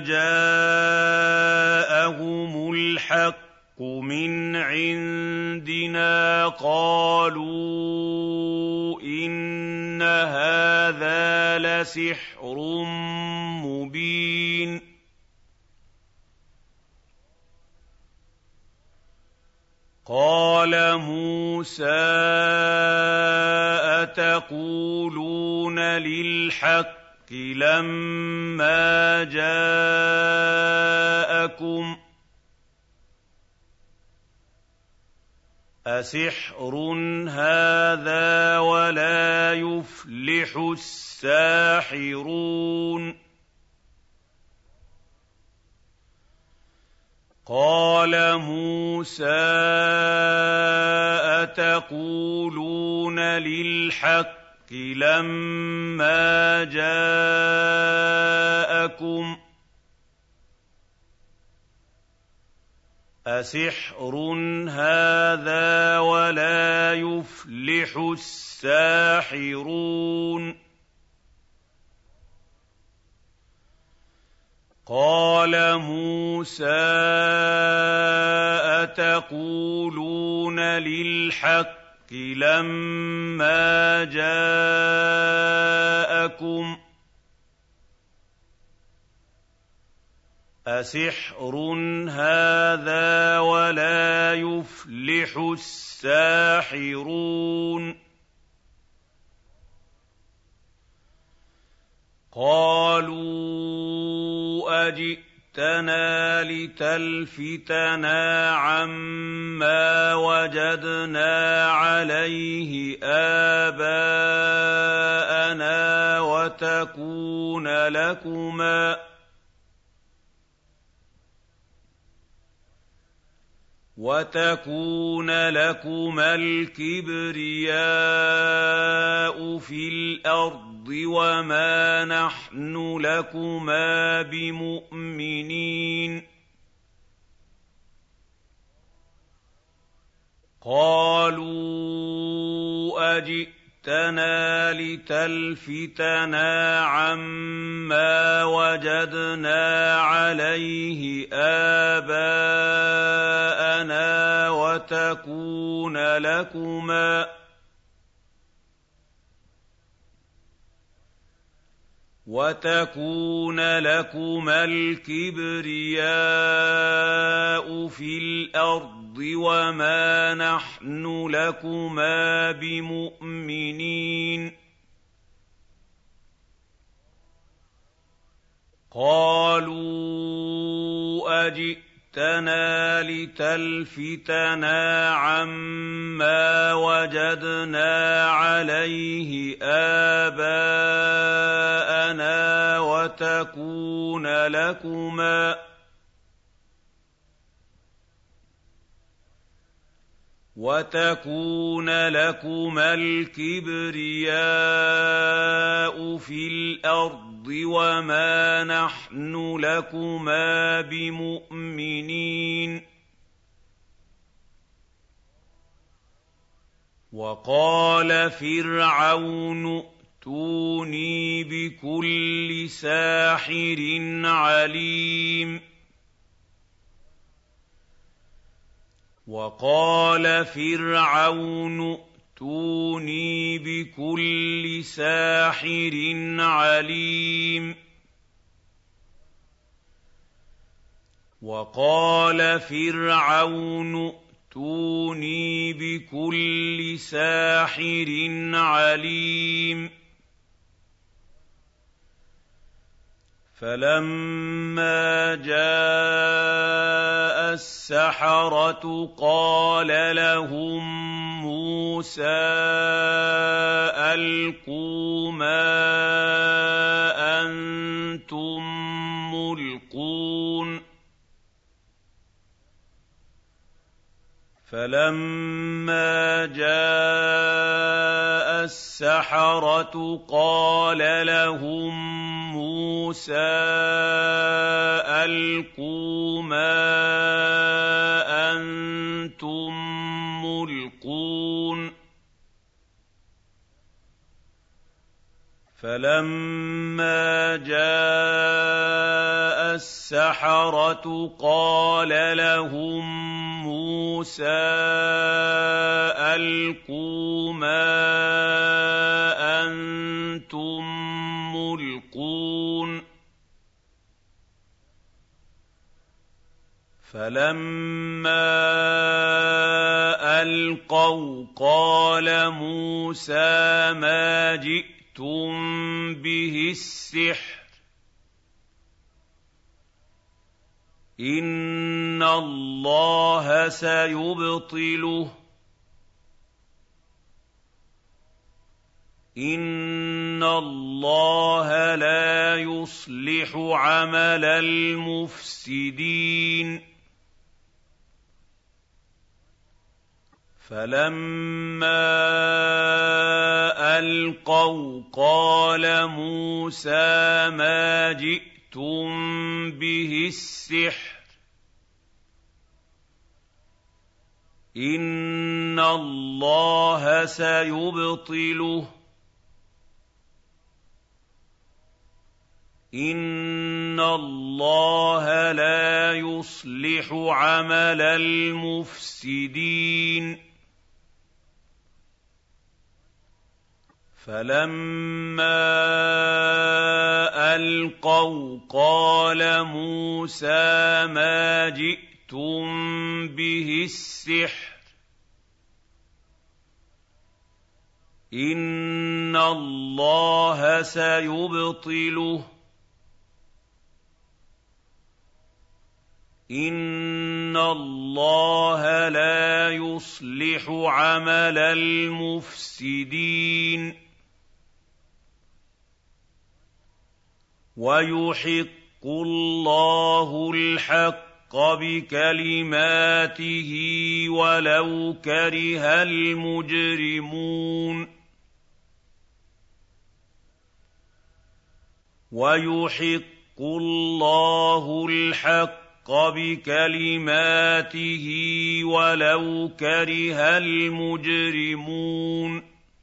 جاءهم الحق من عندنا قالوا إن هذا لسحر مبين قال موسى أتقولون للحق لما جاءكم أسحر هذا ولا يفلح الساحرون قال موسى أتقولون للحق لما جاءكم أسحر هذا ولا يفلح الساحرون قال موسى أتقولون للحق لما جاءكم أسحر هذا ولا يفلح الساحرون قالوا أجئتنا لتلفتنا عما وجدنا عليه آباءنا وتكون لكما وتكون لكما الكبرياء في الأرض وما نحن لكما بمؤمنين قالوا أجئتنا لتلفتنا عما وجدنا عليه آباءنا وتكون لكما وتكون لكما الكبرياء في الأرض وما نحن لكما بمؤمنين قَالُوا أَجِئْتَنَا لِتَلْفِتَنَا عَمَّا وَجَدْنَا عَلَيْهِ آبَاءَنَا وَتَكُونَ لَكُمَا وَتَكُونَ لَكُمَا الْكِبْرِيَاءُ فِي الْأَرْضِ وَمَا نَحْنُ لَكُمَا بِمُؤْمِنِينَ وَقَالَ فِرْعَوْنُ ائْتُونِي بِكُلِّ سَاحِرٍ عَلِيمٍ وَقَالَ فِرْعَوْنُ ائْتُونِي بِكُلِّ سَاحِرٍ عَلِيمٍ وَقَالَ فِرْعَوْنُ ائْتُونِي بِكُلِّ سَاحِرٍ عَلِيمٍ فَلَمَّا جَاءَ السَّحَرَةُ قَالَ لَهُم مُّوسَىٰ أَلْقُوا مَا أَنتُم مُّلْقُونَ فَلَمَّا جَاءَ السَّحَرَةُ قَالَ لَهُم مُّوسَىٰ أَلْقُوا مَا أَنتُم مُّلْقُونَ فَلَمَّا جَاءَ السَّحَرَةُ قَالَ لَهُم مُّوسَىٰ أَلْقُوا مَا أَنتُم مُّلْقُونَ فَلَمَّا أَلْقَوْا قَالَ مُوسَىٰ مَا جِئْتُم بِهِ السِّحْرُ إِنَّ اللَّهَ سَيُبْطِلُهُ إِنَّ اللَّهَ لَا يُصْلِحُ عَمَلَ الْمُفْسِدِينَ فَلَمَّا أَلْقَوْا قَالَ مُوسَىٰ مَا جِئْتُم بِهِ السِّحْرُ إِنَّ اللَّهَ سَيُبْطِلُهُ إِنَّ اللَّهَ لَا يُصْلِحُ عَمَلَ الْمُفْسِدِينَ فَلَمَّا أَلْقَوْا قَالَ مُوسَىٰ مَا جِئْتُم بِهِ السِّحْرُ إِنَّ اللَّهَ سَيُبْطِلُهُ إِنَّ اللَّهَ لَا يُصْلِحُ عَمَلَ الْمُفْسِدِينَ وَيُحِقُّ اللَّهُ الْحَقَّ بِكَلِمَاتِهِ وَلَوْ كَرِهَ الْمُجْرِمُونَ وَيُحِقُّ اللَّهُ الْحَقَّ بِكَلِمَاتِهِ وَلَوْ كَرِهَ الْمُجْرِمُونَ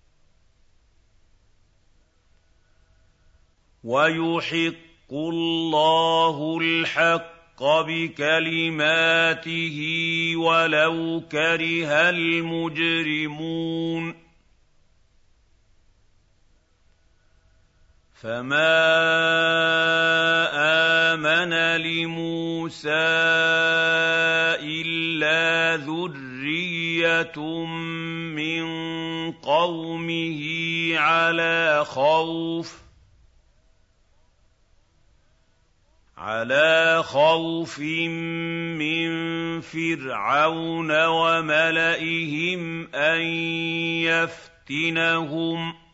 وَيُحِقُّ اللَّهُ الْحَقَّ بِكَلِمَاتِهِ وَلَوْ كَرِهَ الْمُجْرِمُونَ فَمَا آمَنَ لِمُوسَىٰ إِلَّا ذُرِّيَّةٌ مِّن قَوْمِهِ عَلَىٰ خَوْفٍ عَلَىٰ خَوْفٍ مِّن فِرْعَوْنَ وَمَلَئِهِمْ أَن يَفْتِنَهُمْ ۚ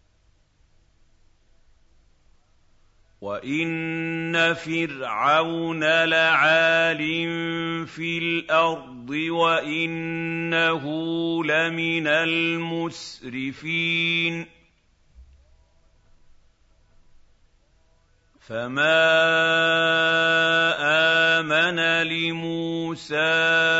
وَإِنَّ فِرْعَوْنَ لَعَالٍ فِي الْأَرْضِ وَإِنَّهُ لَمِنَ الْمُسْرِفِينَ فَمَا آمَنَ لِمُوسَىٰ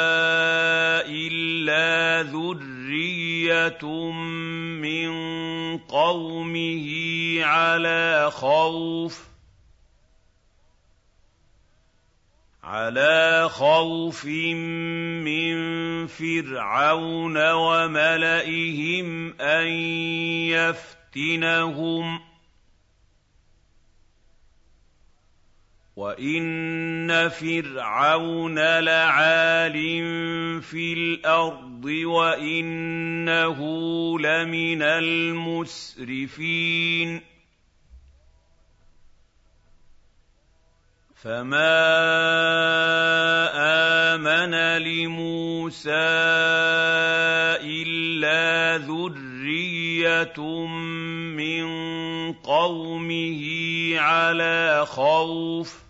إِلَّا ذُرِّيَّةٌ مِّن قَوْمِهِ عَلَىٰ خَوْفٍ عَلَىٰ خَوْفٍ مِّن فِرْعَوْنَ وَمَلَئِهِمْ أَن يَفْتِنَهُمْ ۚ وَإِنَّ فِرْعَوْنَ لَعَالٍ فِي الْأَرْضِ وَإِنَّهُ لَمِنَ الْمُسْرِفِينَ فَمَا آمَنَ لِمُوسَىٰ إِلَّا ذُرِّيَّةٌ مِّن قَوْمِهِ عَلَىٰ خَوْفٍ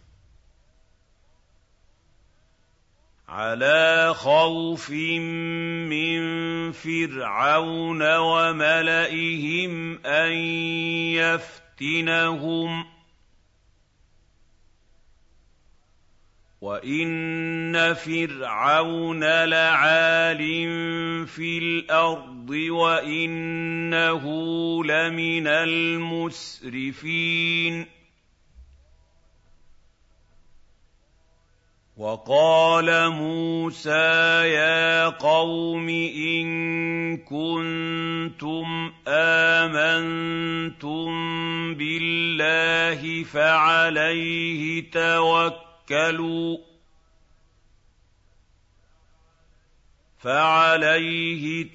عَلَىٰ خَوْفٍ مِّن فِرْعَوْنَ وَمَلَئِهِمْ أَن يَفْتِنَهُمْ ۚ وَإِنَّ فِرْعَوْنَ لَعَالٍ فِي الْأَرْضِ وَإِنَّهُ لَمِنَ الْمُسْرِفِينَ وَقَالَ مُوسَىٰ يَا قَوْمِ إِن كُنتُمْ آمَنتُم بِاللَّهِ فَعَلَيْهِ توكلوا فَعَلَيْهِ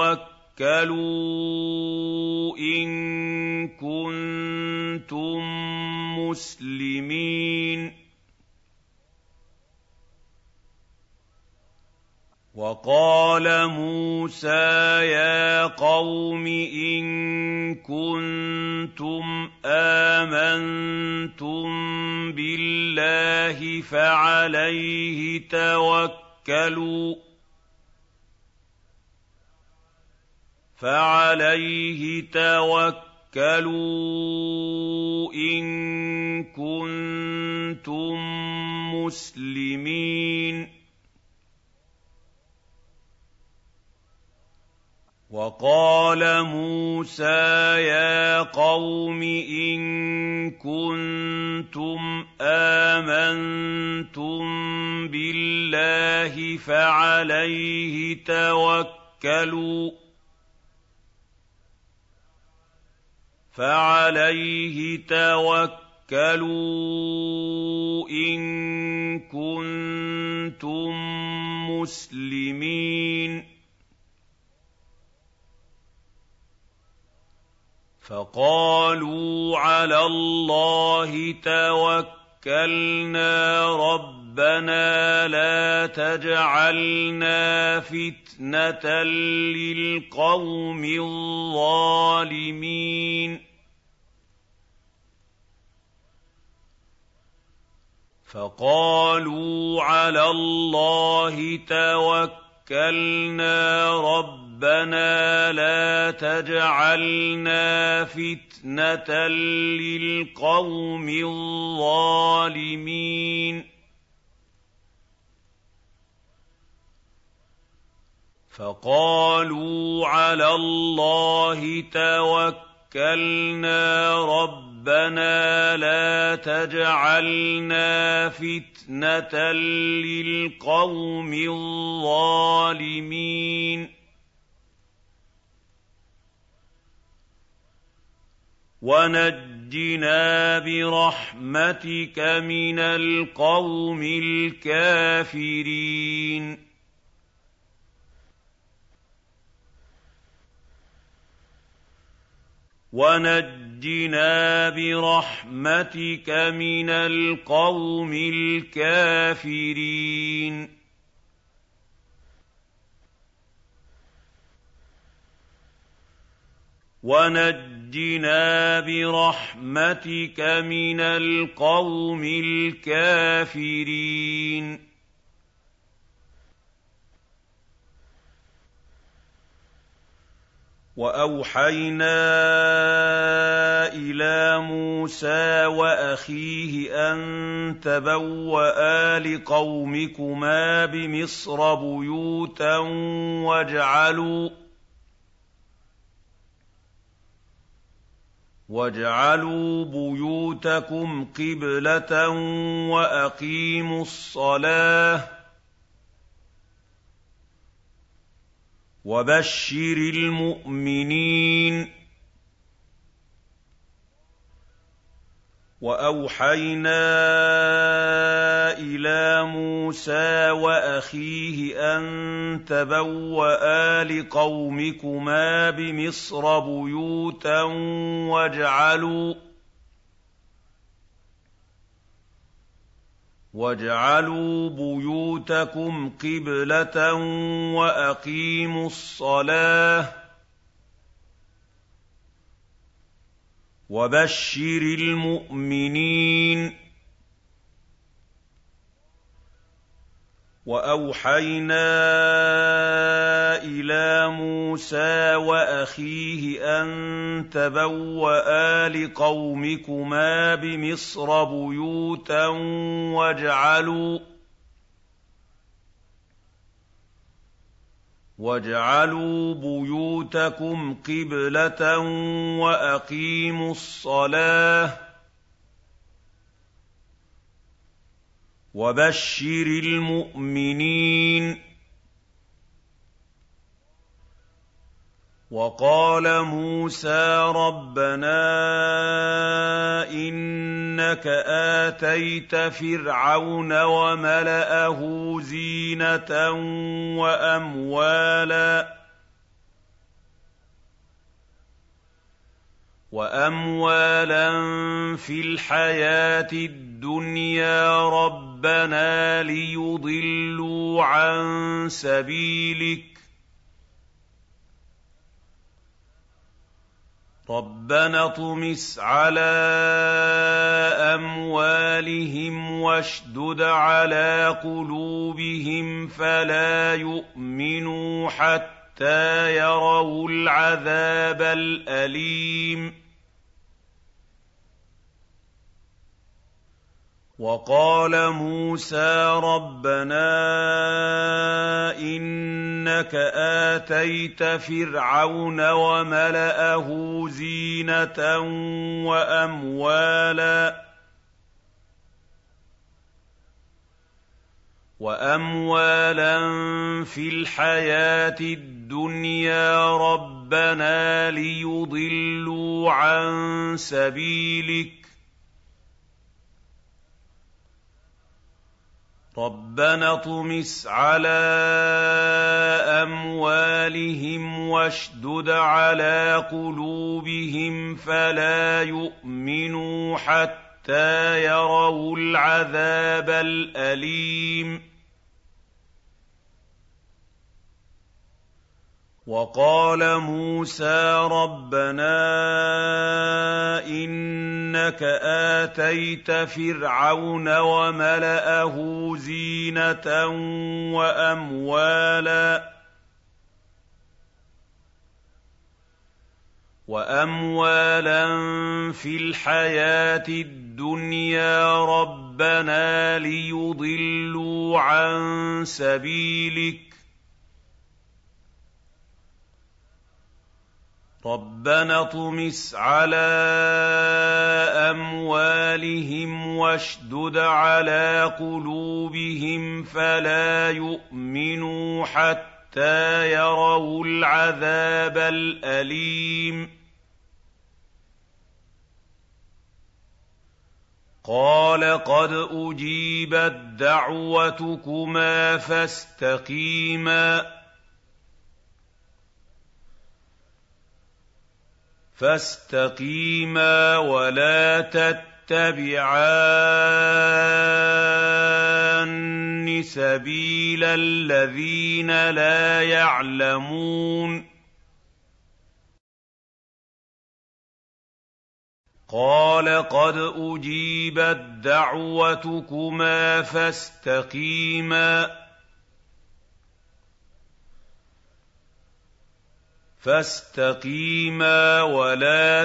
تَوَكَّلُوا إِن كُنتُم مُّسْلِمِينَ وَقَالَ مُوسَىٰ يَا قَوْمِ إِن كُنتُمْ آمَنتُم بِاللَّهِ فَعَلَيْهِ تَوَكَّلُوا فَعَلَيْهِ تَوَكَّلُوا إِن كُنتُم مُّسْلِمِينَ وَقَالَ مُوسَىٰ يَا قَوْمِ إِن كُنتُمْ آمَنتُم بِاللَّهِ فَعَلَيْهِ تَوَكَّلُوا فَعَلَيْهِ تَوَكَّلُوا إِن كُنتُم مُّسْلِمِينَ فَقَالُوا عَلَى اللَّهِ تَوَكَّلْنَا رَبَّنَا لَا تَجْعَلْنَا فِتْنَةً لِّلْقَوْمِ الظَّالِمِينَ فَقَالُوا عَلَى اللَّهِ تَوَكَّلْنَا رَبَّنَا رَبَّنَا لَا تَجْعَلْنَا فِتْنَةً لِّلْقَوْمِ الظَّالِمِينَ فَقَالُوا عَلَى اللَّهِ تَوَكَّلْنَا رَبَّنَا لَا تَجْعَلْنَا فِتْنَةً لِّلْقَوْمِ الظَّالِمِينَ وَنَجِّنَا بِرَحْمَتِكَ مِنَ الْقَوْمِ الْكَافِرِينَ ونجنا وَنَجِّنَا بِرَحْمَتِكَ مِنَ الْقَوْمِ الْكَافِرِينَ وَنَجِّنَا بِرَحْمَتِكَ مِنَ الْقَوْمِ الْكَافِرِينَ وَأَوْحَيْنَا إِلَىٰ مُوسَىٰ وَأَخِيهِ أَن تَبَوَّآ لِقَوْمِكُمَا بِمِصْرَ بُيُوتًا وَاجْعَلُوا وَاجْعَلُوا بُيُوتَكُمْ قِبْلَةً وَأَقِيمُوا الصَّلَاةَ وَبَشِّرِ الْمُؤْمِنِينَ وَأَوْحَيْنَا إِلَىٰ مُوسَىٰ وَأَخِيهِ أَن تَبَوَّآ لِقَوْمِكُمَا بِمِصْرَ بُيُوتًا وَاجْعَلُوا وَاجْعَلُوا بُيُوتَكُمْ قِبْلَةً وَأَقِيمُوا الصَّلَاةَ وَبَشِّرِ الْمُؤْمِنِينَ وَأَوْحَيْنَا إِلَىٰ مُوسَىٰ وَأَخِيهِ أَن تَبَوَّآ لِقَوْمِكُمَا بِمِصْرَ بُيُوتًا وَاجْعَلُوا وَاجْعَلُوا بُيُوتَكُمْ قِبْلَةً وَأَقِيمُوا الصَّلَاةَ وَبَشِّرِ الْمُؤْمِنِينَ وَقَالَ مُوسَىٰ رَبَّنَا إِنَّكَ آتَيْتَ فِرْعَوْنَ وَمَلَأَهُ زِينَةً وَأَمْوَالًا وَأَمْوَالًا فِي الْحَيَاةِ الدُّنْيَا رَبَّنَا لِيُضِلُّوا عَن سَبِيلِكَ رَبَّنَا اطْمِسْ عَلَىٰ أَمْوَالِهِمْ وَاشْدُدْ عَلَىٰ قُلُوبِهِمْ فَلَا يُؤْمِنُوا حَتَّىٰ يَرَوُا الْعَذَابَ الْأَلِيمَ وَقَالَ مُوسَىٰ رَبَّنَا إِنَّكَ آتَيْتَ فِرْعَوْنَ وَمَلَأَهُ زِينَةً وَأَمْوَالًا وَأَمْوَالًا فِي الْحَيَاةِ الدُّنْيَا رَبَّنَا لِيُضِلُّوا عَن سَبِيلِكَ رَبَّنَا اطْمِسْ عَلَىٰ أَمْوَالِهِمْ وَاشْدُدْ عَلَىٰ قُلُوبِهِمْ فَلَا يُؤْمِنُوا حَتَّىٰ يَرَوُا الْعَذَابَ الْأَلِيمَ وَقَالَ مُوسَىٰ رَبَّنَا إِنَّكَ آتَيْتَ فِرْعَوْنَ وَمَلَأَهُ زِينَةً وَأَمْوَالًا وَأَمْوَالًا فِي الْحَيَاةِ الدُّنْيَا رَبَّنَا لِيُضِلُّوا عَن سَبِيلِكَ رَبَّنَا اطْمِسْ عَلَىٰ أَمْوَالِهِمْ وَاشْدُدْ عَلَىٰ قُلُوبِهِمْ فَلَا يُؤْمِنُوا حَتَّىٰ يَرَوُا الْعَذَابَ الْأَلِيمَ قَالَ قَدْ أُجِيبَت دَّعْوَتُكُمَا فَاسْتَقِيمَا فاستقيما ولا تتبعان سبيل الذين لا يعلمون قال قد أجيبت دعوتكما فاستقيما فاستقيما ولا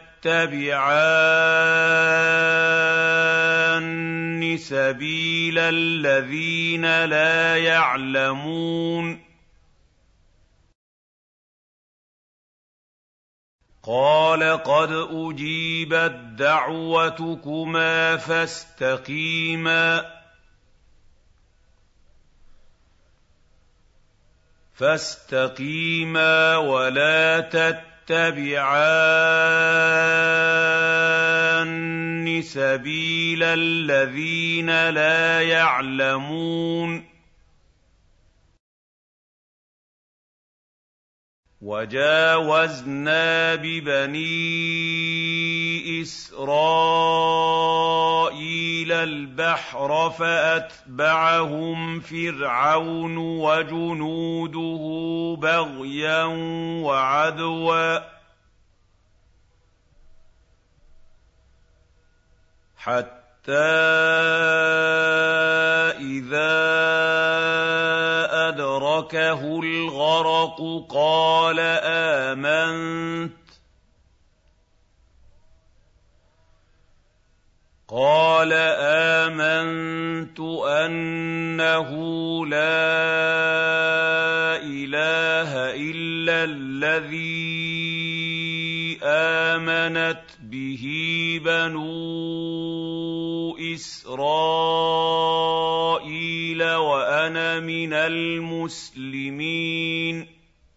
تتبعان سبيل الذين لا يعلمون قال قد أجيبت دعوتكما فاستقيما فاستقيما ولا تتبعان سبيل الذين لا يعلمون وجاوزنا ببني إسرائيل البحر فأتبعهم فرعون وجنوده بغيا وعدوا حتى إذا أدركه الغرق قال آمنت قال آمنت أنه لا إله إلا الذي آمنت به بنو إسرائيل وأنا من المسلمين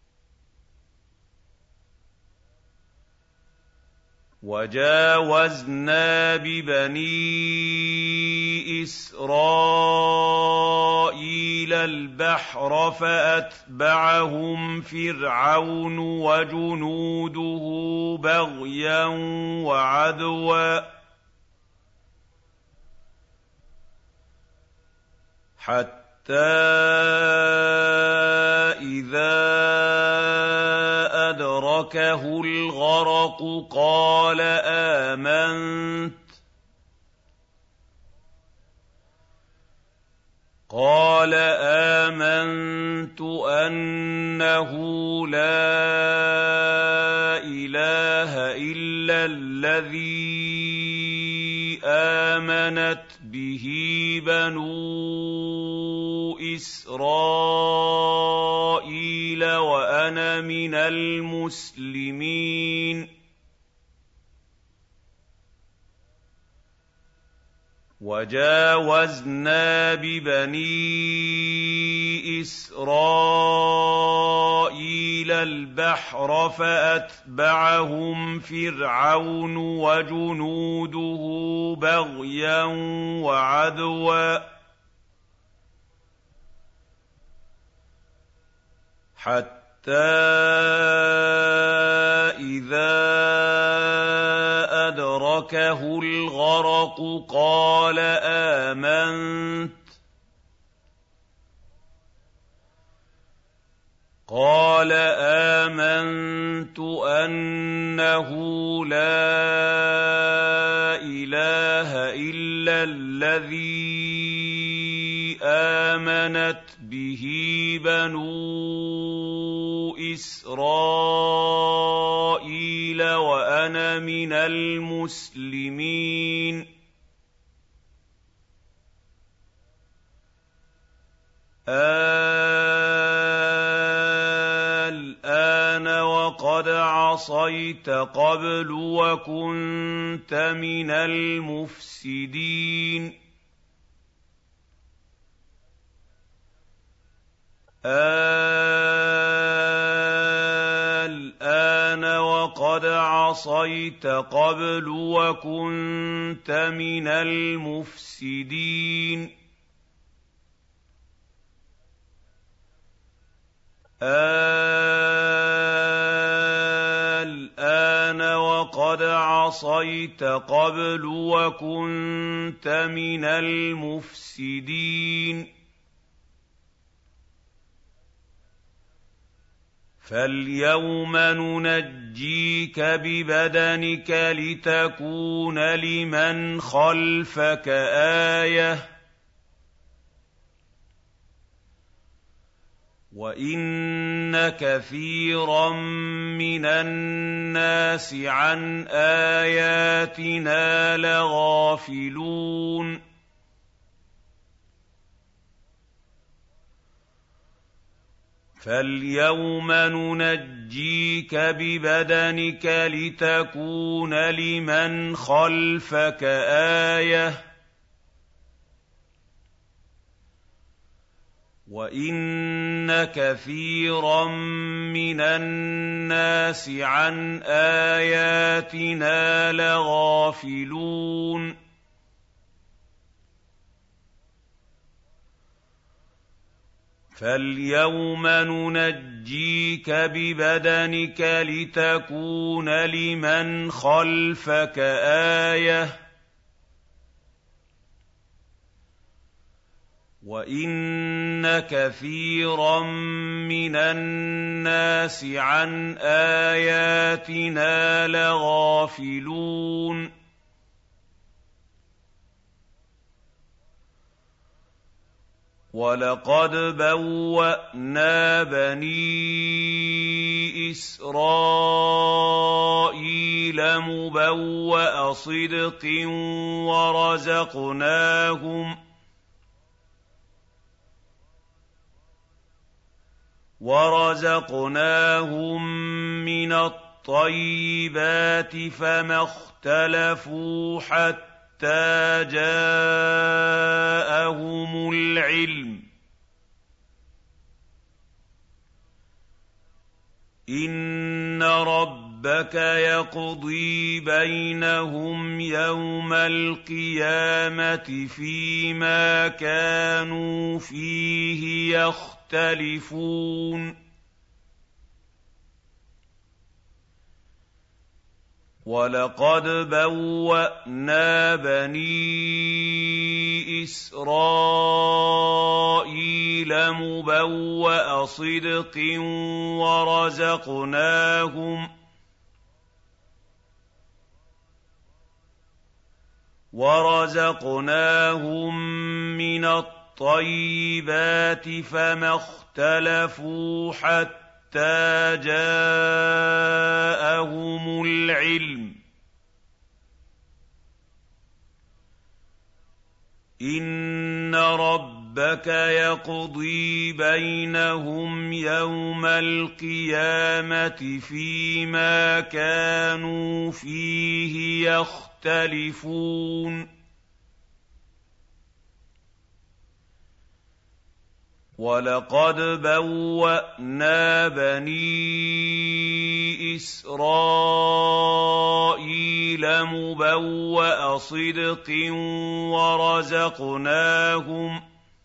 وجاوزنا ببني إسرائيل البحر فأتبعهم فرعون وجنوده بغيا وعدوا حتى إذا أدركه الغرق قال آمنت قال آمنت أنه لا إله إلا الذي آمنت به بنو إسرائيل وأنا من المسلمين وجاوزنا ببني إسرائيل البحر فأتبعهم فرعون وجنوده بغيا وعدوا حتى إذا أدركه الغرق قال آمنت قال آمنت أنه لا إله إلا الذي آمنت به بنو إسرائيل وأنا من المسلمين الآن وقد عصيت قبل وكنت من المفسدين الآن وقد عصيت قبل وكنت من المفسدين الآن عَصَيْتَ قَبْلُ وَكُنتَ مِنَ الْمُفْسِدِينَ فَالْيَوْمَ نُنَجِّيكَ بِبَدَنِكَ لِتَكُونَ لِمَنْ خَلْفَكَ آيَةً ۚ وَإِنَّ كَثِيرًا مِّنَ النَّاسِ عَنْ آيَاتِنَا لَغَافِلُونَ فَالْيَوْمَ نُنَجِّيكَ بِبَدَنِكَ لِتَكُونَ لِمَنْ خَلْفَكَ آيَةً ۚ وَإِنَّ كَثِيرًا مِّنَ النَّاسِ عَنْ آيَاتِنَا لَغَافِلُونَ فَالْيَوْمَ نُنَجِّيكَ بِبَدَنِكَ لِتَكُونَ لِمَنْ خَلْفَكَ آيَةً ۚ وَإِنَّ كَثِيرًا مِّنَ النَّاسِ عَنْ آيَاتِنَا لَغَافِلُونَ وَلَقَدْ بَوَّأْنَا بَنِي إِسْرَائِيلَ مُبَوَّأَ صِدْقٍ وَرَزَقْنَاهُمْ وَرَزَقْنَاهُم مِّنَ الطَّيِّبَاتِ فَمَا اخْتَلَفُوا حَتَّىٰ جَاءَهُمُ الْعِلْمُ ۚ إِنَّ رَبَّكَ يَقْضِي بَيْنَهُمْ يَوْمَ الْقِيَامَةِ فِيمَا كَانُوا فِيهِ يَخْتَلِفُونَ وَلَقَدْ بَوَّأْنَا بَنِي إِسْرَائِيلَ مُبَوَّأَ صِدْقٍ وَرَزَقْنَاهُم وَرَزَقْنَاهُم مِّنَ الطَّيِّبَاتِ فَمَا اخْتَلَفُوا حَتَّىٰ جَاءَهُمُ الْعِلْمُ ۚ إِنَّ رَبَّكَ يَقْضِي بَيْنَهُمْ يَوْمَ الْقِيَامَةِ فِيمَا كَانُوا فِيهِ يَخْتَلِفُونَ وَلَقَدْ بَوَّأْنَا بَنِي إِسْرَائِيلَ مُبَوَّأَ صِدْقٍ وَرَزَقْنَاهُم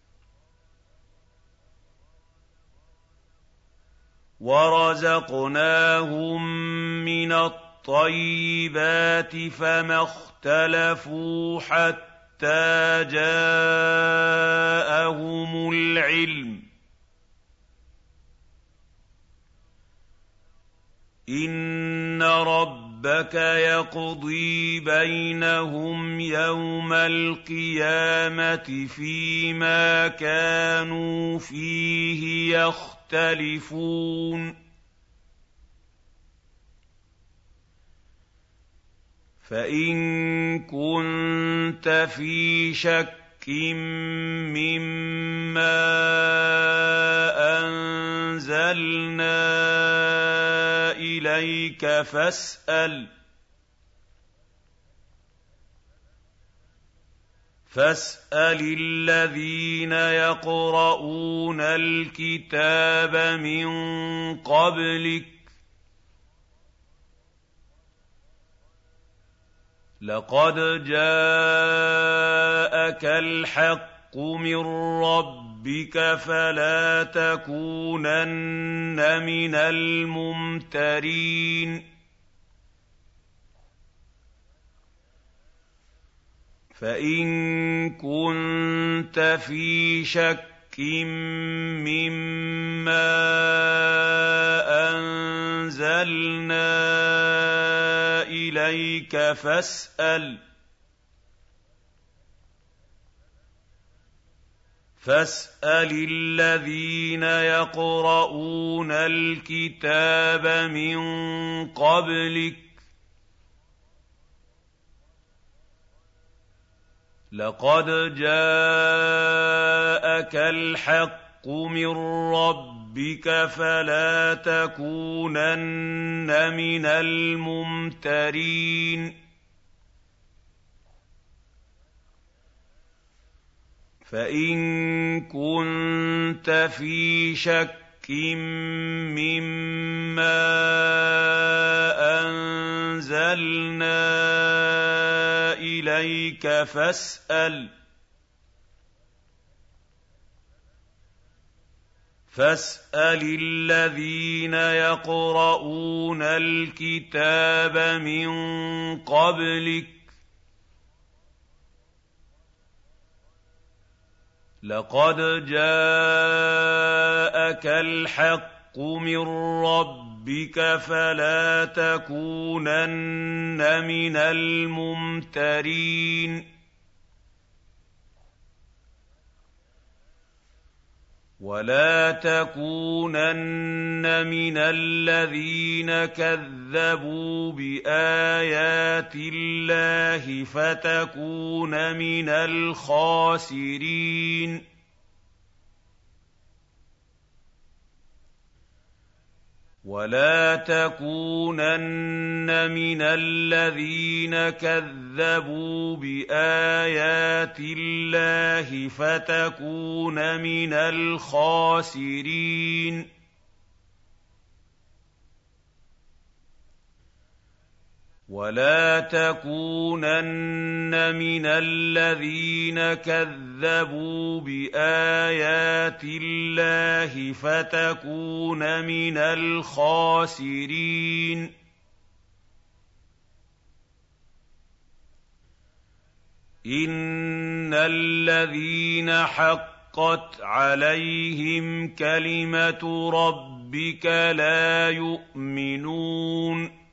وَرَزَقْنَاهُم مِّنَ الطَّيِّبَاتِ فَمَا اخْتَلَفُوا حَتَّىٰ جَاءَهُمُ الْعِلْمُ ۚ إِنَّ رَبَّكَ يَقْضِي بَيْنَهُمْ يَوْمَ الْقِيَامَةِ فِيمَا كَانُوا فِيهِ يَخْتَلِفُونَ فَإِن كُنتَ فِي شَكٍّ مِّمَّا أَنزَلْنَا إِلَيْكَ فَاسْأَلْ فَاسْأَلِ الَّذِينَ يَقْرَءُونَ الْكِتَابَ مِن قَبْلِكَ ۚ لَقَدْ جَاءَكَ الْحَقُّ مِن رَّبِّكَ فَلَا تَكُونَنَّ مِنَ الْمُمْتَرِينَ فإن كنت في شك مما أنزلنا إليك فاسأل فاسأل الذين يقرؤون الكتاب من قبلك لقد جاءك الحق من ربك فلا تكونن من الممترين فإن كنت في شك مما أنزلنا إليك فاسأل فاسأل الذين يقرؤون الكتاب من قبلك لقد جاءك الحق من ربك فلا تكونن من الممترين ولا تكونن من الذين كذبوا بآيات الله فتكون من الخاسرين ولا تكونن من الذين كذبوا بآيات الله فتكون من الخاسرين ولا تكونن من الذين كذبوا بآيات الله فتكون من الخاسرين إن الذين حقت عليهم كلمة ربك لا يؤمنون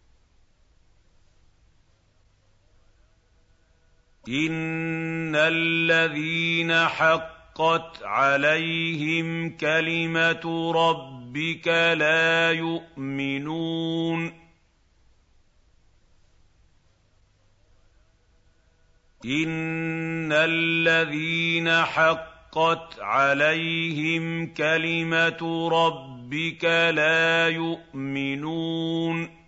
إن الذين حقت عليهم كلمة ربك لا يؤمنون إن الذين حقت عليهم كلمة ربك لا يؤمنون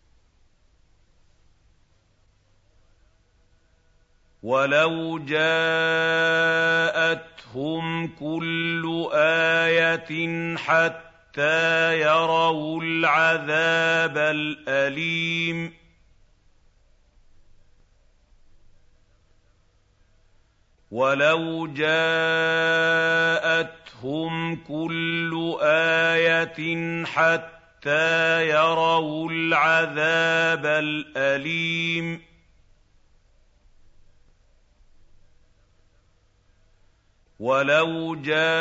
ولو جاءتهم كل آية حتى يروا العذاب الأليم ولو جاءتهم كل آية حتى يروا العذاب الأليم ولو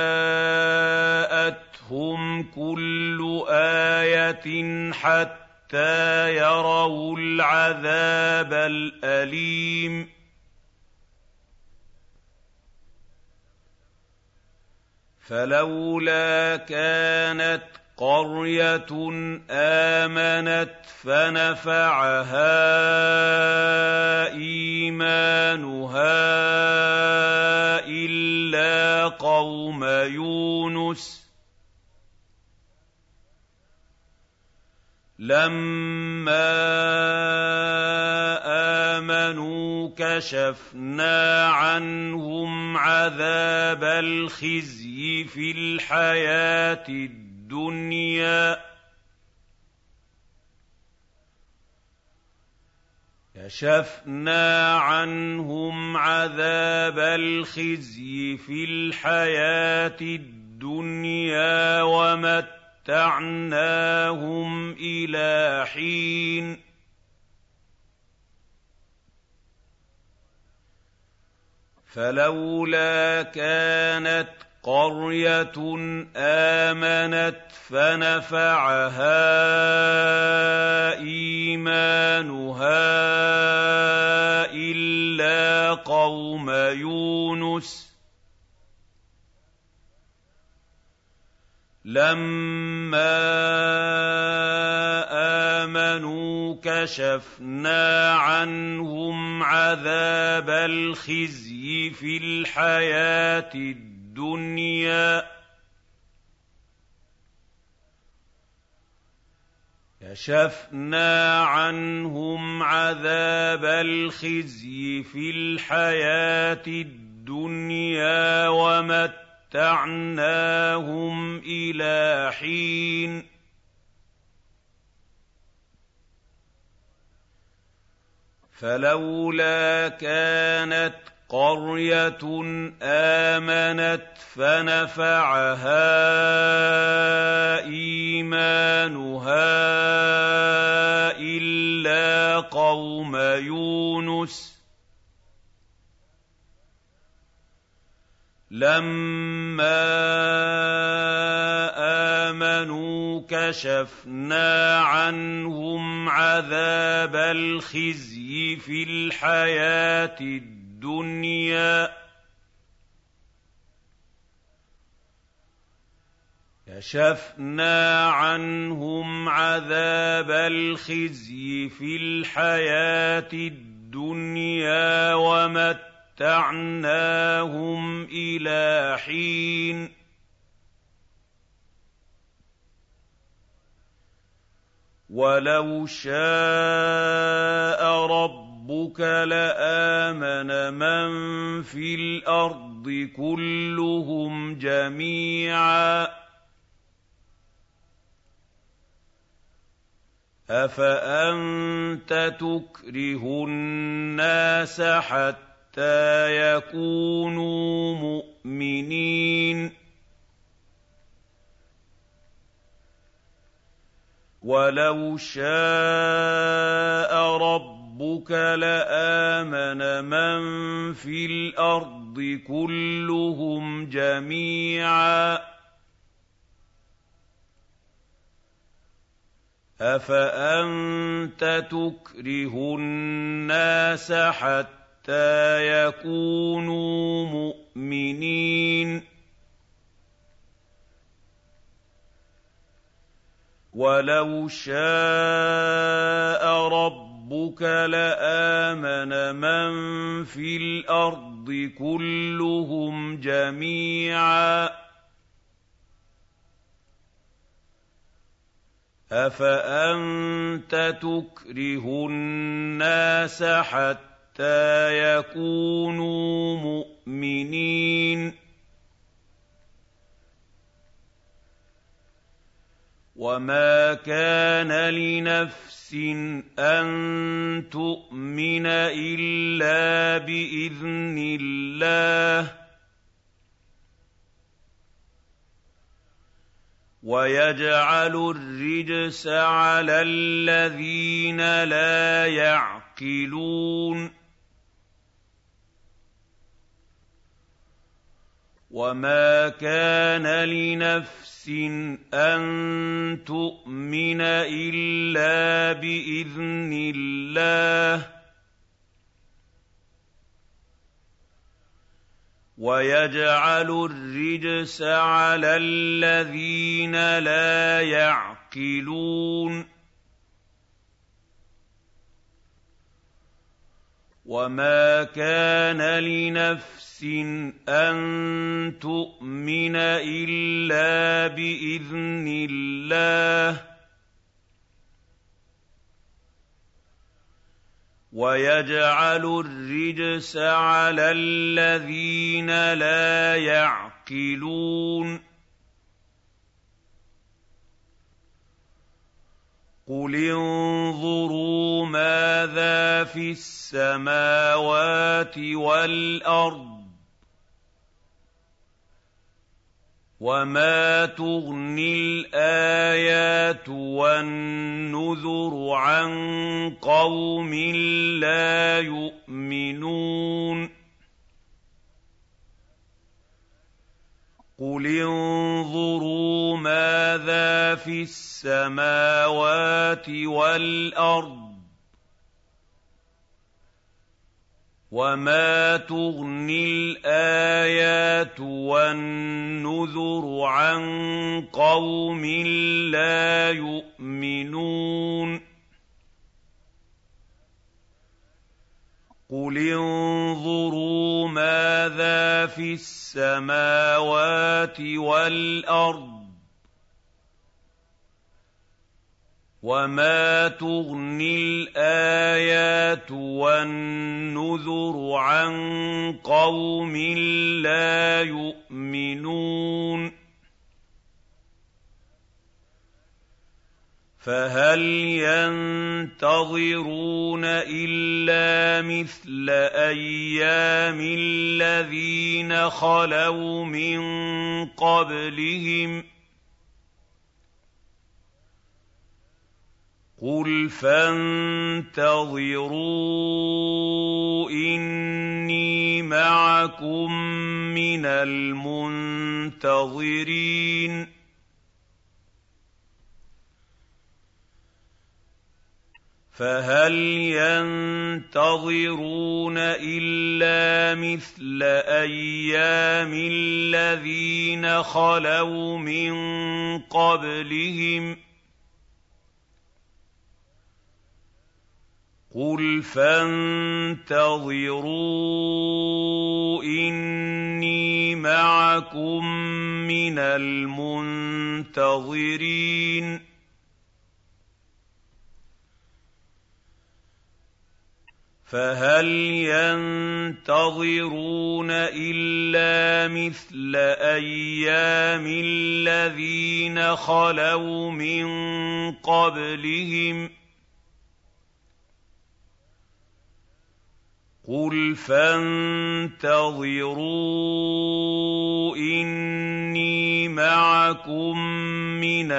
جاءتهم كل آية حتى يروا العذاب الأليم فلولا كانت قرية آمنت فنفعها إيمانها إلا قوم يونس لما آمنوا كشفنا عنهم عذاب الخزي في الحياة الدنيا كشفنا عنهم عذاب الخزي في الحياة الدنيا ومتعناهم إلى حين فلولا كانت قرية آمنت فنفعها إيمانها إلا قوم يونس لما آمنوا كشفنا عنهم عذاب الخزي في الحياة الدنيا كشفنا عنهم عذاب الخزي في الحياة الدنيا ومتعناهم إلى حين فلولا كانت قرية آمنت فنفعها إيمانها إلا قوم يونس لما آمنوا كشفنا عنهم عذاب الخزي في الحياة الدنيا كشفنا عنهم عذاب الخزي في الحياة الدنيا ومتعناهم إلى حين ولو شاء ربك لآمن من في الأرض كلهم جميعا أفأنت تكره الناس حتى يكونوا مؤمنين ولو شاء ربك لآمن من في الأرض كلهم جميعا أفأنت تكره الناس حتى يكونوا مؤمنين ولو شاء ربك لآمن من في الأرض كلهم جميعا أفأنت تكره الناس حتى يكونوا مؤمنين وما كان لنفس أن تؤمن إلا بإذن الله ويجعل الرجس على الذين لا يعقلون وما كان لنفس أن تؤمن إلا بإذن الله ويجعل الرجس على الذين لا يعقلون وما كان لنفس أن تؤمن إلا بإذن الله ويجعل الرجس على الذين لا يعقلون قل انظروا ماذا في السماوات والأرض وما تغني الآيات والنذر عن قوم لا يؤمنون قُلِ انظُرُوا مَاذَا فِي السَّمَاوَاتِ وَالْأَرْضِ وَمَا تُغْنِي الْآيَاتُ وَالنُّذُرُ عَن قَوْمٍ لَّا يُؤْمِنُونَ قُلِ انظُرُوا مَاذَا فِي السَّمَاوَاتِ وَالْأَرْضِ وَمَا تُغْنِي الْآيَاتُ وَالنُّذُرُ عَن قَوْمٍ لَّا يُؤْمِنُونَ فَهَلْ يَنتَظِرُونَ إِلَّا مِثْلَ أَيَّامِ الَّذِينَ خَلَوْا مِن قَبْلِهِمْ ۚ قُلْ فَانتَظِرُوا إِنِّي مَعَكُم مِّنَ الْمُنتَظِرِينَ فَهَلْ يَنتَظِرُونَ إِلَّا مِثْلَ أَيَّامِ الَّذِينَ خَلَوْا مِن قَبْلِهِمْ ۚ قُلْ فَانتَظِرُوا إِنِّي مَعَكُم مِّنَ الْمُنتَظِرِينَ فَهَلْ يَنتَظِرُونَ إِلَّا مِثْلَ أَيَّامِ الَّذِينَ خَلَوْا مِن قَبْلِهِمْ ۚ قُلْ فَانتَظِرُوا إِنِّي مَعَكُم مِّنَ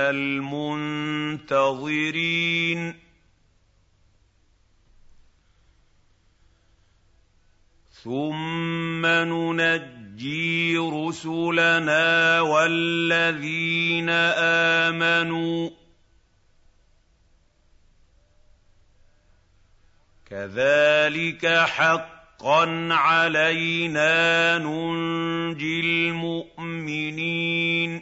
الْمُنتَظِرِينَ ثُمَّ نُنَجِّي رُسُلَنَا وَالَّذِينَ آمَنُوا ۚ كَذَٰلِكَ حَقًّا عَلَيْنَا نُنجِي الْمُؤْمِنِينَ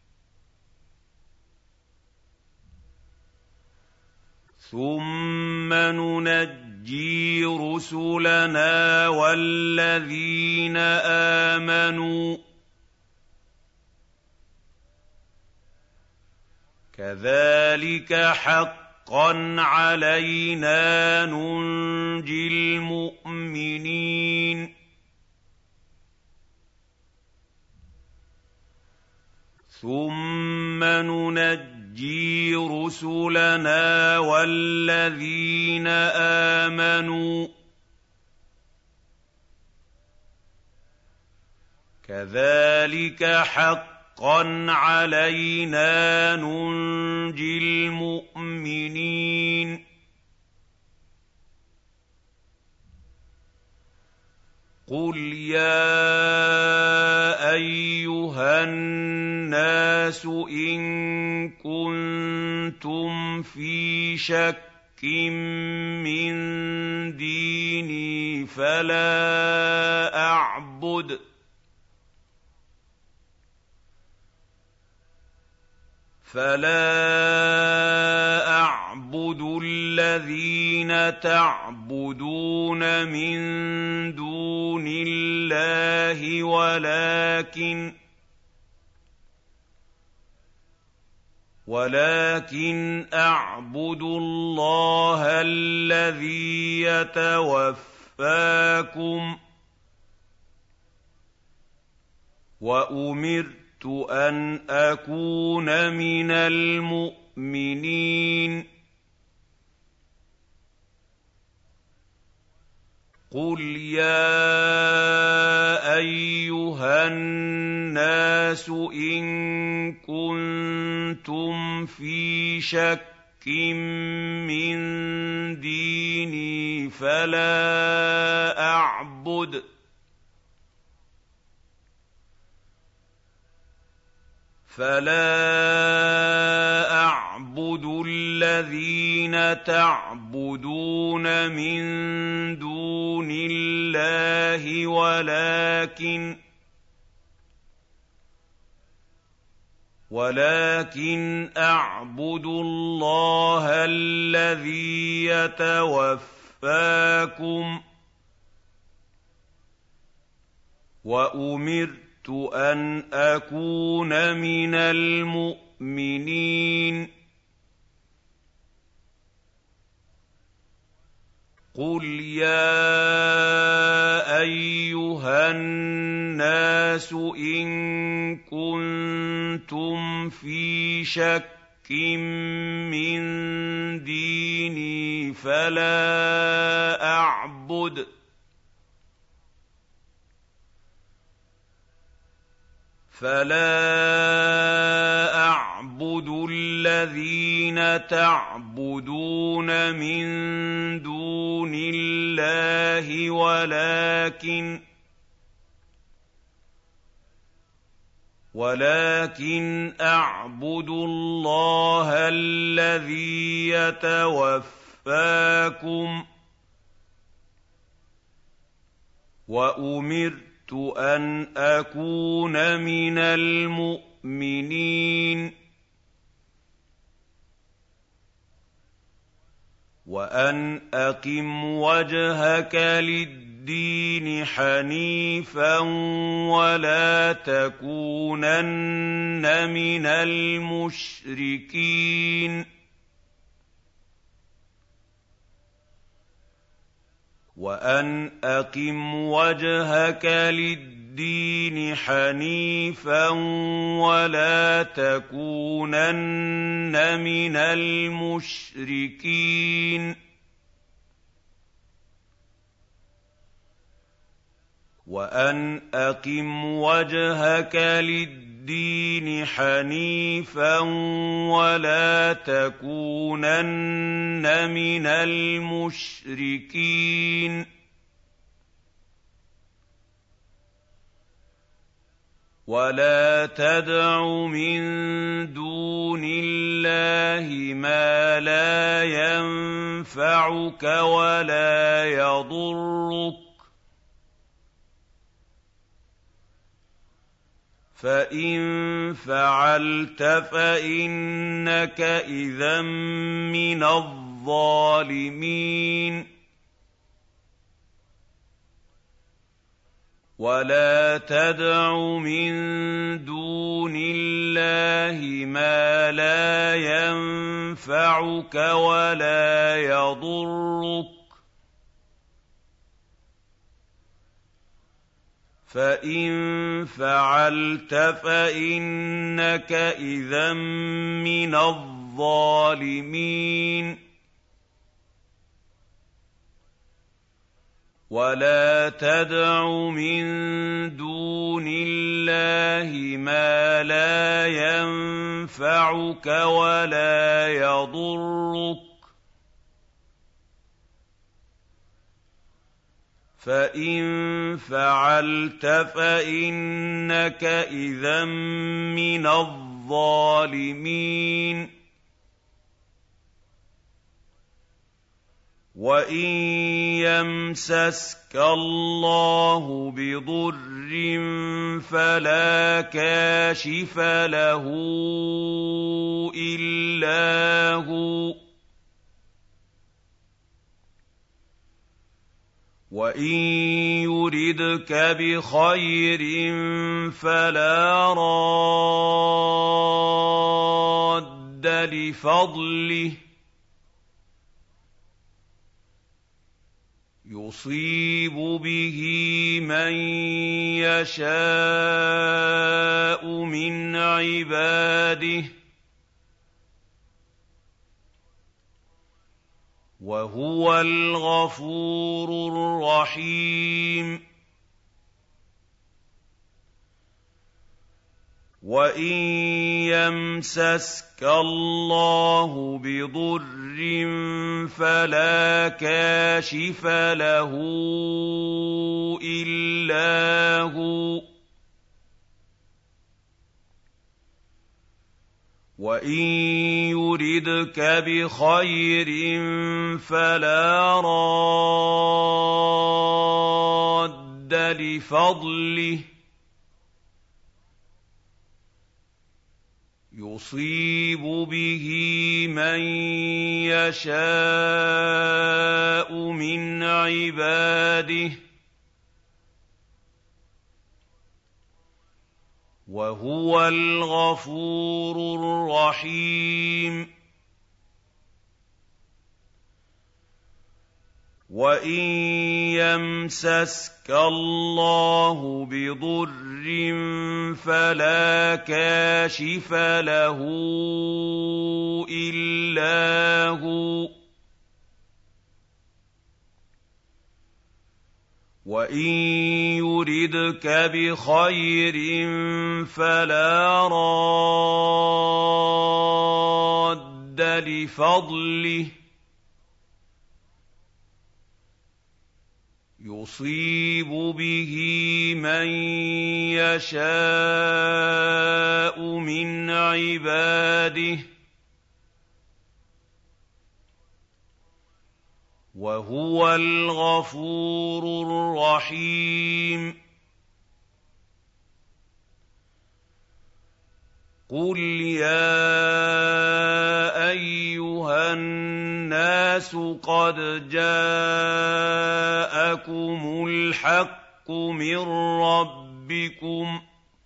ثُمَّ نُنَجِّي رُسُلَنَا وَالَّذِينَ آمَنُوا ۚ كَذَٰلِكَ حَقًّا عَلَيْنَا نُنجِي الْمُؤْمِنِينَ ثُمَّ نُنَجِّي رُسُلَنَا وَالَّذِينَ آمَنُوا ۚ كَذَٰلِكَ حَقًّا عَلَيْنَا نُنجِي الْمُؤْمِنِينَ قُلْ يَا أَيُّهَا النَّاسُ إِن كُنتُمْ فِي شَكٍّ مِّن دِينِي فَلَا أَعْبُدُ فَلَا أَعْبُدُ الَّذِينَ تَعْبُدُونَ مِن دُونِ اللَّهِ وَلَٰكِنْ وَلَٰكِنْ أَعْبُدُ اللَّهَ الَّذِي يَتَوَفَّاكُمْ ۖ وَأُمِرْتُ أَنْ أَكُونَ مِنَ الْمُؤْمِنِينَ قُلْ يَا أَيُّهَا النَّاسُ إِن كُنتُمْ فِي شَكٍّ مِّن دِينِي فَلَا أَعْبُدُ فَلَا أَعْبُدُ الَّذِينَ تَعْبُدُونَ مِن دُونِ اللَّهِ وَلَٰكِنْ وَلَٰكِنْ أَعْبُدُ اللَّهَ الَّذِي يَتَوَفَّاكُمْ ۖ وَأُمِرْتُ أَنْ أَكُونَ مِنَ الْمُؤْمِنِينَ قُلْ يَا أَيُّهَا النَّاسُ إِن كُنتُمْ فِي شَكٍّ مِّن دِينِي فَلَا أَعْبُدُ فَلَا أَعْبُدُ الَّذِينَ تَعْبُدُونَ مِن دُونِ اللَّهِ وَلَٰكِنْ وَلَٰكِنْ أَعْبُدُ اللَّهَ الَّذِي يَتَوَفَّاكُمْ ۖ وَأُمِرْتُ أَنْ أَكُونَ مِنَ الْمُؤْمِنِينَ وَأَنْ أَقِمْ وَجْهَكَ لِلدِّينِ حَنِيفًا وَلَا تَكُونَنَّ مِنَ الْمُشْرِكِينَ وَأَنْ أَقِمْ وَجْهَكَ لِلدِّينِ حَنِيفًا وَلَا تَكُونَنَّ مِنَ الْمُشْرِكِينَ وَأَنْ أَقِمْ وَجْهَكَ لِلدِّينِ حَنِيفًا وَلَا تَكُونَنَّ مِنَ الْمُشْرِكِينَ وَلَا تَدْعُ مِن دُونِ اللَّهِ مَا لَا يَنفَعُكَ وَلَا يَضُرُّكَ ۖ فَإِن فَعَلْتَ فَإِنَّكَ إِذًا مِّنَ الظَّالِمِينَ وَلَا تَدْعُ مِن دُونِ اللَّهِ مَا لَا يَنفَعُكَ وَلَا يَضُرُّكَ ۖ فَإِن فَعَلْتَ فَإِنَّكَ إِذًا مِّنَ الظَّالِمِينَ وَلَا تَدْعُ مِن دُونِ اللَّهِ مَا لَا يَنفَعُكَ وَلَا يَضُرُّكَ ۖ فَإِن فَعَلْتَ فَإِنَّكَ إِذًا مِّنَ الظَّالِمِينَ وَإِن يَمْسَسْكَ اللَّهُ بِضُرٍّ فَلَا كَاشِفَ لَهُ إِلَّا هُوَ ۖ وَإِن يُرِدْكَ بِخَيْرٍ فَلَا رَادَّ لِفَضْلِهِ ۚ يُصِيبُ بِهِ مَن يَشَاءُ مِنْ عِبَادِهِ ۚ وَهُوَ الْغَفُورُ الرَّحِيمُ وَإِن يَمْسَسْكَ اللَّهُ بِضُرٍّ فَلَا كَاشِفَ لَهُ إِلَّا هُوَ ۖ وَإِن يُرِدْكَ بِخَيْرٍ فَلَا رَادَّ لِفَضْلِهِ ۚ يُصِيبُ بِهِ مَن يَشَاءُ مِنْ عِبَادِهِ ۚ وَهُوَ الْغَفُورُ الرَّحِيمُ. وَإِن يَمْسَسْكَ اللَّهُ بِضُرٍّ فَلَا كَاشِفَ لَهُ إِلَّا هُوَ، وَإِن يُرِدْكَ بِخَيْرٍ فَلَا رَادَّ لِفَضْلِهِ ۚ يُصِيبُ بِهِ مَن يَشَاءُ مِنْ عِبَادِهِ ۚ وَهُوَ الْغَفُورُ الرَّحِيمُ. قُلْ يَا أَيُّهَا النَّاسُ قَدْ جَاءَكُمُ الْحَقُّ مِن رَّبِّكُمْ ۖ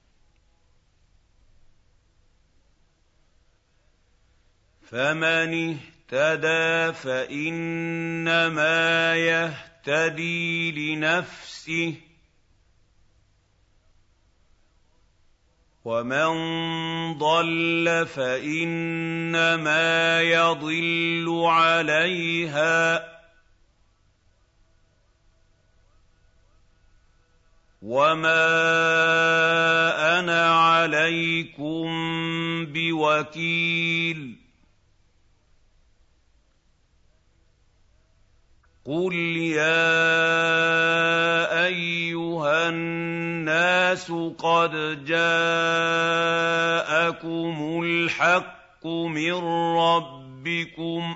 فَمَنِ اهْتَدَىٰ فَإِنَّمَا يَهْتَدِي لِنَفْسِهِ ۖ وَمَن ضَلَّ فَإِنَّمَا يَضِلُّ عَلَيْهَا ۖ وَمَا أَنَا عَلَيْكُم بِوَكِيلٍ. قُلْ يَا أَيُّهَا النَّاسُ قَدْ جَاءَكُمُ الْحَقُّ مِن رَّبِّكُمْ ۖ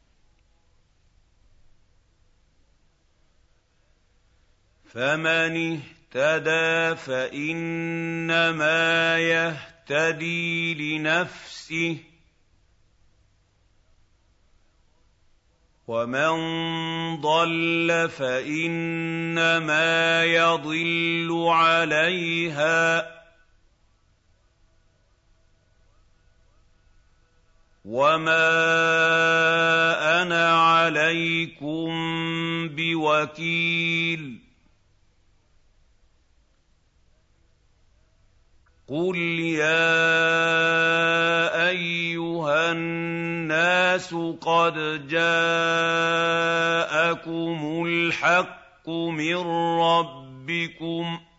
فَمَنِ اهْتَدَىٰ فَإِنَّمَا يَهْتَدِي لِنَفْسِهِ ۖ وَمَن ضَلَّ فَإِنَّمَا يَضِلُّ عَلَيْهَا ۖ وَمَا أَنَا عَلَيْكُم بِوَكِيلٍ. قُلْ يَا أَيُّهَا النَّاسُ قَدْ جَاءَكُمُ الْحَقُّ مِن رَّبِّكُمْ ۖ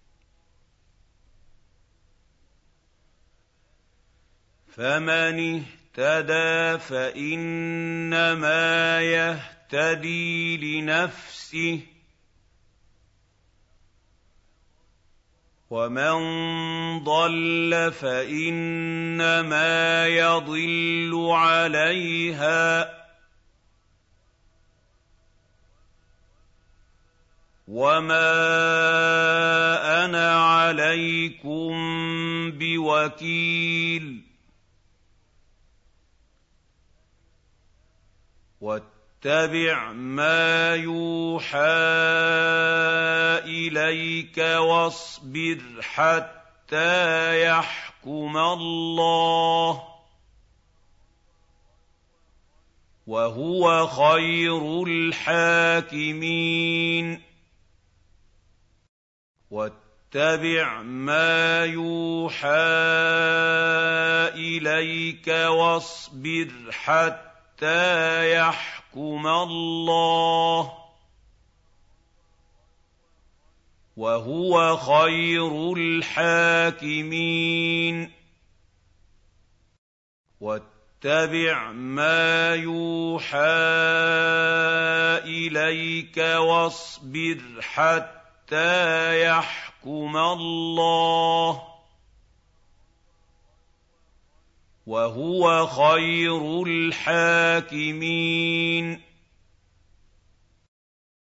فَمَنِ اهْتَدَىٰ فَإِنَّمَا يَهْتَدِي لِنَفْسِهِ ۖ وَمَن ضَلَّ فَإِنَّمَا يَضِلُّ عَلَيْهَا ۖ وَمَا أَنَا عَلَيْكُم بِوَكِيلٍ. وَاتَّبِعْ مَا يُوحَىٰ إِلَيْكَ وَاصْبِرْ حَتَّىٰ يَحْكُمَ اللَّهُ ۚ وَهُوَ خَيْرُ الْحَاكِمِينَ. وَاتَّبِعْ مَا يُوحَىٰ إِلَيْكَ وَاصْبِرْ حَتَّىٰ يَحْكُمَ اللَّهُ ۚ وَهُوَ خَيْرُ الْحَاكِمِينَ. وَاتَّبِعْ مَا يُوحَىٰ إِلَيْكَ وَاصْبِرْ حَتَّىٰ يَحْكُمَ اللَّهُ ۚ وَهُوَ خَيْرُ الْحَاكِمِينَ. وَاتَّبِعْ مَا يُوحَىٰ إِلَيْكَ وَاصْبِرْ حَتَّىٰ يَحْكُمَ اللَّهُ ۚ وَهُوَ خَيْرُ الْحَاكِمِينَ